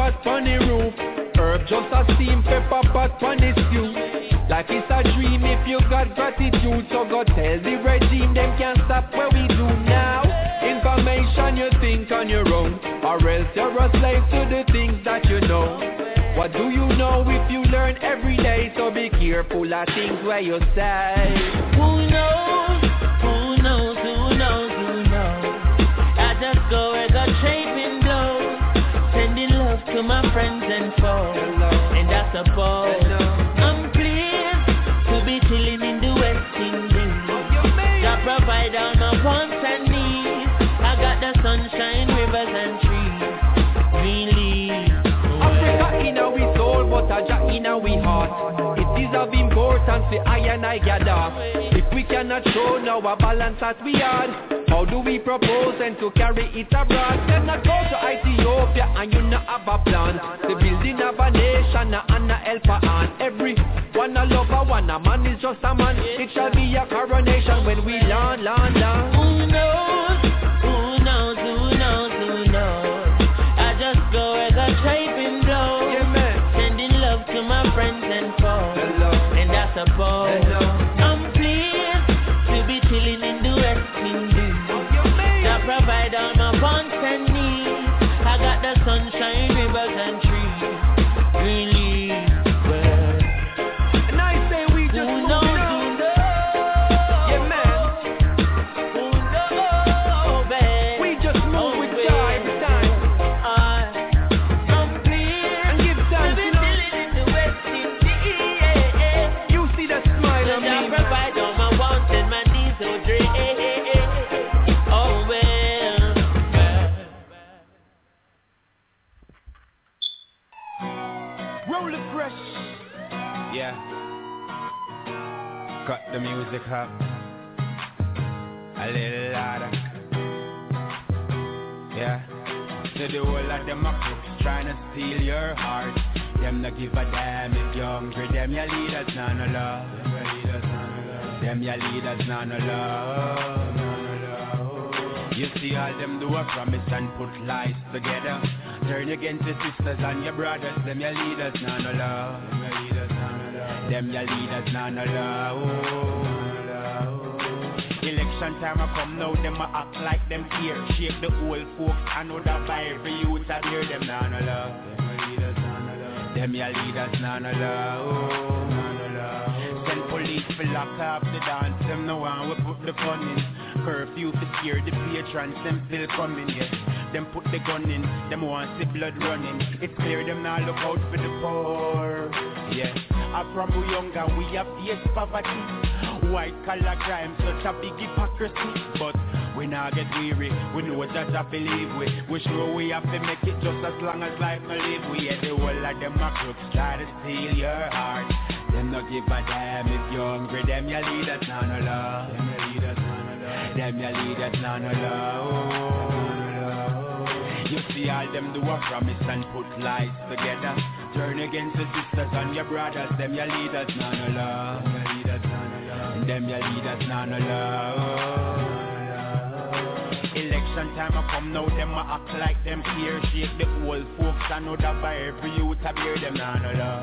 pot on the roof. Herb just a steam pepper pot on the stew. Like it's a dream if you got gratitude. So go tell the regime them can't stop what we do now. Information you think on your own, or else you're a slave to the things that you know. What do you know if you learn every day? So be careful of things where you say. Who knows, who knows, who knows, who knows. I just go where God shaping blows, sending love to my friends and foes. And I suppose I'm pleased to be chilling in the West Indies. God provide all my wants and needs. I got the sunshine, rivers and trees. Green leaves. Africa in our soul, but a Jah in our heart. It is of importance for I and I gather. If we cannot show now a balance that we had, how do we propose and to carry it abroad? Let's not go to Ethiopia and you not have a plan. The building of a nation and a helper on. Every one a lover, one a man is just a man. It shall be a coronation when we land, land, land. Who knows, who knows, who knows, who knows. I just go where the shaping blows, yeah, sending love to my friends and foes. Hello. And I suppose Hello. I'm pleased to be chilling in the West Indies. I provide all my wants and needs. I got the sunshine, rivers and trees. Green leaves, well. And I say we just who move knows, it who on. knows, Yeah, man. who knows, babe. We just move Oh, with babe. joy every time. I- I'm pleased And give to thanks, be you know. chilling in the West Indies. You see that smile on I me, man. provide all my wants and my needs, so dream. Oh, well. Roll the fresh. Yeah. Cut the music up a little louder. Yeah. To the whole of them a crooks trying to steal your heart. Them not give a damn if you're hungry. Them your leaders, none no love. Them your leaders, none no love. You see all them do a promise and put lies together. Turn against your sisters and your brothers. Them your leaders, none no love. Them your leaders, none no love. Election time I come now, them a act like them here. Shake the old folks, I know that by every youth I hear them, none no love. Them your leaders, none no love. Send police for lock up the dance, them no one will put the fun in. Curfew to scare the patrons, them still coming, yeah. Them put the gun in, them want see blood running. It's clear them now look out for the poor, yeah. I'm from we younger, we have faced poverty. White collar crime, such a big hypocrisy. But we now get weary, we know that I believe we. We sure we have to make it just as long as life no live. We had the whole of them a crooks try to steal your heart. Them not give a damn if you're hungry, them your leaders, none no love. Them your leaders, none no love. Them your leaders, none no love. You see all them do a promise and put lies together. Turn against the sisters and your brothers. Them your leaders, none no love. Them your leaders, none no love. Election time I come now, them a act like them care. Shake the old folks, I know that by every youth I bear them, none no love.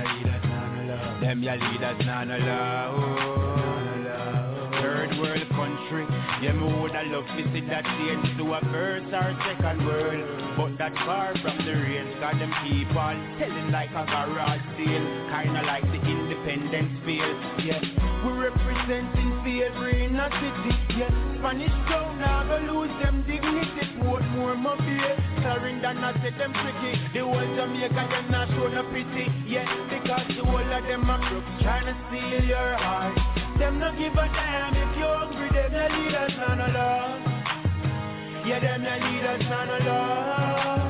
Them your leaders, none no love. Third world country, yeah, me woulda love to see that change to a first or second world. But that far from the range, got them people telling like a garage sale, kinda like the independence feel. Yeah, we representing slavery in a city. Yeah, Spanish town now go lose them dignity. Portmore mafia, surrender not set them tricky. The whole Jamaica them not show no pity. Yeah, because the whole of them are crooks trying to steal your heart. Them no give a damn if you're hungry, them no leaders, none no love. Yeah, them no leaders, none no love.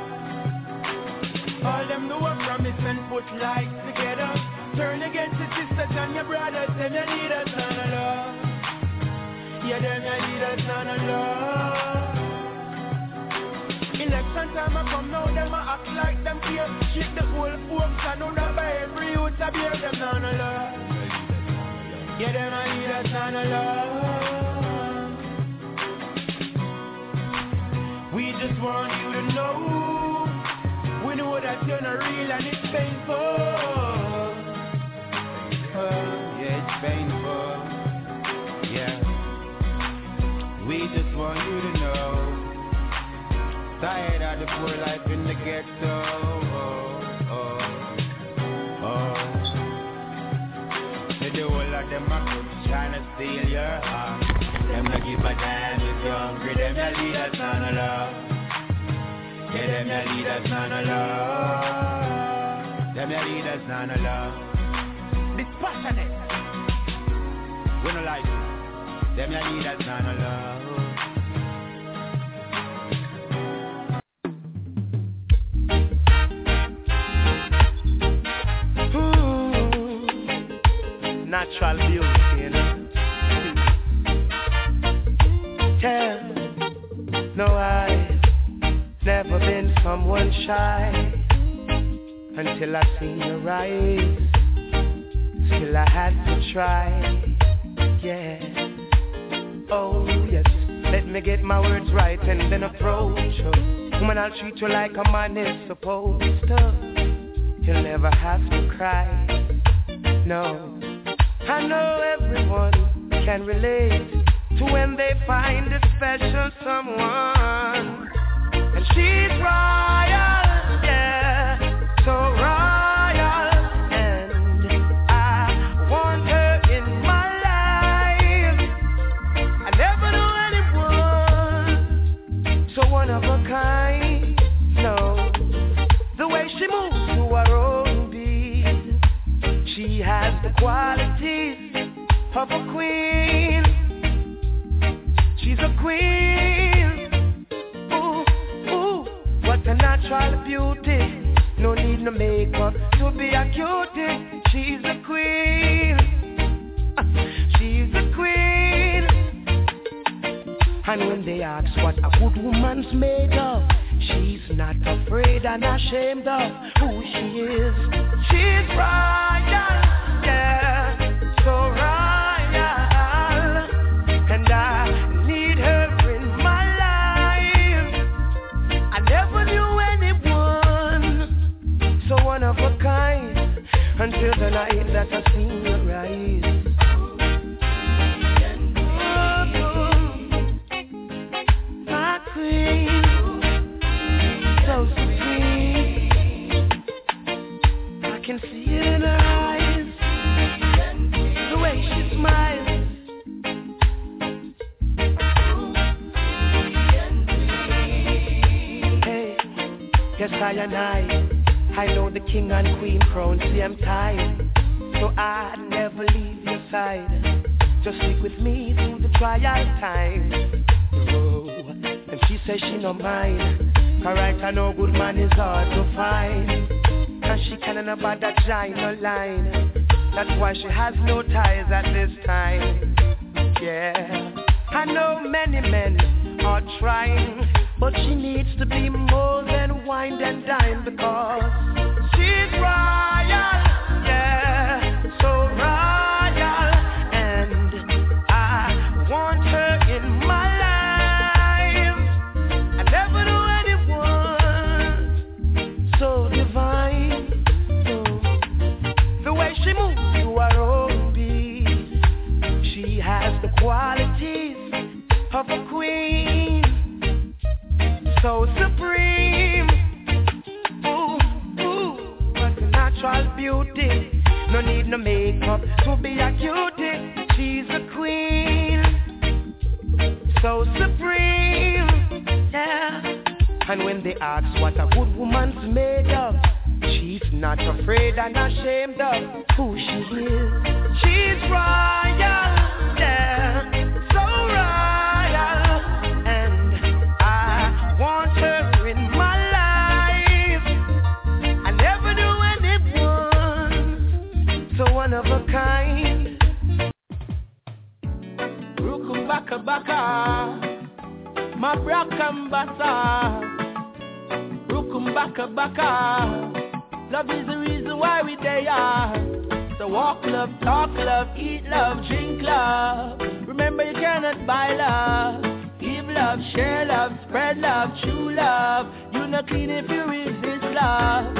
All them do a promise and put lies together. Turn against the sisters and your brothers, them no leaders, none no love. Yeah, them no leaders, none no love. Election time I come now, them a act like them here. Shake the whole folks, I know that by every youth I bear them, none no love. Yeah, them a leaders, none no love. We just want you to know, we know you're not real and it's painful. Oh, yeah, it's painful. Yeah. We just want you to know. Tired of the poor life in the ghetto. Oh, oh, oh. The whole of them are trying to steal your heart. Them not give a damn if you're hungry. Them your leaders, none of love. Yeah, them your leaders, none of love. Them your leaders, none of love. Dispassionate. We no like it. Them your leaders, none of love. Natural beauty, you know. Tell, no, I've never been someone shy until I seen your eyes. Still I had to try, yeah. Oh yes, let me get my words right and then approach you. Woman, I'll treat you like a man is supposed to. You'll never have to cry, no. I know everyone can relate to when they find a special someone. And she's royal, yeah, so royal. And I want her in my life. I never knew anyone so one of a kind, no. The way she moves to her own beat, she has the qualities of a queen. She's a queen. Ooh, ooh, what a natural beauty. No need no makeup to be a cutie. She's a queen. She's a queen. And when they ask what a good woman's made of, she's not afraid and ashamed of who she is. She's royal, yeah, so royal. And I need her in my life. I never knew anyone so one of a kind until the night that I seen your eyes. My queen, so sweet. I can see it in her eyes, the way she smiles. Hey, yes I and I, I know the king and queen crown, see I'm tied, so I'd never leave your side. Just stick with me through the trial time. Oh, and she says she no mind. Alright, I know good man is hard to find. And she can't about that giant line. That's why she has no ties at this time. Yeah, I know many men are trying, but she needs to be more than wine and dine, because she's royal, yeah, so royal. And I want her in my life. I never knew anyone so divine. So, the way she moves to her own beat, she has the qualities of a queen, so supreme. Ooh, ooh, what a natural beauty. No need no makeup to be a cutie. She's a queen, so supreme, yeah. And when they ask what a good woman's made of, she's not afraid and ashamed of who she is. She's royal, yeah, so royal. And I want her in my life. I never knew anyone so one of a kind. Rukum baka baka, my brakam basa. Rukum baka baka, love is the reason why we there. So walk love, talk love, eat love, drink love. Remember you cannot buy love. Give love, share love, spread love, true love. You not clean if you resist love.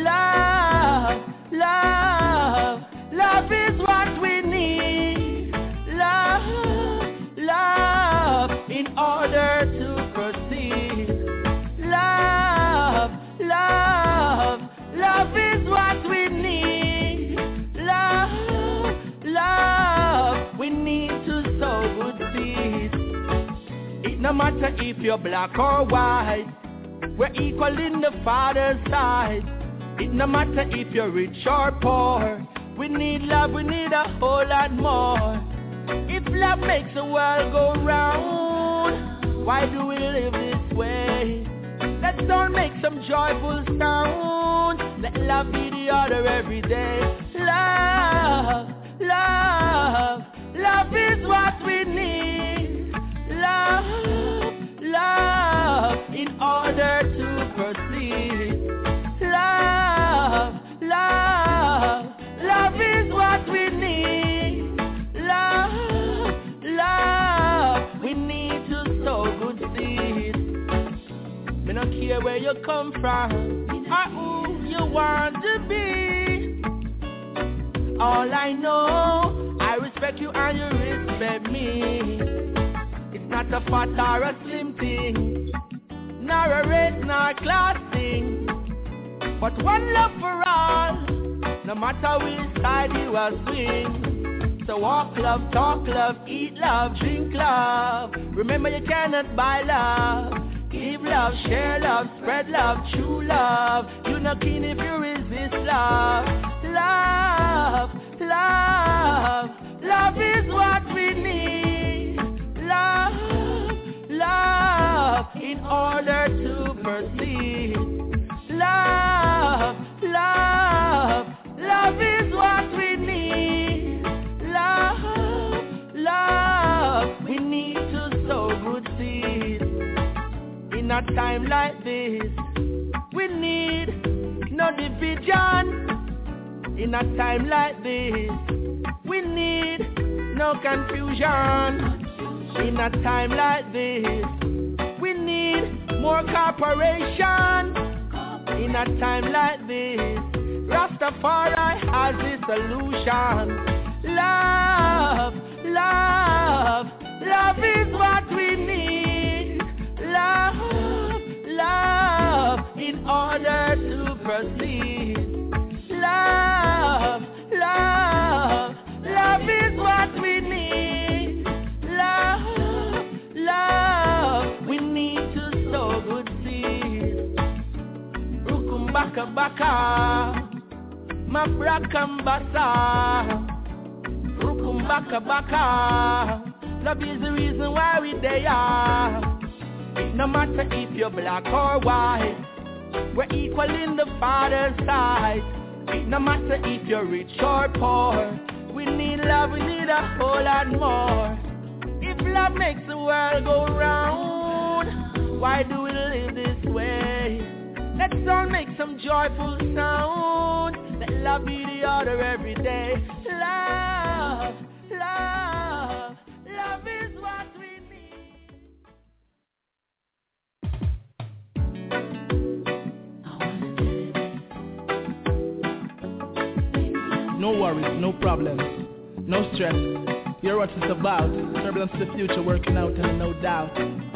love, love, love is what we need. Love, love, in order to proceed. Love, love, love is what we need. Love, love, we need to sow good seeds. It no matter if you're black or white, we're equal in the Father's sight. It no matter if you're rich or poor, we need love, we need a whole lot more. If love makes the world go round, why do we live this way? Let's don't make some joyful sound. Let love be the order every day. Love, love, love is what we need. Love, love, in order to proceed. Love, love, love is what we need. Love, love, we need to sow good seeds. Me no care where you come from or who you want to be. All I know, I respect you and you respect me. It's not a fat or a slim thing, nor a race nor a class thing, but one love for all, no matter which side you are swing. So walk love, talk love, eat love, drink love. Remember you cannot buy love. Give love, share love, spread love, true love. You not keen if you resist love. Love, love, love is what we need. Love, love, in order to proceed. Love, love, love is what we need. Love, love, we need to sow good seeds. In a time like this, we need no division. In a time like this, we need no confusion. In a time like this, we need more cooperation. In a time like this, Rastafari has the solution. Love, love, love is what we need. Love, love, in order to proceed. Love, love, love is what we need. Love, love, we need to sow good seeds. Rukum baka baka, mabrakam basa. Rukum baka baka, love is the reason why we there. No matter if you're black or white, we're equal in the Father's sight. No matter if you're rich or poor, we need love, we need a whole lot more. If love makes the world go round, why do we live this way? Let's all make some joyful sound. Let love be the order every day. Love, love, love is what we No worries, no problems, no stress. You're what it's about. Turbulence to the future, working out and no doubt.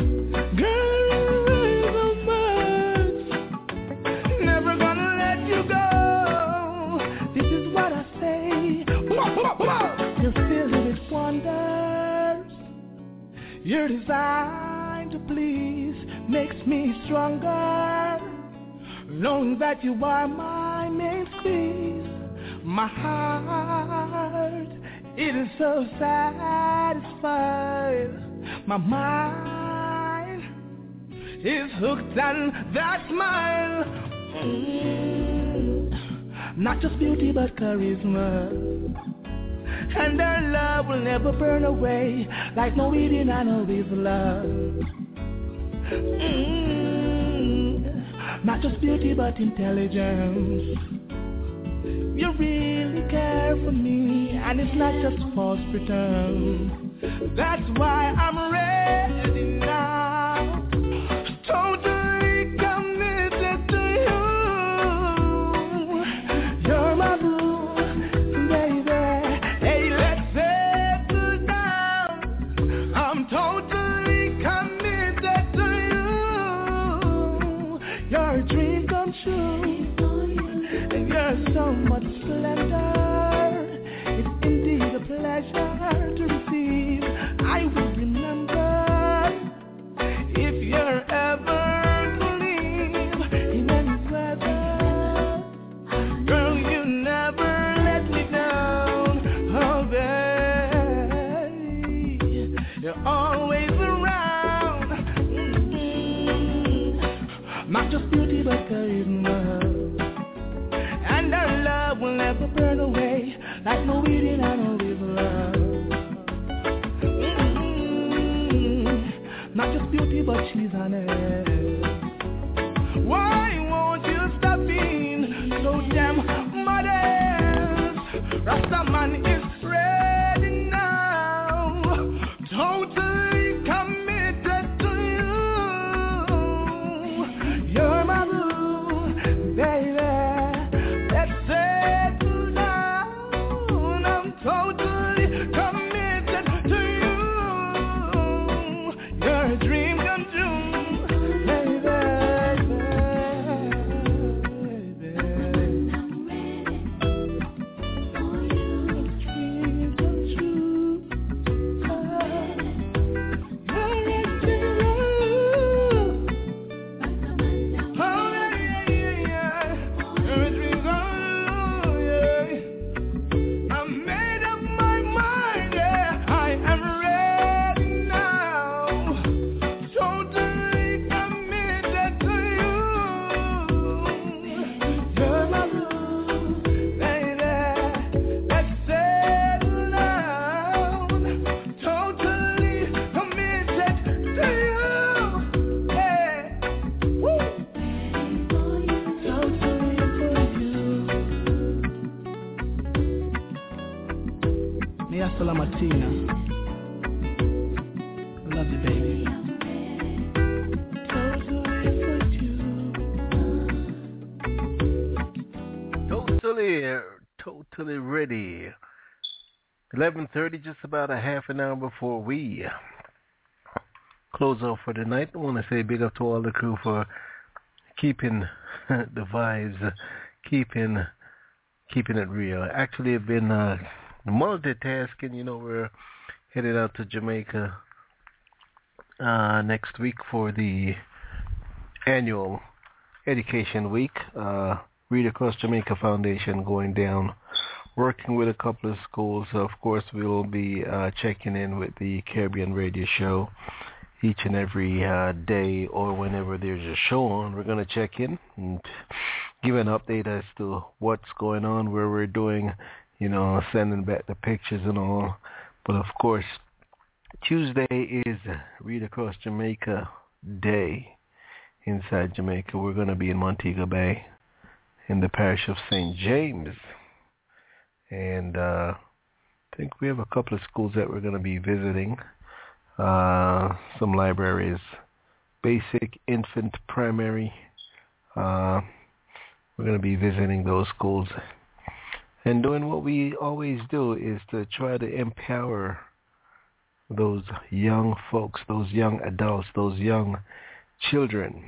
Girl, no birds, never gonna let you go. This is what I say. You're filled with wonders. Your design to please makes me stronger. Knowing that you are my main squeeze. My heart, it is so satisfied. My mind is hooked on that smile. Mm. Not just beauty but charisma. And our love will never burn away like no eating and always love. Mm. Not just beauty but intelligence. You really care for me, and it's not just false pretend. That's why I'm ready now, totally committed to you. true, and you're so much splendor. It's indeed a pleasure to receive. I will remember if you're ever to leave in any weather. Girl, you never let me down. Oh, babe, you're always around. Mm-hmm. Not just beauty, but charisma. And our love will never burn away like no weeding on a river. Mm-hmm. Not just beauty, but she's honest. Why won't you stop being so damn modest? Rastaman is ready now, totally committed to you. You're my boo, baby. Let's settle down. I'm totally committed to you. You're a dream come true, baby. Martina, I love you, baby. Totally, totally ready. eleven thirty, just about a half an hour before we close off for the night. I want to say big up to all the crew for keeping the vibes, keeping keeping it real. Actually, I've been uh, multitasking. You know, we're headed out to Jamaica uh, next week for the annual Education Week. Uh, Read Across Jamaica Foundation going down, working with a couple of schools. Of course, we'll be uh, checking in with the Caribbean Radio Show each and every uh, day, or whenever there's a show on. We're going to check in and give an update as to what's going on, where we're doing, you know, sending back the pictures and all. But of course, Tuesday is Read Across Jamaica Day inside Jamaica. We're going to be in Montego Bay in the parish of Saint James. And uh, I think we have a couple of schools that we're going to be visiting. Uh, some libraries, basic, infant, primary. Uh, we're going to be visiting those schools and doing what we always do, is to try to empower those young folks, those young adults, those young children,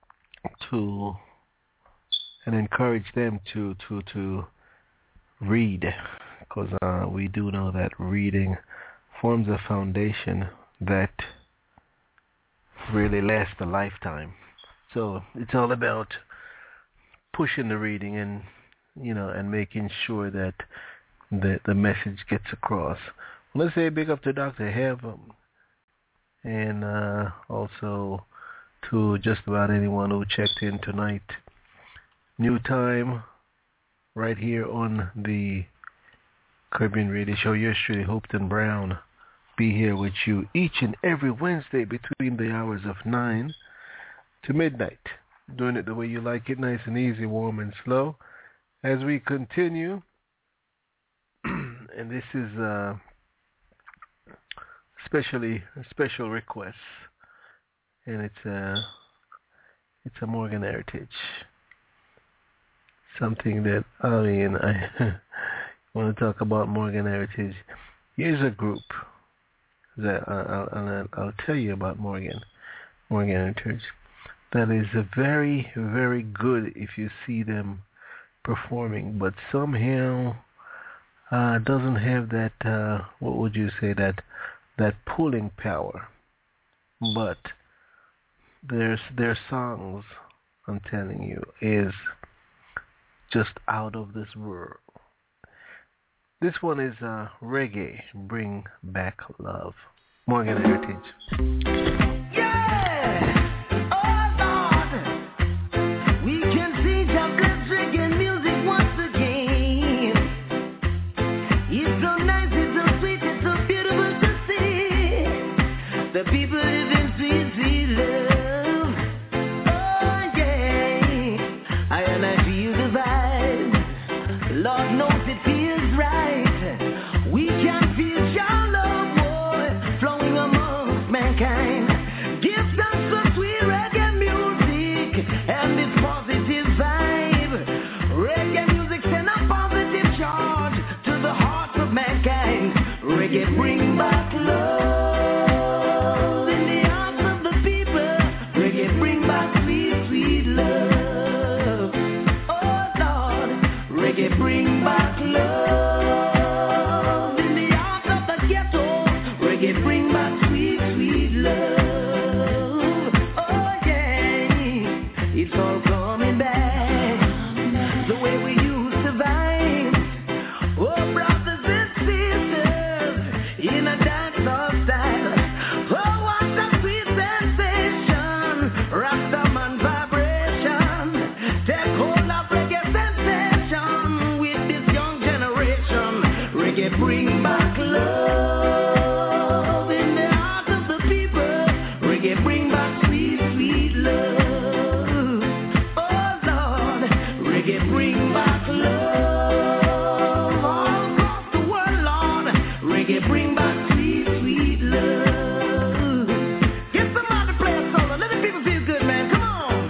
to and encourage them to to to read, because uh, we do know that reading forms a foundation that really lasts a lifetime. So it's all about pushing the reading and, you know, and making sure that the the message gets across. Well, let's say big up to Doctor Heaven, and uh, also to just about anyone who checked in tonight. New time right here on the Caribbean Radio Show. Yours truly, Hopeton Brown, be here with you each and every Wednesday between the hours of nine to midnight. Doing it the way you like it, nice and easy, warm and slow. As we continue, and this is uh, especially a special request, and it's a it's a Morgan Heritage. Something that, I mean, I want to talk about Morgan Heritage. Here's a group that I'll, I'll, I'll tell you about Morgan, Morgan Heritage. that is a very, very good if you see them performing, but somehow uh, doesn't have that, uh, what would you say, that that pulling power. But there's their songs, I'm telling you, is just out of this world. This one is uh, Reggae, Bring Back Love. Morgan Heritage. The people live in sweet, sweet love. Oh yeah, I and I feel the vibe. Lord knows it feels right. We can feel your love, boy, flowing amongst mankind. Give thanks for sweet reggae music and this positive vibe. Reggae music send a positive charge to the hearts of mankind. Reggae bring back love. Bring back love in the heart of the ghetto. Reggae bring back sweet, sweet love. Oh yeah, it's all coming back the way we used to vibe. Oh brothers and sisters in a dancehall style. Oh what a sweet sensation, Rastaman vibration. Take hold of reggae sensation. Bring back love in the heart of the people. Reggae bring back sweet, sweet love. Oh Lord, reggae bring back love all across the world, Lord. Reggae bring back sweet, sweet love. Get somebody to play a solo. Let the people feel good, man. Come on.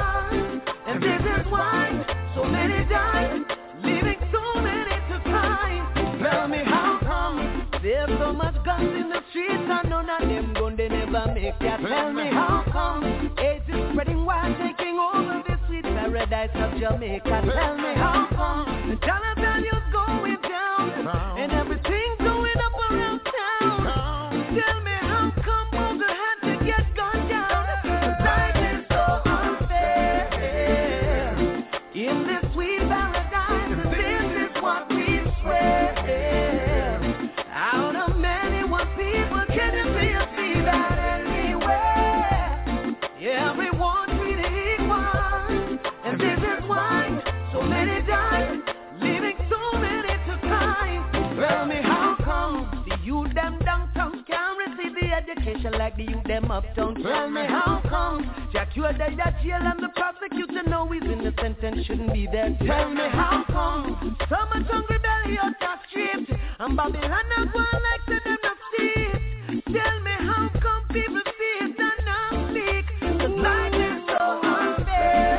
So many died, leaving so many to cry. Jamaica. Tell me how come AIDS is spreading wild, taking over the sweet paradise of Jamaica. Tell me how come the dollar value's going down and everything's going up around town. Tell me how come Moses had to get gone down. Life is so unfair in this sweet paradise. This is what we swear. Out of many one people, can you see us see that anywhere? Everyone treated equal, and this is why so many die, leaving so many to cry. Tell me how come the youth them downtown can't receive the education like the youth them uptown? Tell me how come Jack you are there at jail and the prosecutor know he's innocent and shouldn't be there? Tell me how come so much hungry belly out the street and Babylon not one like to them not see? Tell me how come people see it and not speak? 'Cause life is so unfair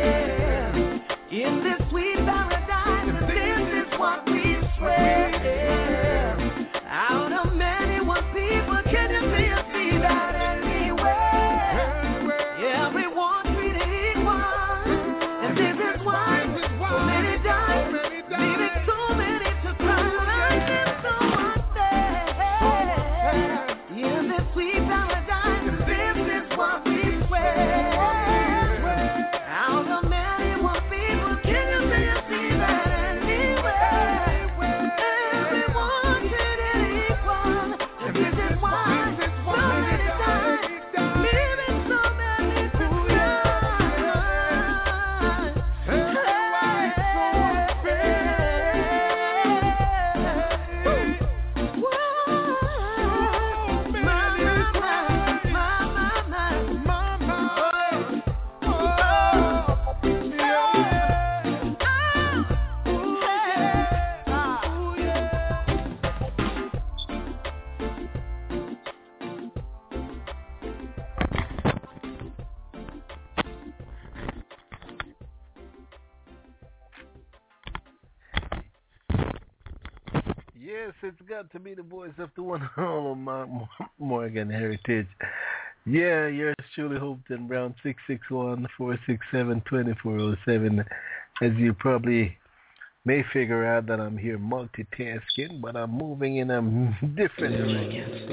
in this sweet paradise. This is what we swear. Out of many one people, can you see us see that anywhere? Everyone treated equal, and this is why so many die, leaving so many to cry. Life is so unfair in this sweet paradise. This is what we swear. Out of many one people, can you see us see that anywhere? Everyone treated equal, and this is why so many die, leaving so many to cry. Yes, it's got to be the voice of the one and all of my Morgan Heritage. Yeah, yours truly, Hopeton Brown, six six one, four six seven, two four zero seven. As you probably may figure out that I'm here multitasking, but I'm moving in a different direction.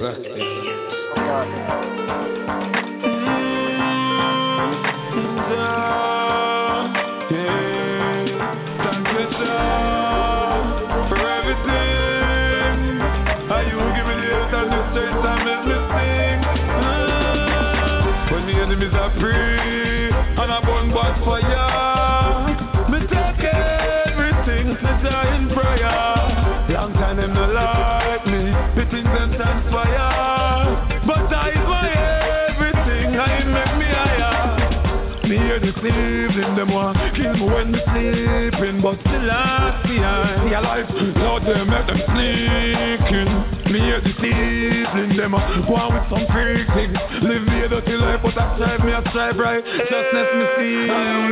Enemies are free, and I burn back fire. Me take everything, me die in prayer. Long time them no like me, the things them transpire. But I is my everything, I make me higher. Me hear the sleeping, them want kill me when me sleeping, but still I behind. Your life, Lord, they make them sneaking. Me hear the sleeping, them want with some freak things. Live me a dirty life, but I strive, me I strive right. Just let me see. I'm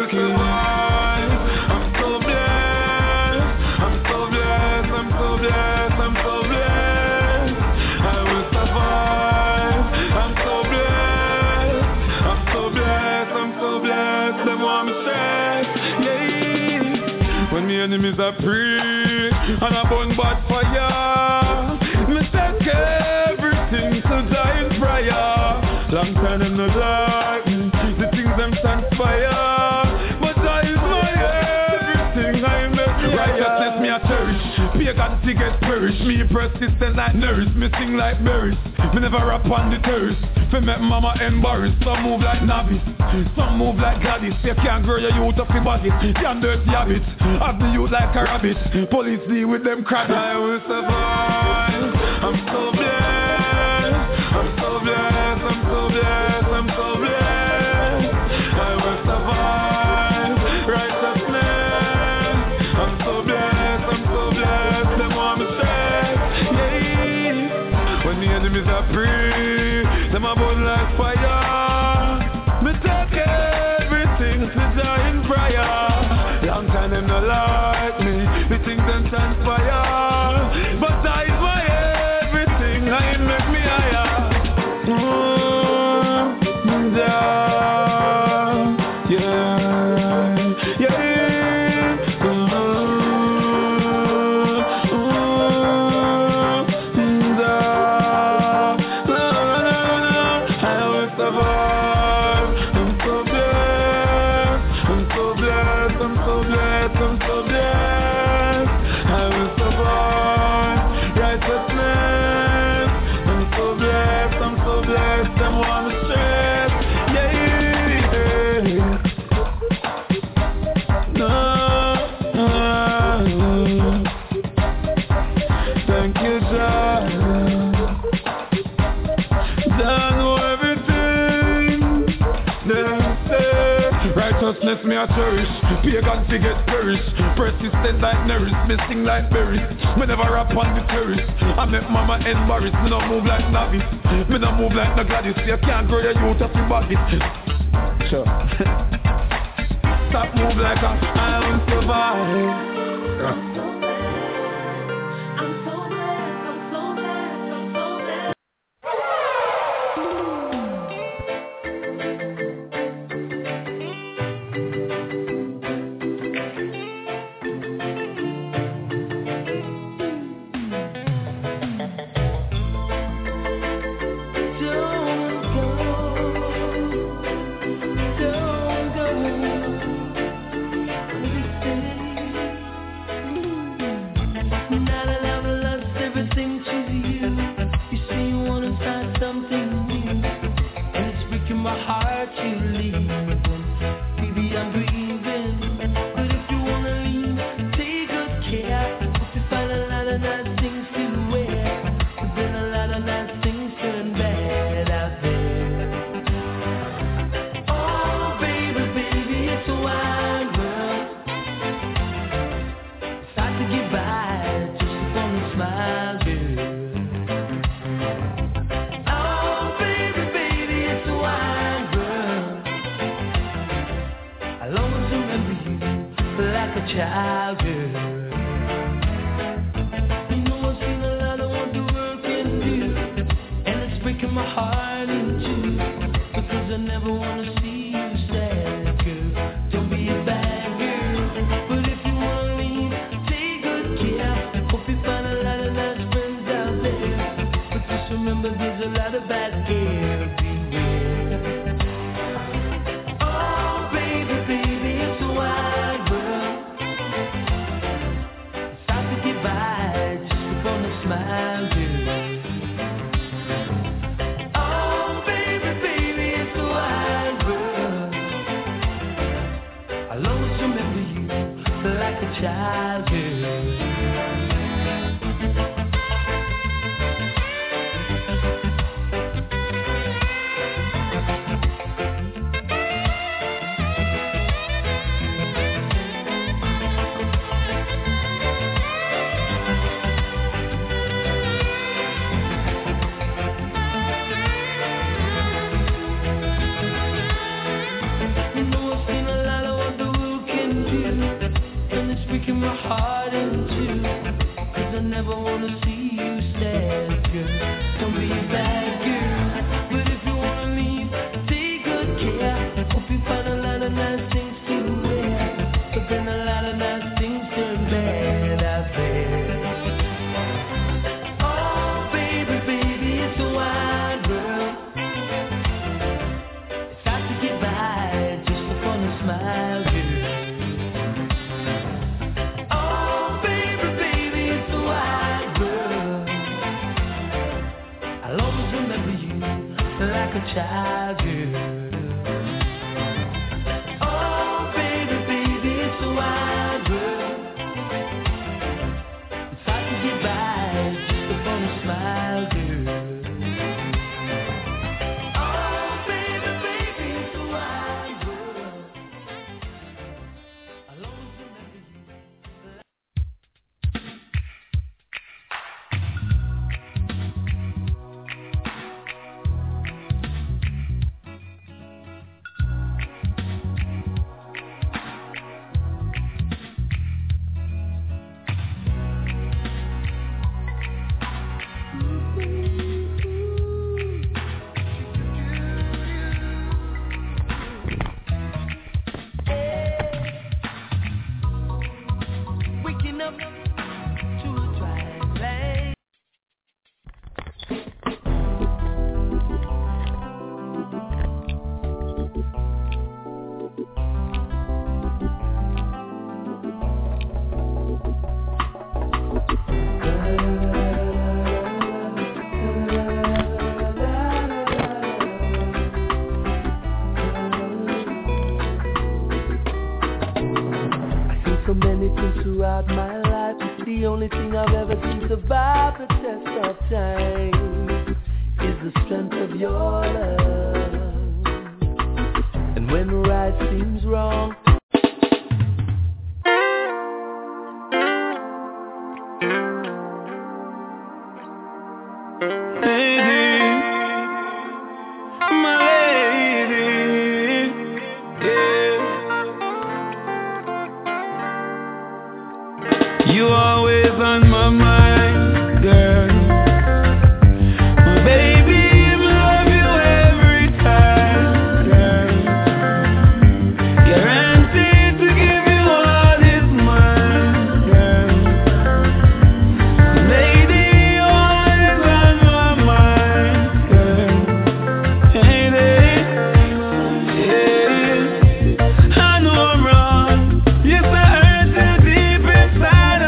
so blessed, I'm so blessed, I'm so blessed, I'm so blessed. I will survive. I'm so blessed, I'm so blessed, I'm so blessed. Them want me stressed, yeah. When me enemies are free, and I burn bad fire. Me take everything to die in prayer. Long time them not like me, the things them transpire. But I is my everything, I make me righteousness me a cherish. Pagan to get perish, me persistent like nurse. Me sing like berries, me never rap on the terrace. Fi make mama embarrassed, some move like novice, some move like Gladys. You can't grow your youth up your body, can't dirty habits. Have the youth like a rabbit, police deal with them crabs. I will survive, I'm so blessed, I'm so blessed, I'm so blessed, I'm so blessed. I will survive, righteousness. I'm so blessed, I'm so blessed. Them want me stressed, yeah. When the enemies are free, them a burn like fire. Me take everything to die in prayer. Long time them not like me, the things them transpire. But I is my everything, I make me higher. Ooh. Righteousness me a cherish. Pagan forget perish. Persistent like nerves. Missing like berries. Me never rap on the terrace. I make mama embarrassed. Me no move like novice. Me no move like no Gladys. You can't grow your youth up your body. Sure. Stop move like a I will survive. Yeah. when right seems wrong. You always on my mind, girl. My baby, I love you every time, girl. Guaranteed to give you all is mine, girl. Lady, you always on my mind, girl. Hey, yeah. I know I'm wrong. Yes, I hurt you deep inside.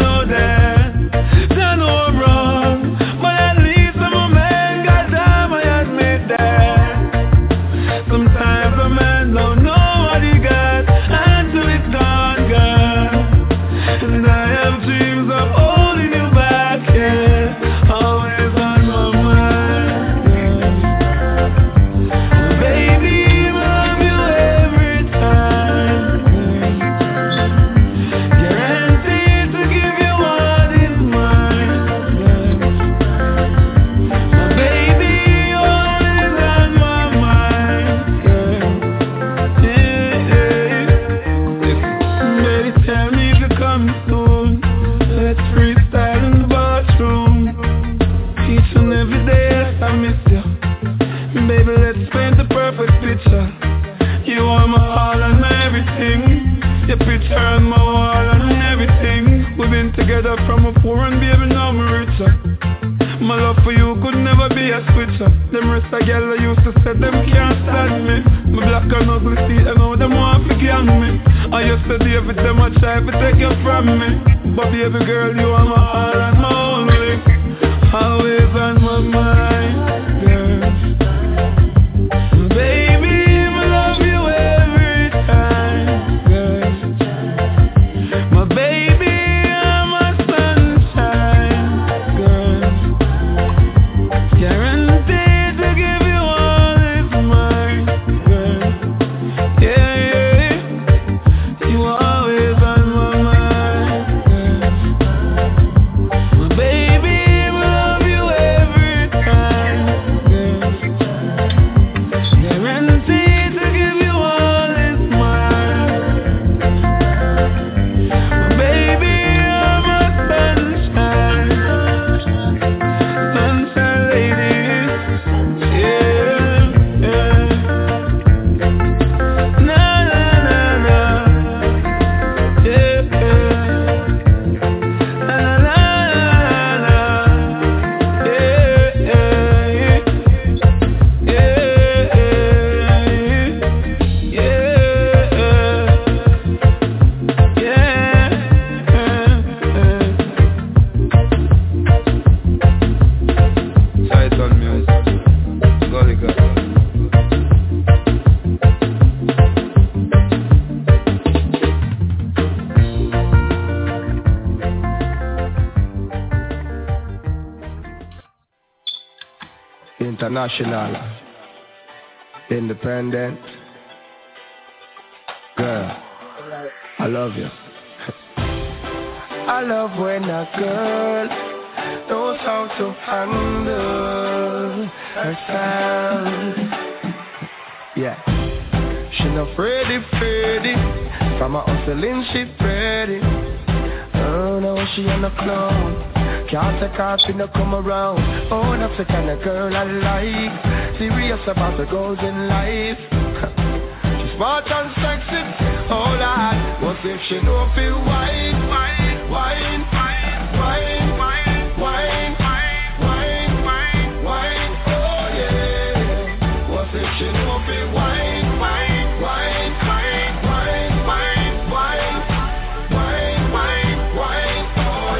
From a poor and baby, now I'm richer. My love for you could never be a switcher. Them rest of girl I used to say them can't stand me. My black and ugly see them now them want to gang me. I used to deal with them I try to take you from me. But baby girl, you are my all and my only. Always on my mind, girl. Baby, I love you every time, girl. My baby, international, independent, girl, I love you. I love when a girl knows how to handle herself. Yeah, she not afraid, afraid, from her hustling she ready. Oh no, she on the clown. Can't take off, she no come around. Oh, that's the kind of girl I like. Serious about the goals in life. She's smart and sexy. Oh, Lord, what if she don't feel wine, wine, wine, wine, wine, wine, wine, wine, wine, wine, oh yeah. What if she don't feel wine, wine, wine, wine, wine, wine, wine, wine, wine, wine, oh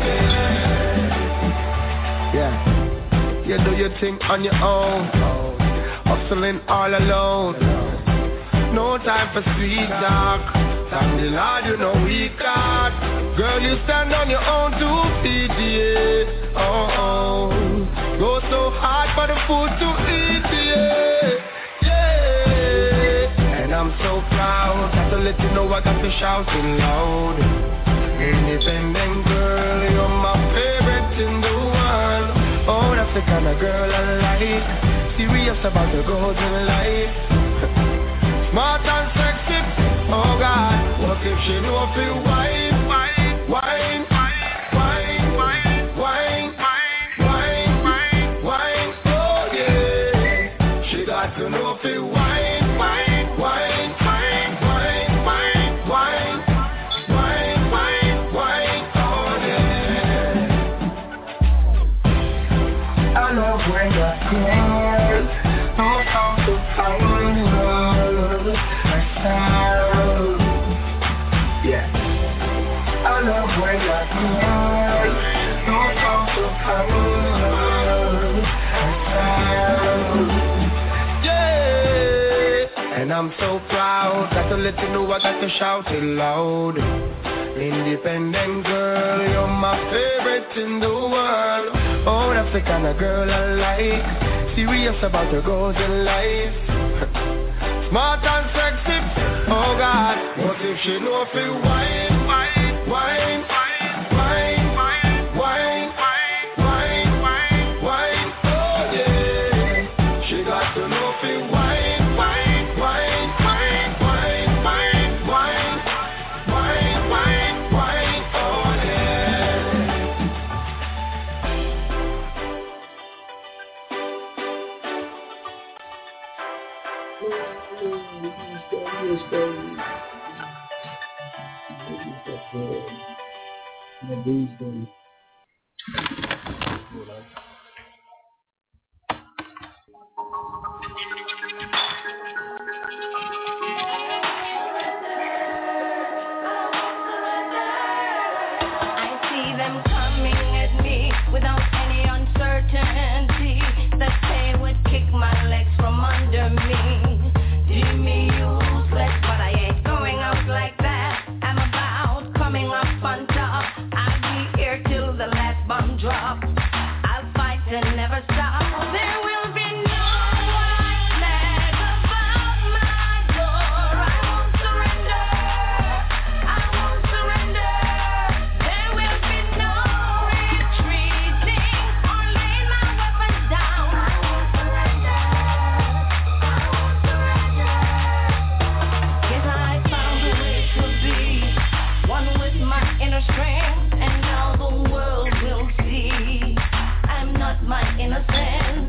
yeah. Yeah, you do your thing on your own, hustling all alone. No time for sweet talk. Thank the Lord you know we got. Girl, you stand on your own two feet, yeah. Oh, oh. Go so hard for the food to eat, yeah. Yeah. And I'm so let you know I got to shout it loud. Independent girl, you're my favorite in the world. Oh, that's the kind of girl I like. Serious about the goals in life. Smart and sexy. Oh God, what if she know if you wine, wine, wine, wine, wine, wine, wine, wine, wine. Oh yeah, she got to know if you wine, wine, wine, wine, wine, wine, wine, wine, wine, wine. Oh yeah. I love when you're girl, no sound to find love, I sound. Yeah. I love when you're girl, no sound to find love, I sound. Yeah. And I'm so proud, got to let you know I got to shout it loud. Independent girl, you're my favorite in the world. Oh, that's the kind of girl I like. Serious about her goals in life. Smart and sexy. Oh God, what if she know if you wine, wine, wine, wine, wine, wine, wine, wine, wine. Oh yeah, she got to know if you wine, wine, wine, wine, wine, wine, wine, wine, wine, wine. Oh yeah. I see them coming at me without any uncertainty, that they would kick my legs from under me. Deem me useless, but I ain't going out like that. I'm about coming up on top. I'll be here till the last bomb drop. I'll fight and never stop. There will be no white flag above my door. I won't surrender. I won't surrender. There will be no retreating or laying my weapons down. I won't surrender. I won't surrender. 'Cause I found a way to be one with my inner strength, and now the world will see I'm not my innocence.